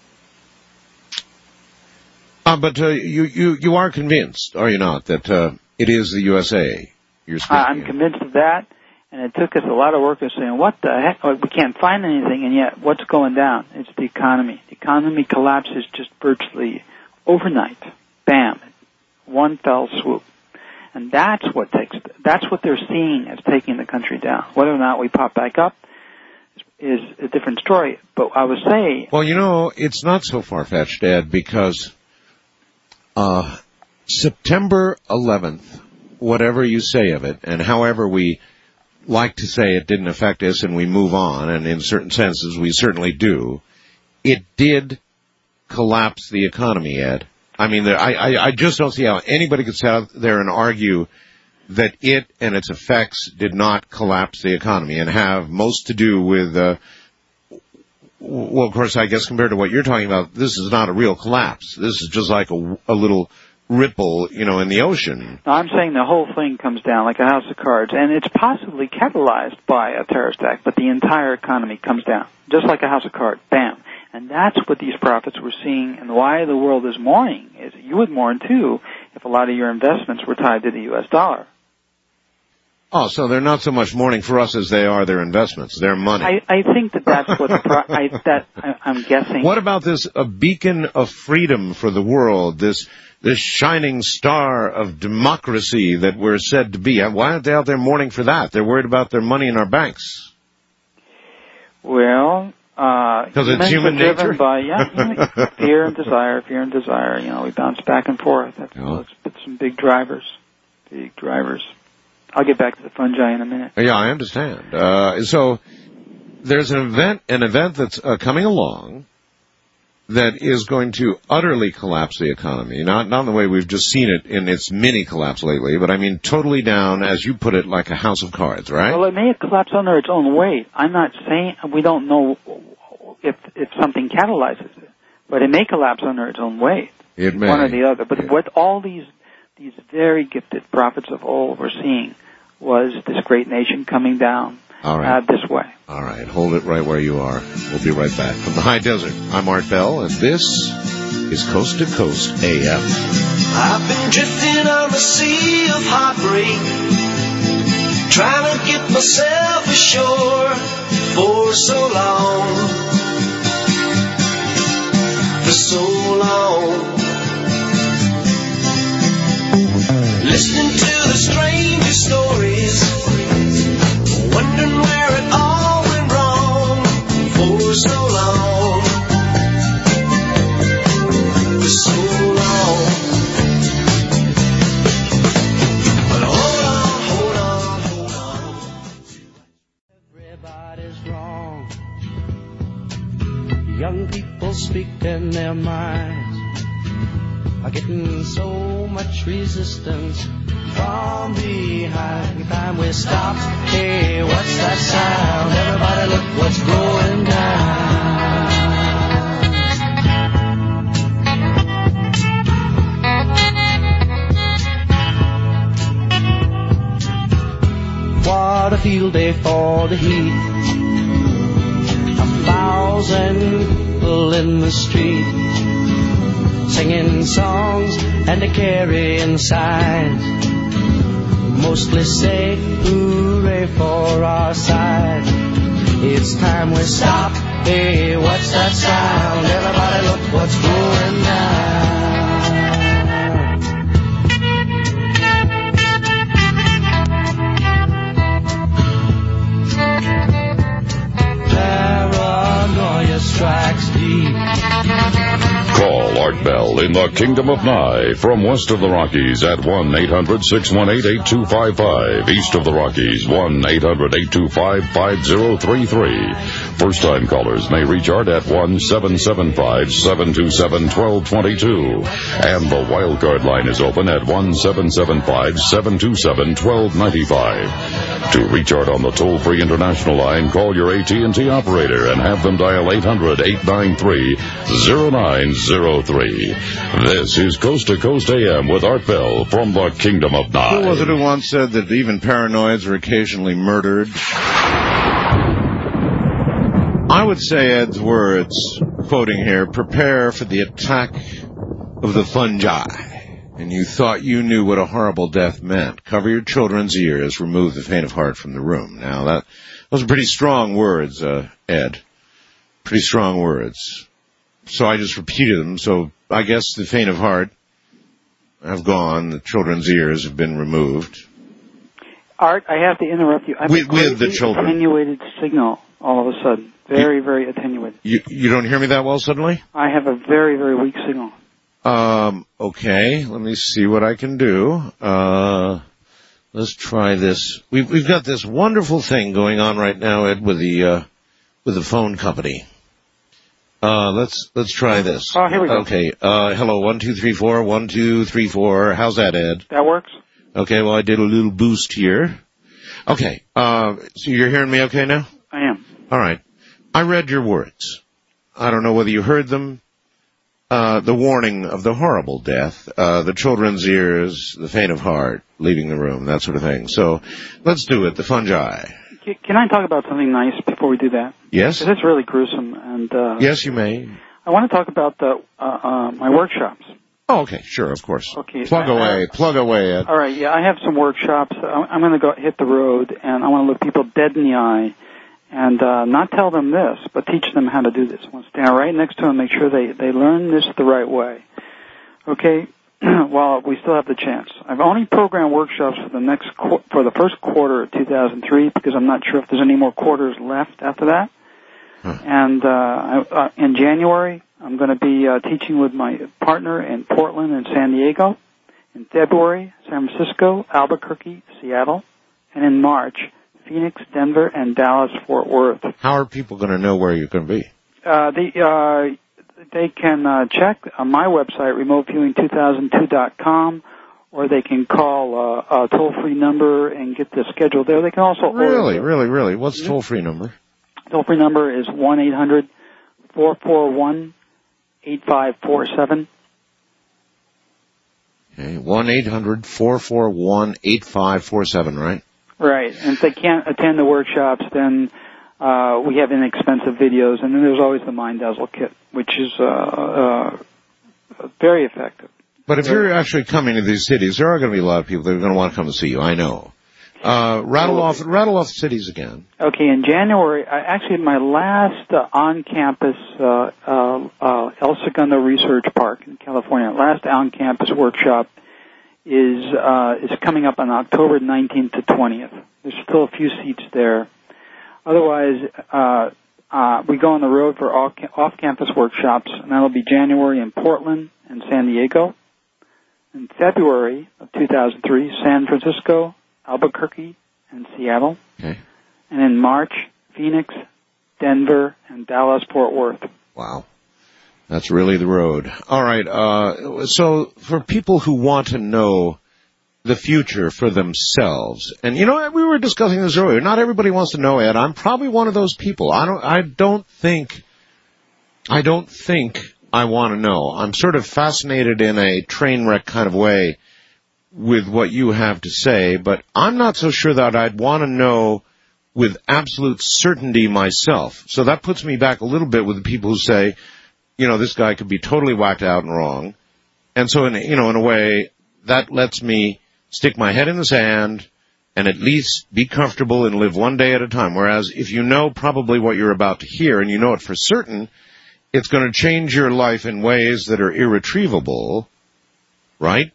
But you are convinced, are you not, that it is the USA you're speaking I'm convinced of that, and it took us a lot of work of saying, what the heck, we can't find anything, and yet what's going down? It's the economy. The economy collapses just virtually overnight. Bam. One fell swoop. And that's what they're seeing as taking the country down. Whether or not we pop back up is a different story. But I would say... Well, you know, it's not so far-fetched, Ed, because September 11th, whatever you say of it, and however we like to say it didn't affect us and we move on, and in certain senses we certainly do, it did collapse the economy, Ed. I mean, I just don't see how anybody could sit out there and argue that it and its effects did not collapse the economy and have most to do with, well, of course, I guess compared to what you're talking about, this is not a real collapse. This is just like a little ripple, you know, in the ocean. No, I'm saying the whole thing comes down like a house of cards, and it's possibly catalyzed by a terrorist act, but the entire economy comes down, just like a house of cards. Bam. And that's what these prophets were seeing, and why the world is mourning. Is you would mourn, too, if a lot of your investments were tied to the U.S. dollar. Oh, so they're not so much mourning for us as they are their investments, their money. I think that's what I'm guessing. What about this, a beacon of freedom for the world, this shining star of democracy that we're said to be? Why aren't they out there mourning for that? They're worried about their money in our banks. Well... because it's human nature? By, fear and desire. You know, we bounce back and forth. That's some big drivers. I'll get back to the fungi in a minute. Yeah, I understand. So there's an event that's coming along that is going to utterly collapse the economy. Not in the way we've just seen it in its mini collapse lately, but I mean totally down, as you put it, like a house of cards, right? Well, it may collapse under its own weight. I'm not saying we don't know if something catalyzes it, but it may collapse under its own weight. It may. One or the other. But what all these very gifted prophets of old were seeing was this great nation coming down. All right. this way. All right. Hold it right where you are. We'll be right back. From the High Desert, I'm Art Bell, and this is Coast to Coast AM. I've been drifting on the sea of heartbreak, trying to get myself ashore for so long. For so long. Listening to the strangest stories, wondering where it all went wrong for so long. For so long. But hold on. Everybody's wrong. Young people speaking their minds are getting so much resistance from behind. Every time we stop, hey, what's that sound? Everybody look what's going down. What a field day for the heat. 1,000 people in the street, singing songs and a carrying signs, mostly say hooray for our side. It's time we stop, hey, what's that sound? Everybody look what's going down. Paranoia strikes deep. Call Art Bell in the Kingdom of Nye from west of the Rockies at 1-800-618-8255. East of the Rockies, 1-800-825-5033. First-time callers may reach Art at 1-775-727-1222. And the wildcard line is open at 1-775-727-1295. To reach Art on the toll-free international line, call your AT&T operator and have them dial 800-893-0903. This is Coast to Coast AM with Art Bell from the Kingdom of Nye. Who was it who once said that even paranoids are occasionally murdered? I would say Ed's words, quoting here, prepare for the attack of the fungi. And you thought you knew what a horrible death meant. Cover your children's ears, remove the faint of heart from the room. Now, those are pretty strong words, Ed. Pretty strong words. So I just repeated them, so I guess the faint of heart have gone, the children's ears have been removed. Art, I have to interrupt you. I have With the children. Attenuated signal all of a sudden. Very, very attenuated. You don't hear me that well suddenly? I have a very, very weak signal. Okay, let me see what I can do. Let's try this. We've got this wonderful thing going on right now, Ed, with the phone company. Let's try this. Oh, here we go. Okay, hello, 1, 2, 3, 4, 1, 2, 3, 4. How's that, Ed? That works. Okay, well, I did a little boost here. Okay, so you're hearing me okay now? I am. All right. I read your words. I don't know whether you heard them. The warning of the horrible death, the children's ears, the faint of heart, leaving the room, that sort of thing. So let's do it, the fungi. Can I talk about something nice before we do that? Yes. Because it's really gruesome. And yes, you may. I want to talk about my workshops. Oh, okay, sure, of course. Okay. Plug away, Ed. All right, yeah, I have some workshops. I'm going to go hit the road, and I want to look people dead in the eye and not tell them this, but teach them how to do this. I want to stand right next to them and make sure they learn this the right way. Okay? While we still have the chance. I've only programmed workshops for the first quarter of 2003 because I'm not sure if there's any more quarters left after that. And in January, I'm going to be teaching with my partner in Portland and San Diego. In February, San Francisco, Albuquerque, Seattle. And in March, Phoenix, Denver, and Dallas, Fort Worth. How are people going to know where you're going to be? They can check on my website, remoteviewing2002.com, or they can call a toll-free number and get the schedule there. They can also Really? What's the toll-free number? Toll-free number is 1-800-441-8547. Okay, 1-800-441-8547, right? Right. And if they can't attend the workshops, then we have inexpensive videos, and then there's always the Mind Dazzle kit, which is very effective. But if you're actually coming to these cities, there are going to be a lot of people that are going to want to come and see you. I know. Rattle off the cities again. Okay, in January, actually my last on-campus El Segundo Research Park in California, last on-campus workshop is coming up on October 19th to 20th. There's still a few seats there. Otherwise, we go on the road for off-campus workshops, and that'll be January in Portland and San Diego. In February of 2003, San Francisco, Albuquerque, and Seattle. Okay. And in March, Phoenix, Denver, and Dallas-Fort Worth. Wow. That's really the road. All right. So for people who want to know the future for themselves, and you know, we were discussing this earlier. Not everybody wants to know, Ed. I'm probably one of those people. I don't think I want to know. I'm sort of fascinated in a train wreck kind of way with what you have to say, but I'm not so sure that I'd want to know with absolute certainty myself. So that puts me back a little bit with the people who say, you know, this guy could be totally whacked out and wrong. And so, in a way, that lets me stick my head in the sand and at least be comfortable and live one day at a time. Whereas if you know probably what you're about to hear and you know it for certain, it's going to change your life in ways that are irretrievable, right?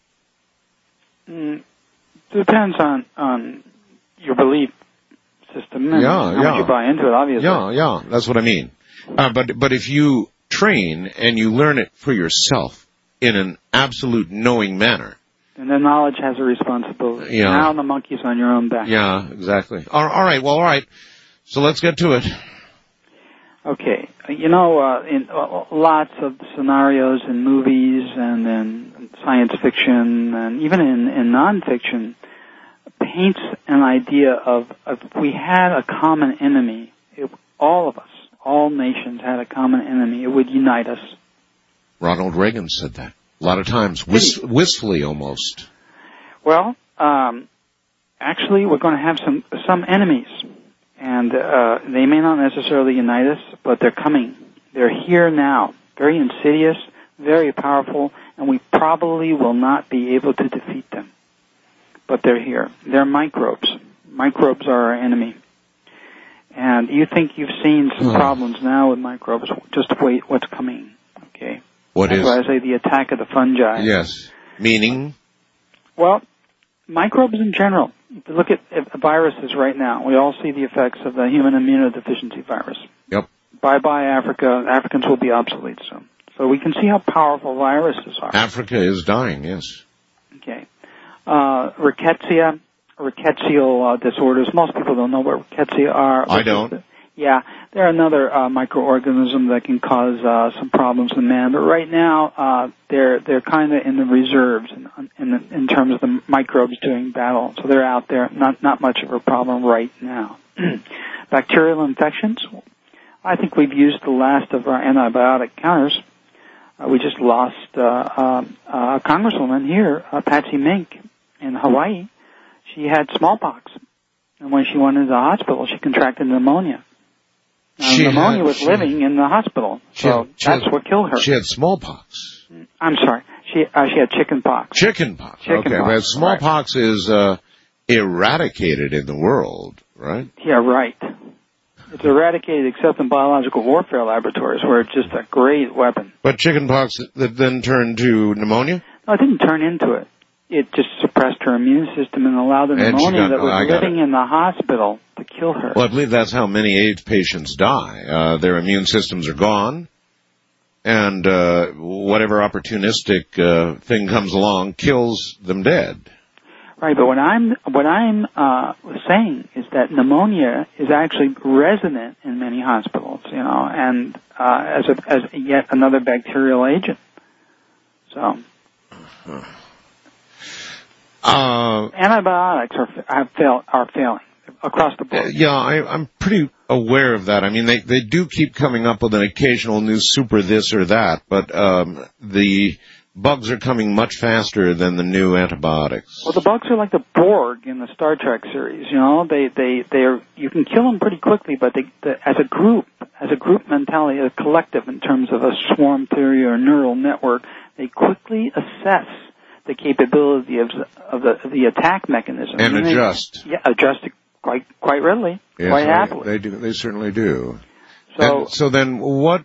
Depends on your belief system and how much you buy into it, obviously. Yeah, that's what I mean. But if you train and you learn it for yourself in an absolute knowing manner. And then knowledge has a responsibility. Yeah. Now the monkey's on your own back. Yeah, exactly. All right. So let's get to it. Okay. You know, in lots of scenarios in movies and in science fiction and even in nonfiction paints an idea of if we had a common enemy, all of us, all nations had a common enemy, it would unite us. Ronald Reagan said that a lot of times, wistfully almost. Well, actually, we're going to have some enemies. And they may not necessarily unite us, but they're coming. They're here now. Very insidious, very powerful, and we probably will not be able to defeat them. But they're here. They're microbes. Microbes are our enemy. And you think you've seen some problems now with microbes. Just wait what's coming. Okay? That's why I say the attack of the fungi. Yes. Meaning? Well, microbes in general. If you look at viruses right now, we all see the effects of the human immunodeficiency virus. Yep. Bye-bye, Africa. Africans will be obsolete soon. So we can see how powerful viruses are. Africa is dying, yes. Okay. Rickettsia, rickettsial disorders. Most people don't know what rickettsia are. I don't. Yeah, they're another microorganism that can cause some problems in man. But right now, they're kind of in the reserves in terms of the microbes doing battle. So they're out there, not much of a problem right now. Bacterial infections. I think we've used the last of our antibiotic counters. We just lost a congresswoman here, Patsy Mink, in Hawaii. She had smallpox, and when she went into the hospital, she contracted pneumonia. Pneumonia was living in the hospital, so that's what killed her. She had smallpox. I'm sorry. She had chickenpox. Chickenpox. Okay, but smallpox is eradicated in the world, right? Yeah, right. It's eradicated except in biological warfare laboratories, where it's just a great weapon. But chickenpox that then turned to pneumonia? No, it didn't turn into it. It just suppressed her immune system and allowed the pneumonia that was living in the hospital to kill her. Well, I believe that's how many AIDS patients die. Their immune systems are gone, and whatever opportunistic thing comes along kills them dead. Right, but what I'm saying is that pneumonia is actually resident in many hospitals, and as yet another bacterial agent. So. Antibiotics are failing across the board. Yeah, I'm pretty aware of that. I mean, they do keep coming up with an occasional new super this or that, but the bugs are coming much faster than the new antibiotics. Well, the bugs are like the Borg in the Star Trek series. You know, they are. You can kill them pretty quickly, but as a group mentality, a collective in terms of a swarm theory or neural network, they quickly assess the capability of the attack mechanism And adjust. Adjust it quite readily, Yes, quite happily. They do. They certainly do. So then, what?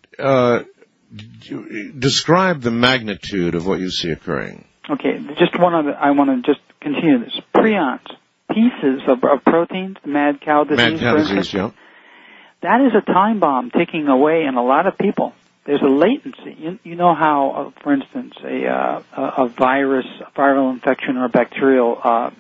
Describe the magnitude of what you see occurring. Okay, just one other. I want to just continue this. Prions, pieces of proteins, mad cow disease. Mad cow for disease, instance, yeah. That is a time bomb ticking away in a lot of people. There's a latency. You know how, for instance, a viral infection or bacterial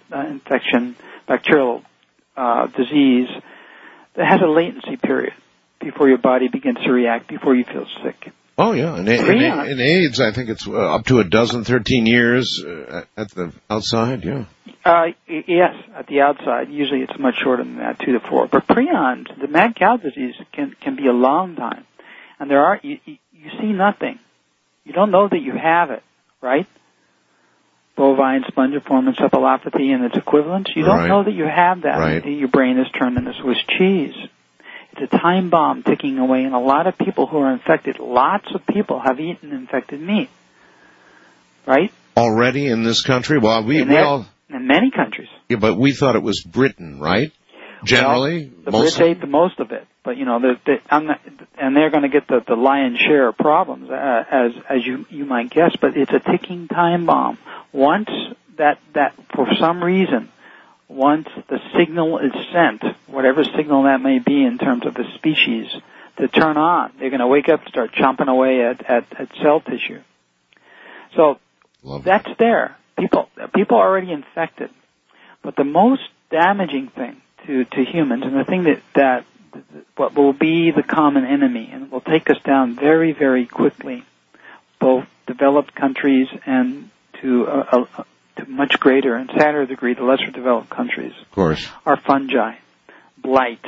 disease that has a latency period before your body begins to react, before you feel sick. Oh, yeah. In AIDS, I think it's up to 13 years at the outside, yeah. Yes, at the outside. Usually it's much shorter than that, 2 to 4. But prions, the mad cow disease, can be a long time. And you see nothing. You don't know that you have it, right? Bovine spongiform encephalopathy and its equivalents. You don't know that you have that until your brain is turned into Swiss cheese. It's a time bomb ticking away, and a lot of people who are infected, lots of people have eaten infected meat, right? Already in this country? Well, in many countries. Yeah, but we thought it was Britain, right? Generally? Well, the Brits ate the most of it, but, and they're going to get the lion's share of problems, as you might guess, but it's a ticking time bomb. Once that for some reason, once the signal is sent, whatever signal that may be in terms of the species, to turn on, they're going to wake up and start chomping away at cell tissue. So that's there. People are already infected. But the most damaging thing to humans, and the thing that what will be the common enemy and will take us down very, very quickly, both developed countries and to much greater and sadder degree, the lesser developed countries, of course, are fungi, blight,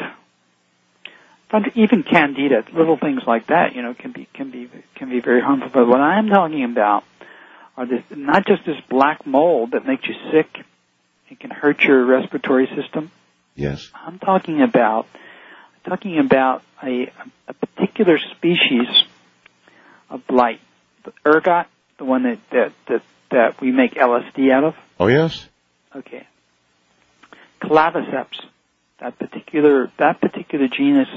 even candida, little things like that, can be very harmful. But what I'm talking about are not just this black mold that makes you sick, it can hurt your respiratory system. Yes. I'm talking about a particular species of blight, the ergot, the one that we make LSD out of. Oh, yes? Okay. Claviceps, that particular genus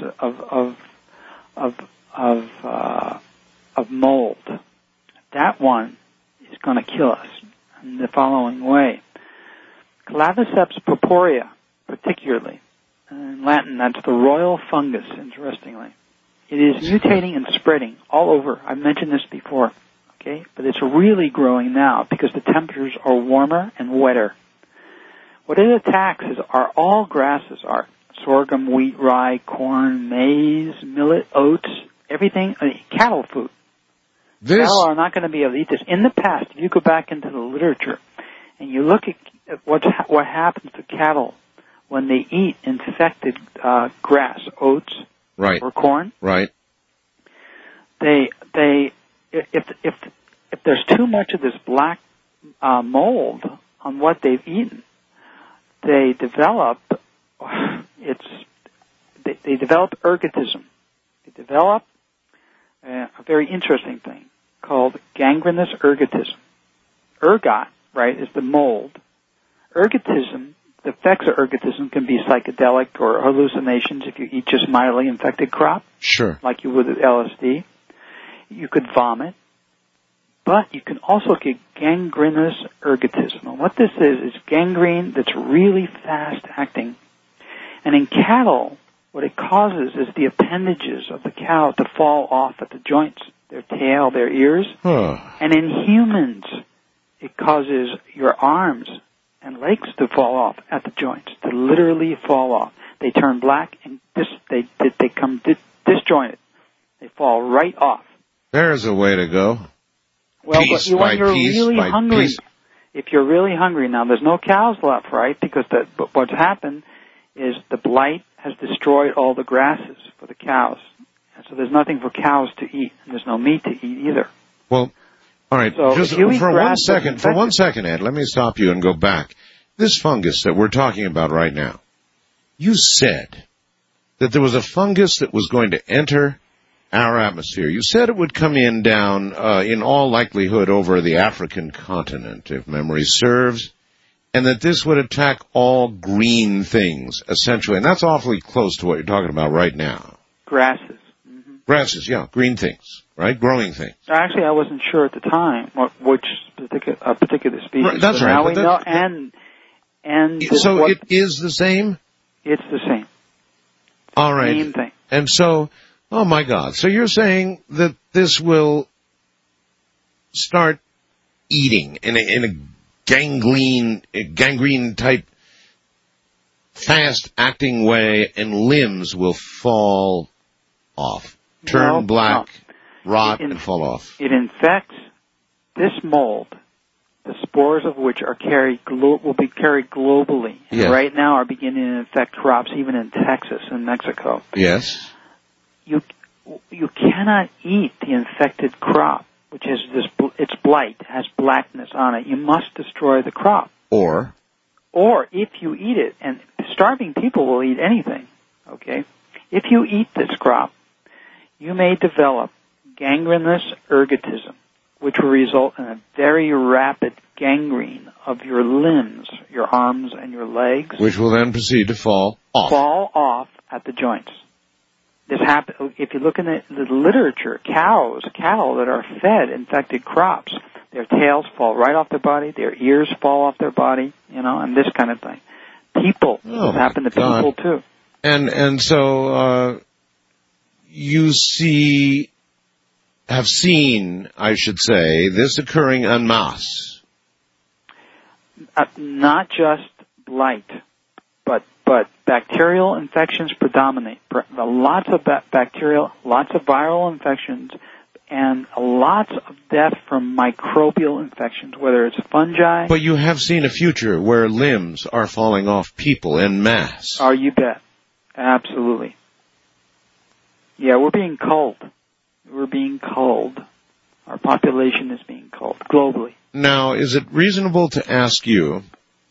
of mold, that one is going to kill us in the following way. Claviceps purpurea, particularly. In Latin, that's the royal fungus, interestingly. It is mutating and spreading all over. I've mentioned this before. Okay, but it's really growing now because the temperatures are warmer and wetter. What it attacks are all grasses, are sorghum, wheat, rye, corn, maize, millet, oats, everything, cattle food. Cattle are not going to be able to eat this. In the past, if you go back into the literature and you look at what happens to cattle when they eat infected grass, oats, or corn, if there's too much of this black mold on what they've eaten, they develop ergotism. They develop a very interesting thing called gangrenous ergotism. Ergot, is the mold. Ergotism, the effects of ergotism can be psychedelic or hallucinations if you eat just mildly infected crop. Sure. Like you would with LSD. You could vomit. But you can also get gangrenous ergotism. And what this is gangrene that's really fast acting. And in cattle, what it causes is the appendages of the cow to fall off at the joints, their tail, their ears. And in humans, it causes your arms and legs to fall off at the joints, to literally fall off. They turn black and they come disjointed. They fall right off. There's a way to go. Well, but when you're really hungry, if you're really hungry, now there's no cows left, right? Because what's happened is the blight has destroyed all the grasses for the cows. And so there's nothing for cows to eat, and there's no meat to eat either. Well, All right, So just if you eat for grass one second, Ed, let me stop you and go back. This fungus that we're talking about right now, you said that there was a fungus that was going to enter our atmosphere. You said it would come in down, in all likelihood, over the African continent, if memory serves, and that this would attack all green things, essentially. And that's awfully close to what you're talking about right now. Grasses. Grasses, yeah, green things, right? Growing things. Actually, I wasn't sure at the time which particular species. Right, that's but right. Now we know, and so it is the same? It's the same. All right. Same thing. And so, oh my God. So you're saying that this will start eating in a gangrene type, fast-acting way, and limbs will fall off, turn black, rot, and fall off. It infects this mold, the spores of which are will be carried globally. And Yes. right now are beginning to infect crops even in Texas and Mexico. Yes. You cannot eat the infected crop, which is its blight, has blackness on it. You must destroy the crop. Or if you eat it, and starving people will eat anything, okay? If you eat this crop, you may develop gangrenous ergotism, which will result in a very rapid gangrene of your limbs, your arms and your legs. which will then proceed to fall off. Fall off at the joints. This happen. If you look in the literature, cattle that are fed infected crops, their tails fall right off their body, their ears fall off their body, and this kind of thing. People, this happen to people too. And so you have seen, I should say, this occurring en masse. Not just blight, but bacterial infections predominate. Lots of bacterial, lots of viral infections, and lots of death from microbial infections, whether it's fungi. But you have seen a future where limbs are falling off people en masse. Oh, you bet. Absolutely. Yeah, we're being culled. Our population is being culled globally. Now, is it reasonable to ask you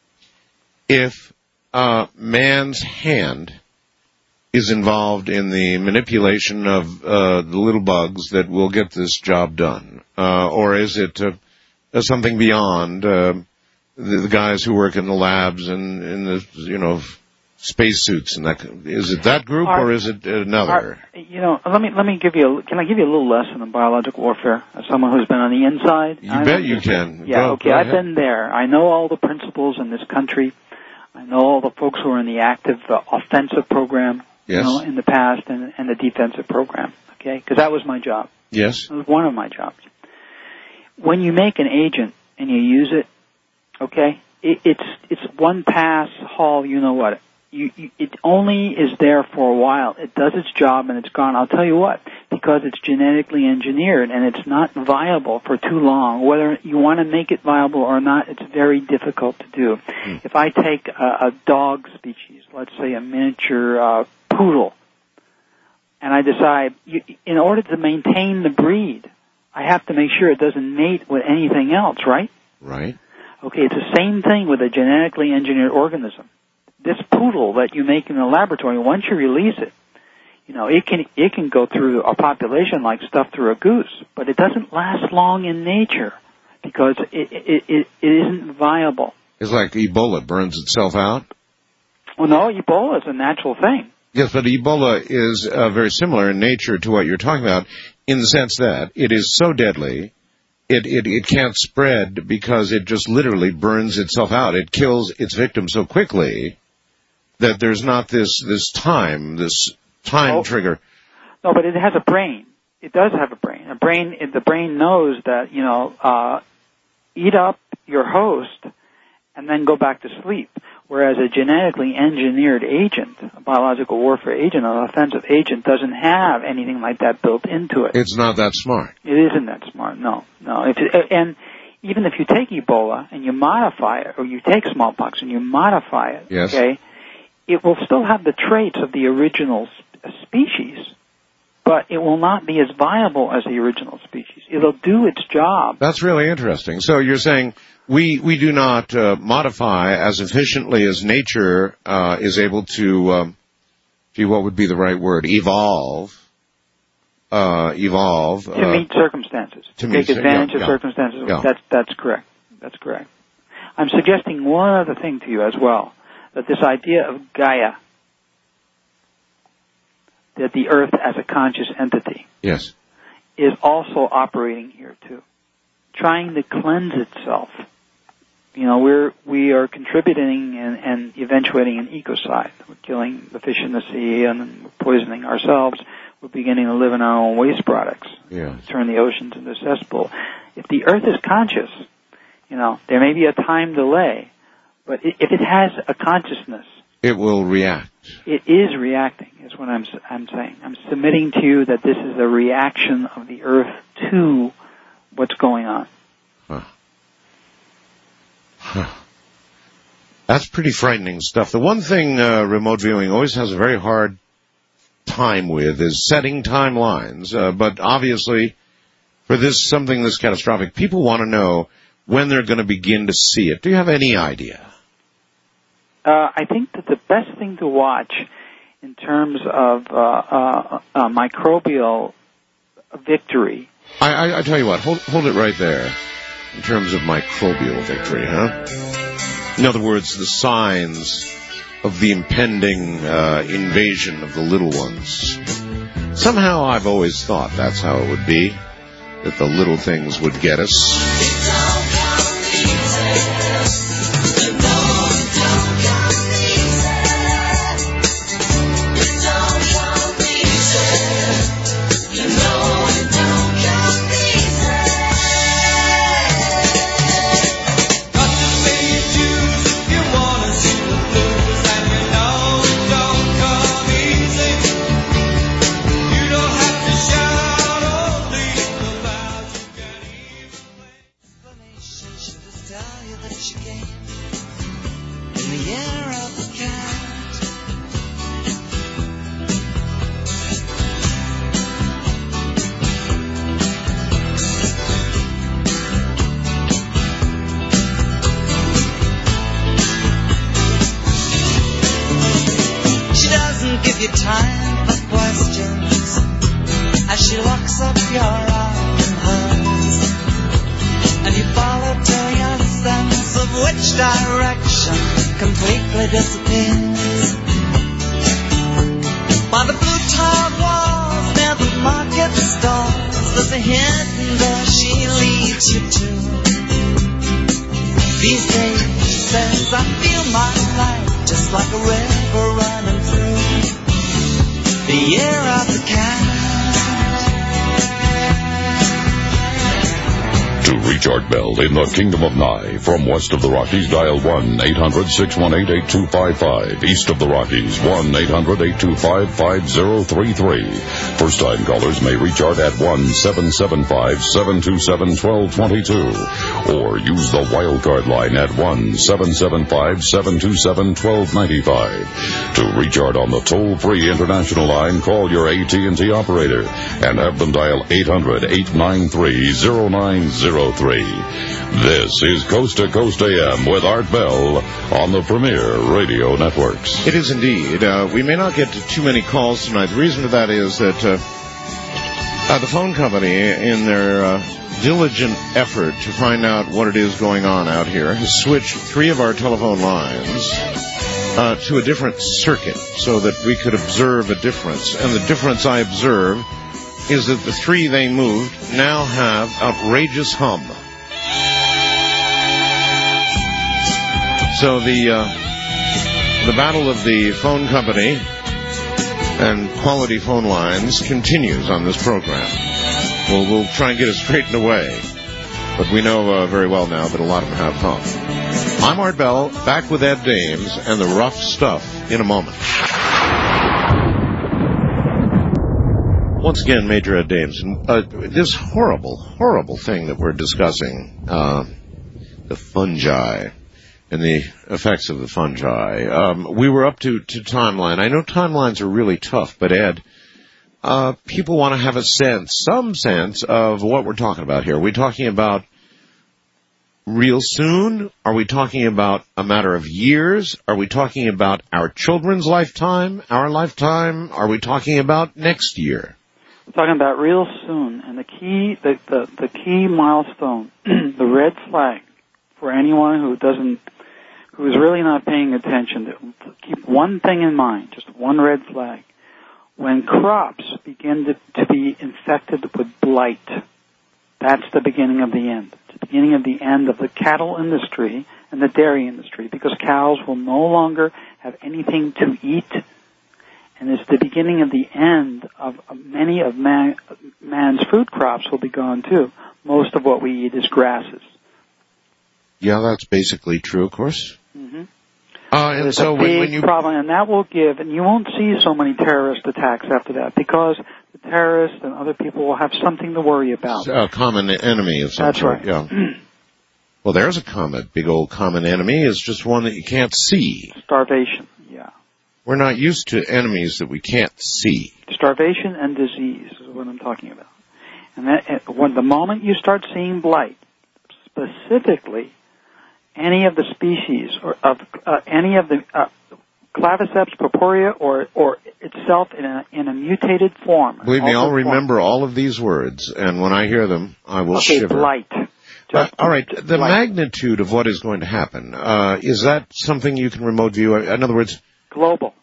if man's hand is involved in the manipulation of the little bugs that will get this job done? Or is it something beyond the guys who work in the labs and in the, spacesuits and that? Is it that group or is it another? Let me give you. Can I give you a little lesson in biological warfare as someone who's been on the inside? You bet you can. Yeah, Go I've ahead. been there. I know all the principles in this country. I know all the folks who are in the active offensive program, Yes. in the past, and the defensive program. Okay, because that was my job. Yes. It was one of my jobs. When you make an agent and you use it, okay, it's one pass haul. You know what? It only is there for a while. It does its job and it's gone. I'll tell you what, because it's genetically engineered and it's not viable for too long. Whether you want to make it viable or not, it's very difficult to do. If I take a dog species, let's say a miniature poodle, and I decide, in order to maintain the breed, I have to make sure it doesn't mate with anything else, right? Right. Okay, it's the same thing with a genetically engineered organism. This poodle that you make in the laboratory, once you release it, it can go through a population like stuff through a goose, but it doesn't last long in nature because it isn't viable. It's like Ebola burns itself out. Well, no, Ebola is a natural thing. Yes, but Ebola is very similar in nature to what you're talking about, in the sense that it is so deadly, it can't spread because it just literally burns itself out. It kills its victim so quickly that there's not this time trigger. No, but it has a brain. It does have a brain. The brain knows that, eat up your host and then go back to sleep. Whereas a genetically engineered agent, a biological warfare agent, an offensive agent, doesn't have anything like that built into it. It's not that smart. It isn't that smart, no. And even if you take Ebola and you modify it, or you take smallpox and you modify it, yes. Okay, it will still have the traits of the original species. but it will not be as viable as the original species. It'll do its job. That's really interesting. So you're saying we do not modify as efficiently as nature is able to, what would be the right word? Evolve. To meet circumstances. To take advantage of circumstances. Yeah. That's correct. That's correct. I'm suggesting one other thing to you as well, that this idea of Gaia, that the Earth as a conscious entity, yes, is also operating here too, trying to cleanse itself. You know, we are contributing and eventuating an ecocide. We're killing the fish in the sea and we're poisoning ourselves. We're beginning to live in our own waste products. Yeah. Turn the oceans into a cesspool. If the Earth is conscious, you know, there may be a time delay, but if it has a consciousness, it will react. It is reacting, is what I'm saying. I'm submitting to you that this is a reaction of the Earth to what's going on. That's pretty frightening stuff. The one thing remote viewing always has a very hard time with is setting timelines. But obviously, for something this catastrophic, people want to know when they're going to begin to see it. Do you have any idea? I think that the best thing to watch in terms of microbial victory. I tell you what, hold it right there. In terms of microbial victory, huh? In other words, the signs of the impending invasion of the little ones. Somehow I've always thought that's how it would be, that the little things would get us. Time for questions as she locks up your arm in hers, and you follow till your sense of which direction completely disappears. By the blue tiled walls near the market stalls, there's a hidden door she leads you to. These days, she says, I feel my life just like a river running through the year of the cat. To reach Art Bell in the Kingdom of Nye, from west of the Rockies, dial 1-800-618-8255. East of the Rockies, 1-800-825-5033. First-time callers may reach Art at 1-775-727-1222. Or use the wildcard line at 1-775-727-1295. To reach Art on the toll-free international line, call your AT&T operator and have them dial 800-893-0903. This is Coast to Coast AM with Art Bell on the Premier Radio Networks. It is indeed. We may not get to too many calls tonight. The reason for that is that the phone company, in their diligent effort to find out what it is going on out here, has switched 3 of our telephone lines to a different circuit so that we could observe a difference. And the difference I observe is that the 3 they moved now have outrageous hum. So the battle of the phone company and quality phone lines continues on this program. We'll try and get it straightened away, but we know very well now that a lot of them have hum. I'm Art Bell, back with Ed Dames and the rough stuff in a moment. Once again, Major Ed Dames. This horrible, horrible thing that we're discussing, the fungi and the effects of the fungi. We were up to timeline. I know timelines are really tough, but Ed, people want to have some sense of what we're talking about here. Are we talking about real soon? Are we talking about a matter of years? Are we talking about our children's lifetime, our lifetime? Are we talking about next year? We're talking about real soon, and the key milestone, the red flag for anyone who is really not paying attention. To keep one thing in mind, just one red flag. When crops begin to be infected with blight, that's the beginning of the end. It's the beginning of the end of the cattle industry and the dairy industry, because cows will no longer have anything to eat, and it's the beginning of the end of many of man's food crops will be gone too. Most of what we eat is grasses. Yeah, that's basically true, of course. Mm-hmm. And it's so a big when you problem, and that will give, and you won't see so many terrorist attacks after that, because the terrorists and other people will have something to worry about. A common enemy of some That's sort. right. Yeah. Well, there's a big old common enemy. It's just one that you can't see. Starvation. Yeah. We're not used to enemies that we can't see. Starvation and disease is what I'm talking about. And that, when the moment you start seeing blight, specifically any of the species or of any of the Claviceps purpurea or itself in a mutated form. Believe me, I'll remember all of these words, and when I hear them, I will shiver. Blight. All right, the magnitude of what is going to happen, is that something you can remote view? In other words... Global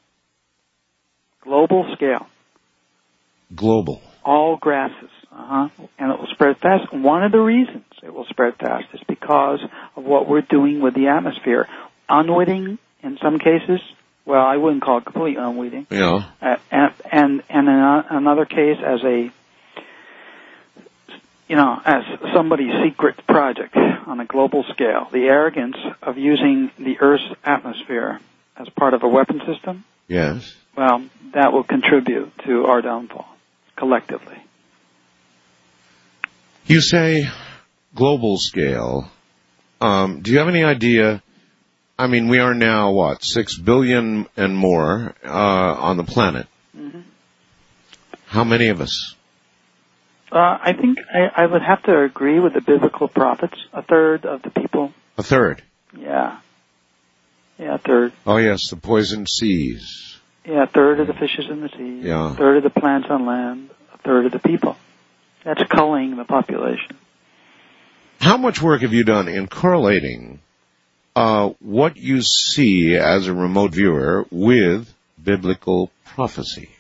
scale. Global. All grasses. And it will spread fast. One of the reasons it will spread fast is because of what we're doing with the atmosphere. Unwitting, in some cases. Well, I wouldn't call it complete unwitting. Yeah. And in another case, as somebody's secret project on a global scale. The arrogance of using the Earth's atmosphere as part of a weapon system. Yes. Well, that will contribute to our downfall, collectively. You say global scale. Do you have any idea? I mean, we are now, 6 billion and more on the planet. Mm-hmm. How many of us? I think I would have to agree with the biblical prophets. A third of the people. A third? Yeah. Yeah, a third. Oh, yes, the poisoned seas. Yeah, a third of the fishes in the sea. Yeah. A third of the plants on land. A third of the people. That's culling the population. How much work have you done in correlating what you see as a remote viewer with biblical prophecy?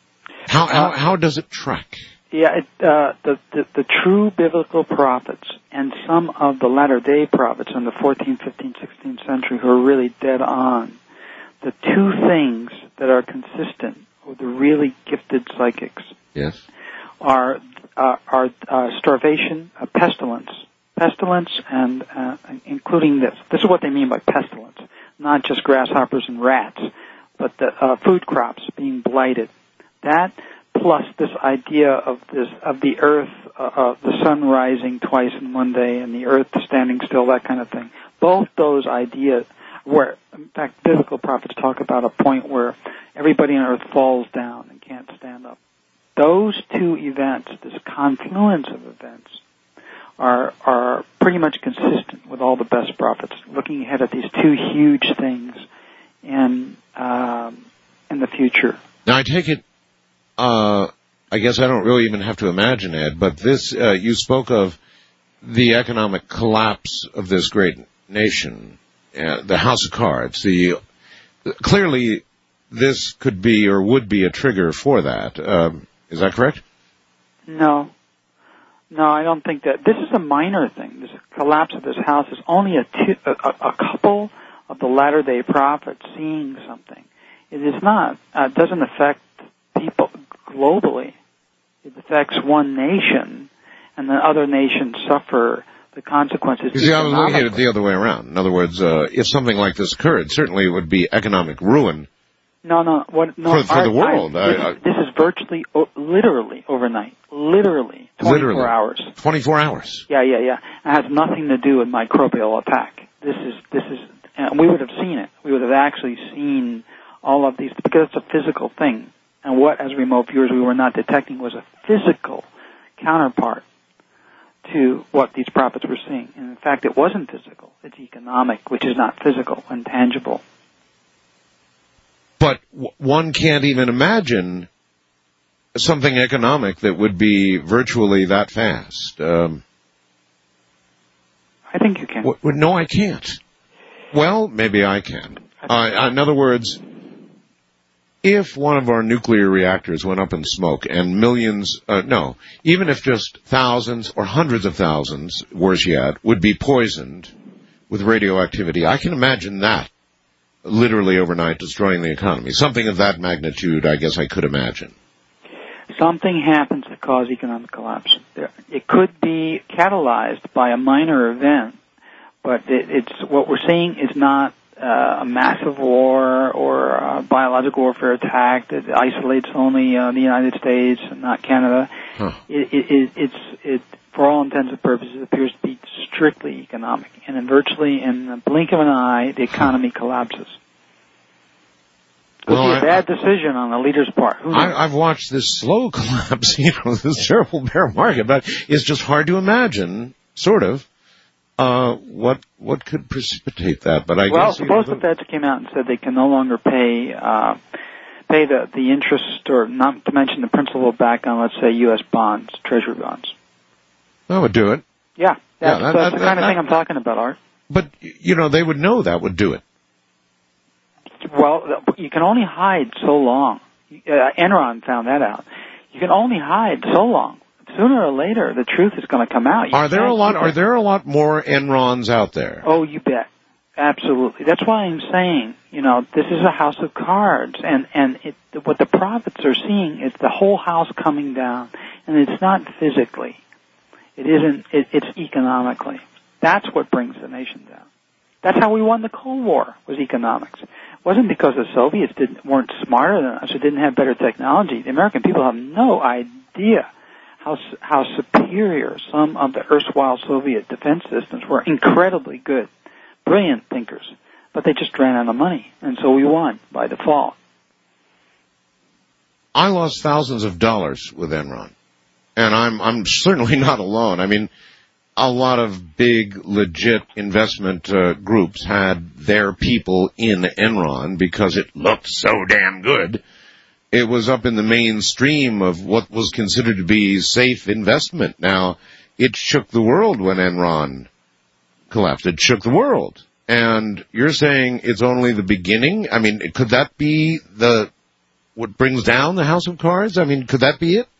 How does it track? Yeah, the true biblical prophets and some of the latter-day prophets in the 14th, 15th, 16th century who are really dead on, the two things that are consistent with the really gifted psychics are starvation, pestilence, and including this. This is what they mean by pestilence, not just grasshoppers and rats, but the food crops being blighted. That plus this idea of the earth, the sun rising twice in one day and the earth standing still, that kind of thing. Both those ideas, where in fact biblical prophets talk about a point where everybody on earth falls down and can't stand up. Those two events, this confluence of events, are pretty much consistent with all the best prophets, looking ahead at these two huge things in the future. Now I take it, I guess I don't really even have to imagine, Ed, but this, you spoke of the economic collapse of this great nation, the House of Cards. Clearly this could be or would be a trigger for that. Is that correct? No, I don't think that. This is a minor thing. This collapse of this house is only a couple of the latter-day prophets seeing something. It is not. It doesn't affect people globally. It affects one nation, and then other nations suffer the consequences. You see, I was looking at it the other way around. In other words, if something like this occurred, certainly it would be economic ruin. No. For the world. This is virtually, literally overnight. Literally 24 hours. 24 hours. Yeah. It has nothing to do with microbial attack. This is, and we would have seen it. We would have actually seen all of these, because it's a physical thing. And what, as remote viewers, we were not detecting was a physical counterpart to what these prophets were seeing. And in fact, it wasn't physical. It's economic, which is not physical and tangible. But one can't even imagine something economic that would be virtually that fast. I think you can. No, I can't. Well, maybe I can. In other words, if one of our nuclear reactors went up in smoke and millions, even if just thousands or hundreds of thousands, worse yet, would be poisoned with radioactivity, I can imagine that literally overnight destroying the economy. Something of that magnitude, I guess I could imagine. Something happens that causes economic collapse. It could be catalyzed by a minor event, but it's what we're seeing is not a massive war or a biological warfare attack that isolates only the United States and not Canada. Huh. It, for all intents and purposes, appears to be strictly economic. And in the blink of an eye, the economy collapses. It would be a bad decision on the leader's part. I've watched this slow collapse, this terrible bear market, but it's just hard to imagine, sort of, what could precipitate that. But I guess suppose the Feds came out and said they can no longer pay the interest, or not to mention the principal back on, let's say, U.S. bonds, Treasury bonds. That would do it. Yeah, that's the kind of thing I'm talking about, Art. But, they would know that would do it. Well, you can only hide so long. Enron found that out. You can only hide so long. Sooner or later, the truth is going to come out. Are there a lot more Enrons out there? Oh, you bet. Absolutely. That's why I'm saying, this is a house of cards, and what the prophets are seeing is the whole house coming down, and it's not physically. It isn't. It's economically. That's what brings the nation down. That's how we won the Cold War, was economics. It wasn't because the Soviets weren't smarter than us or didn't have better technology. The American people have no idea how superior some of the erstwhile Soviet defense systems were. Incredibly good, brilliant thinkers, but they just ran out of money, and so we won by default. I lost thousands of dollars with Enron, and I'm certainly not alone. I mean, a lot of big, legit investment groups had their people in Enron because it looked so damn good. It was up in the mainstream of what was considered to be safe investment. Now, it shook the world when Enron collapsed. It shook the world. And you're saying it's only the beginning? I mean, could that be what brings down the house of cards? I mean, could that be it?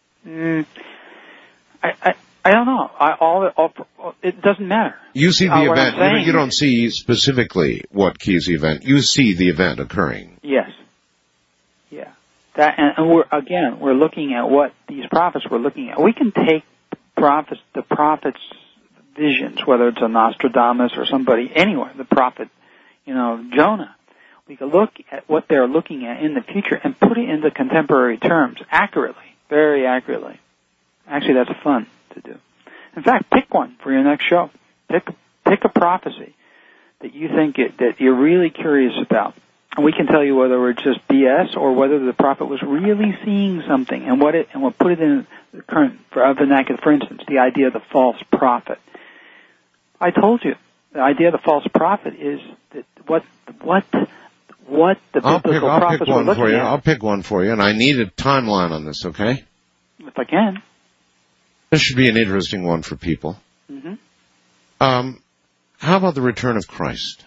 I don't know. It doesn't matter. You see the event. You don't see specifically what keys the event. You see the event occurring. Yes. Yeah. And we're looking at what these prophets were looking at. We can take the prophets' visions, whether it's a Nostradamus or somebody anywhere, the prophet, Jonah. We can look at what they're looking at in the future and put it into contemporary terms accurately, very accurately. Actually, that's fun to do. In fact, pick one for your next show. Pick a prophecy that you think that you're really curious about. And we can tell you whether it's just BS or whether the prophet was really seeing something, and we'll put it in the current vernacular. For instance, the idea of the false prophet. I told you, the idea of the false prophet is that what the biblical prophets were looking at. I'll pick one for you, and I need a timeline on this, okay? If I can. This should be an interesting one for people. Mm-hmm. How about the return of Christ?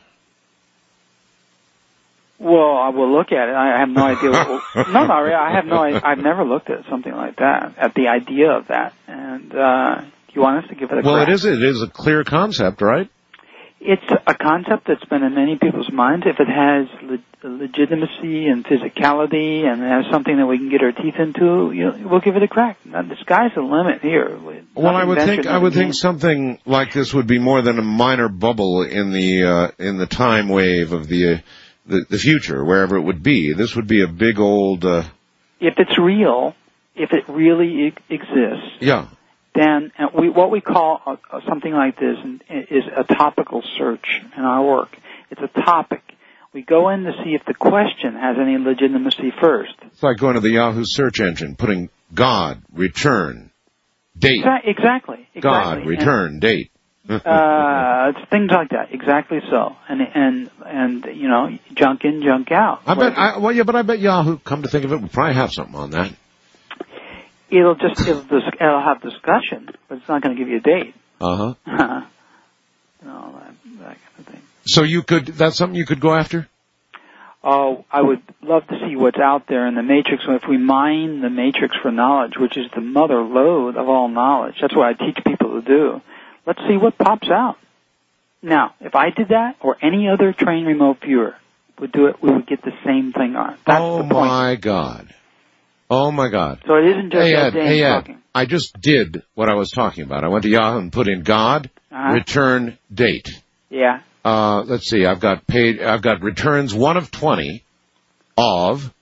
Well, I will look at it. I have no idea. I have no idea. I've never looked at something like that, at the idea of that. And do you want us to give it a crack? Well, it is a clear concept, right? It's a concept that's been in many people's minds. If it has legitimacy and physicality and has something that we can get our teeth into, we'll give it a crack. Now, the sky's the limit here. Well, I would think something like this would be more than a minor bubble in the time wave of the future, wherever it would be. This would be a big old... If it's real, if it really exists... Yeah. Then what we call something like this is a topical search in our work. It's a topic. We go in to see if the question has any legitimacy first. It's like going to the Yahoo search engine, putting God, return, date. Exactly. God, return, date. It's things like that. Exactly so. And you know, junk in, junk out. I bet Yahoo, come to think of it, will probably have something on that. It'll have discussion, but it's not going to give you a date. Uh-huh. No, that kind of thing. So that's something you could go after? Oh, I would love to see what's out there in the matrix. If we mine the matrix for knowledge, which is the mother lode of all knowledge, that's what I teach people to do. Let's see what pops out. Now, if I did that, or any other trained remote viewer would do it, we would get the same thing on. That's the point. My God. Oh my God. So it isn't just Ed, talking. I just did what I was talking about. I went to Yahoo and put in God, return, date. Yeah. Let's see, I've got returns 1 of 20 of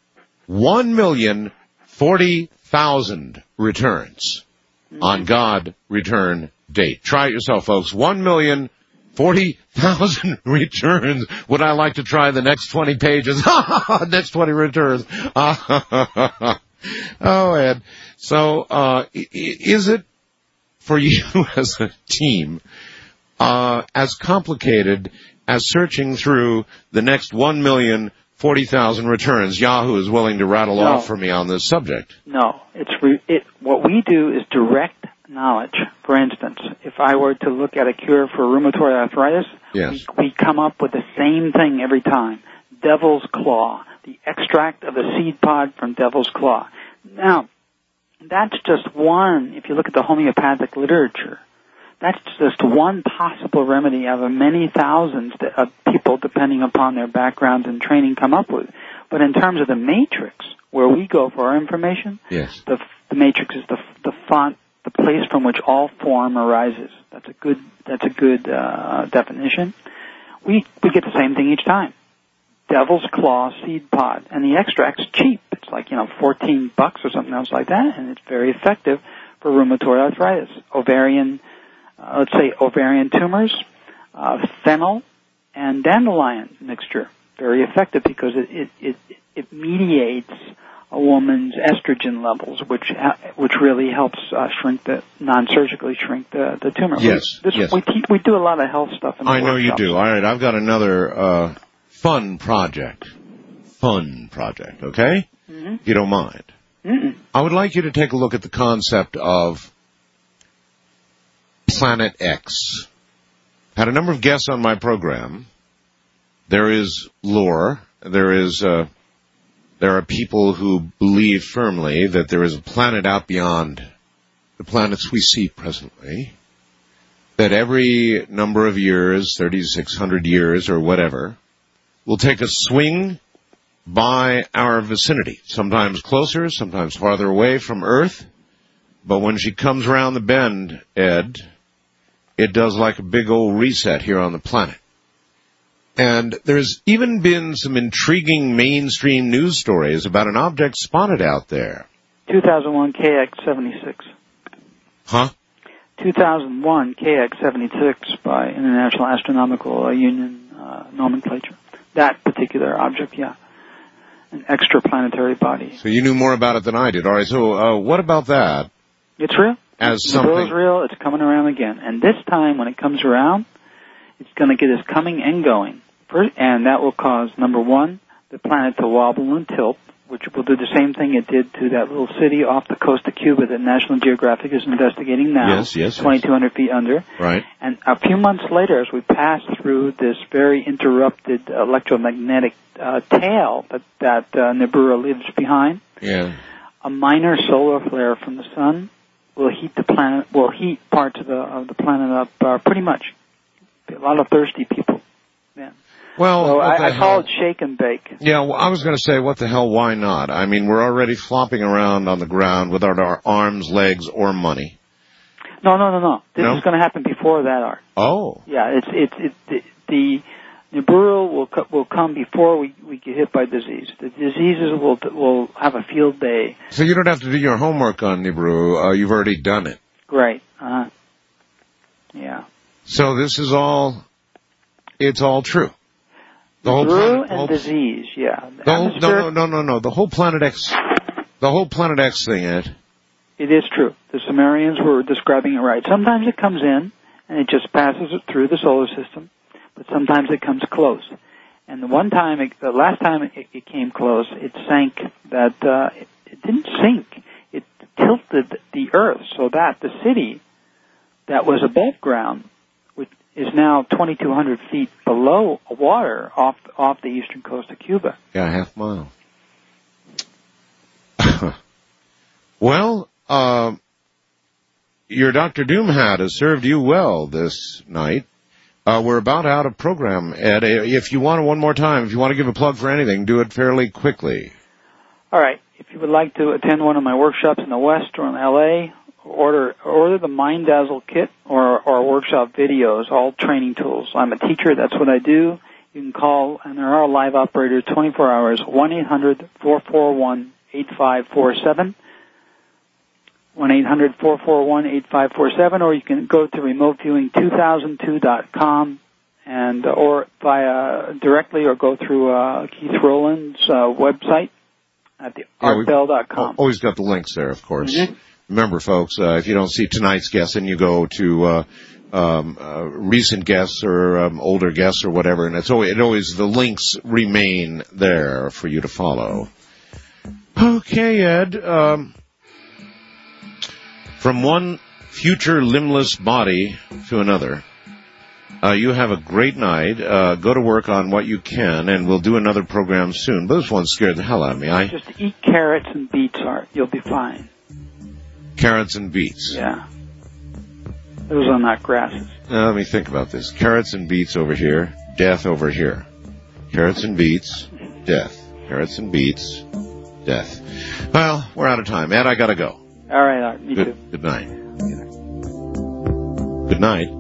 1,040,000 returns on God, return, date. Try it yourself, folks. 1,040,000 returns. Would I like to try the next 20 pages? Next 20 returns. Oh, Ed. So, is it for you as a team as complicated as searching through the next 1,040,000 returns Yahoo is willing to rattle off for me on this subject? No. What we do is direct knowledge. For instance, if I were to look at a cure for rheumatoid arthritis, we come up with the same thing every time. Devil's Claw, the extract of a seed pod from Devil's Claw. Now, that's just one, if you look at the homeopathic literature, that's just one possible remedy out of many thousands of people, depending upon their backgrounds and training, come up with. But in terms of the matrix, where we go for our information, the matrix is the font, the place from which all form arises. That's a good definition. We get the same thing each time. Devil's Claw seed pod, and the extract's cheap. It's like $14 or something else like that, and it's very effective for rheumatoid arthritis, ovarian tumors, fennel, and dandelion mixture. Very effective because it mediates a woman's estrogen levels, which really helps non-surgically shrink the tumor. Yes. We do a lot of health stuff. I know you do. All right, I've got another fun project, okay? Mm-hmm. If you don't mind. Mm-mm. I would like you to take a look at the concept of Planet X. Had a number of guests on my program. There is lore. There are people who believe firmly that there is a planet out beyond the planets we see presently, that every number of years, 3,600 years or whatever, will take a swing by our vicinity, sometimes closer, sometimes farther away from Earth. But when she comes around the bend, Ed, it does like a big old reset here on the planet. And there's even been some intriguing mainstream news stories about an object spotted out there. 2001 KX-76. Huh? 2001 KX-76 by International Astronomical Union nomenclature. That particular object, yeah. An extraplanetary body. So you knew more about it than I did. All right, so what about that? It's real. As something. It's real. It's coming around again. And this time, when it comes around, it's going to get us coming and going. And that will cause, number one, the planet to wobble and tilt, which will do the same thing it did to that little city off the coast of Cuba that National Geographic is investigating now. Yes. 2,200 feet under. Right. And a few months later, as we pass through this very interrupted electromagnetic tail that Nibiru leaves behind, a minor solar flare from the sun will heat parts of the planet up pretty much. A lot of thirsty people. Yeah. Well, so I call it shake and bake. Yeah, well, I was going to say, what the hell, why not? I mean, we're already flopping around on the ground without our arms, legs, or money. No. This is going to happen before that, Art. Oh. Yeah, the Nibiru will come before we get hit by disease. The diseases will have a field day. So you don't have to do your homework on Nibiru. You've already done it. Great. Yeah. So this is it's all true. The whole Brew planet, and disease, yeah. The whole, no. The whole Planet X thing, Ed. It is true. The Sumerians were describing it right. Sometimes it comes in and it just passes it through the solar system, but sometimes it comes close. And the last time it came close, it sank. It didn't sink. It tilted the Earth so that the city that was above ground, which is now 2,200 feet below water off the eastern coast of Cuba. Yeah, half mile. Well, your Dr. Doom hat has served you well this night. We're about out of program, Ed. If you want to, one more time, if you want to give a plug for anything, do it fairly quickly. All right. If you would like to attend one of my workshops in the West or in L.A., order the Mind Dazzle kit or workshop videos, all training tools. I'm a teacher. That's what I do. You can call, and there are live operators 24 hours, 1-800-441-8547. 1-800-441-8547, or you can go to remoteviewing2002.com or via directly, or go through Keith Rowland's website at artbell.com. Always got the links there, of course. Mm-hmm. Remember, folks, if you don't see tonight's guest, and you go to recent guests or older guests or whatever, and it always the links remain there for you to follow. Okay, Ed. From one future limbless body to another, you have a great night. Go to work on what you can, and we'll do another program soon. But this one scared the hell out of me. Just eat carrots and beets, Art. You'll be fine. Carrots and beets. Yeah. Those are not grasses. Now, let me think about this. Carrots and beets over here, death over here. Carrots and beets, death. Carrots and beets, death. Well, we're out of time. Ed, I gotta go. All right, Art. Me too. Good night. Good night.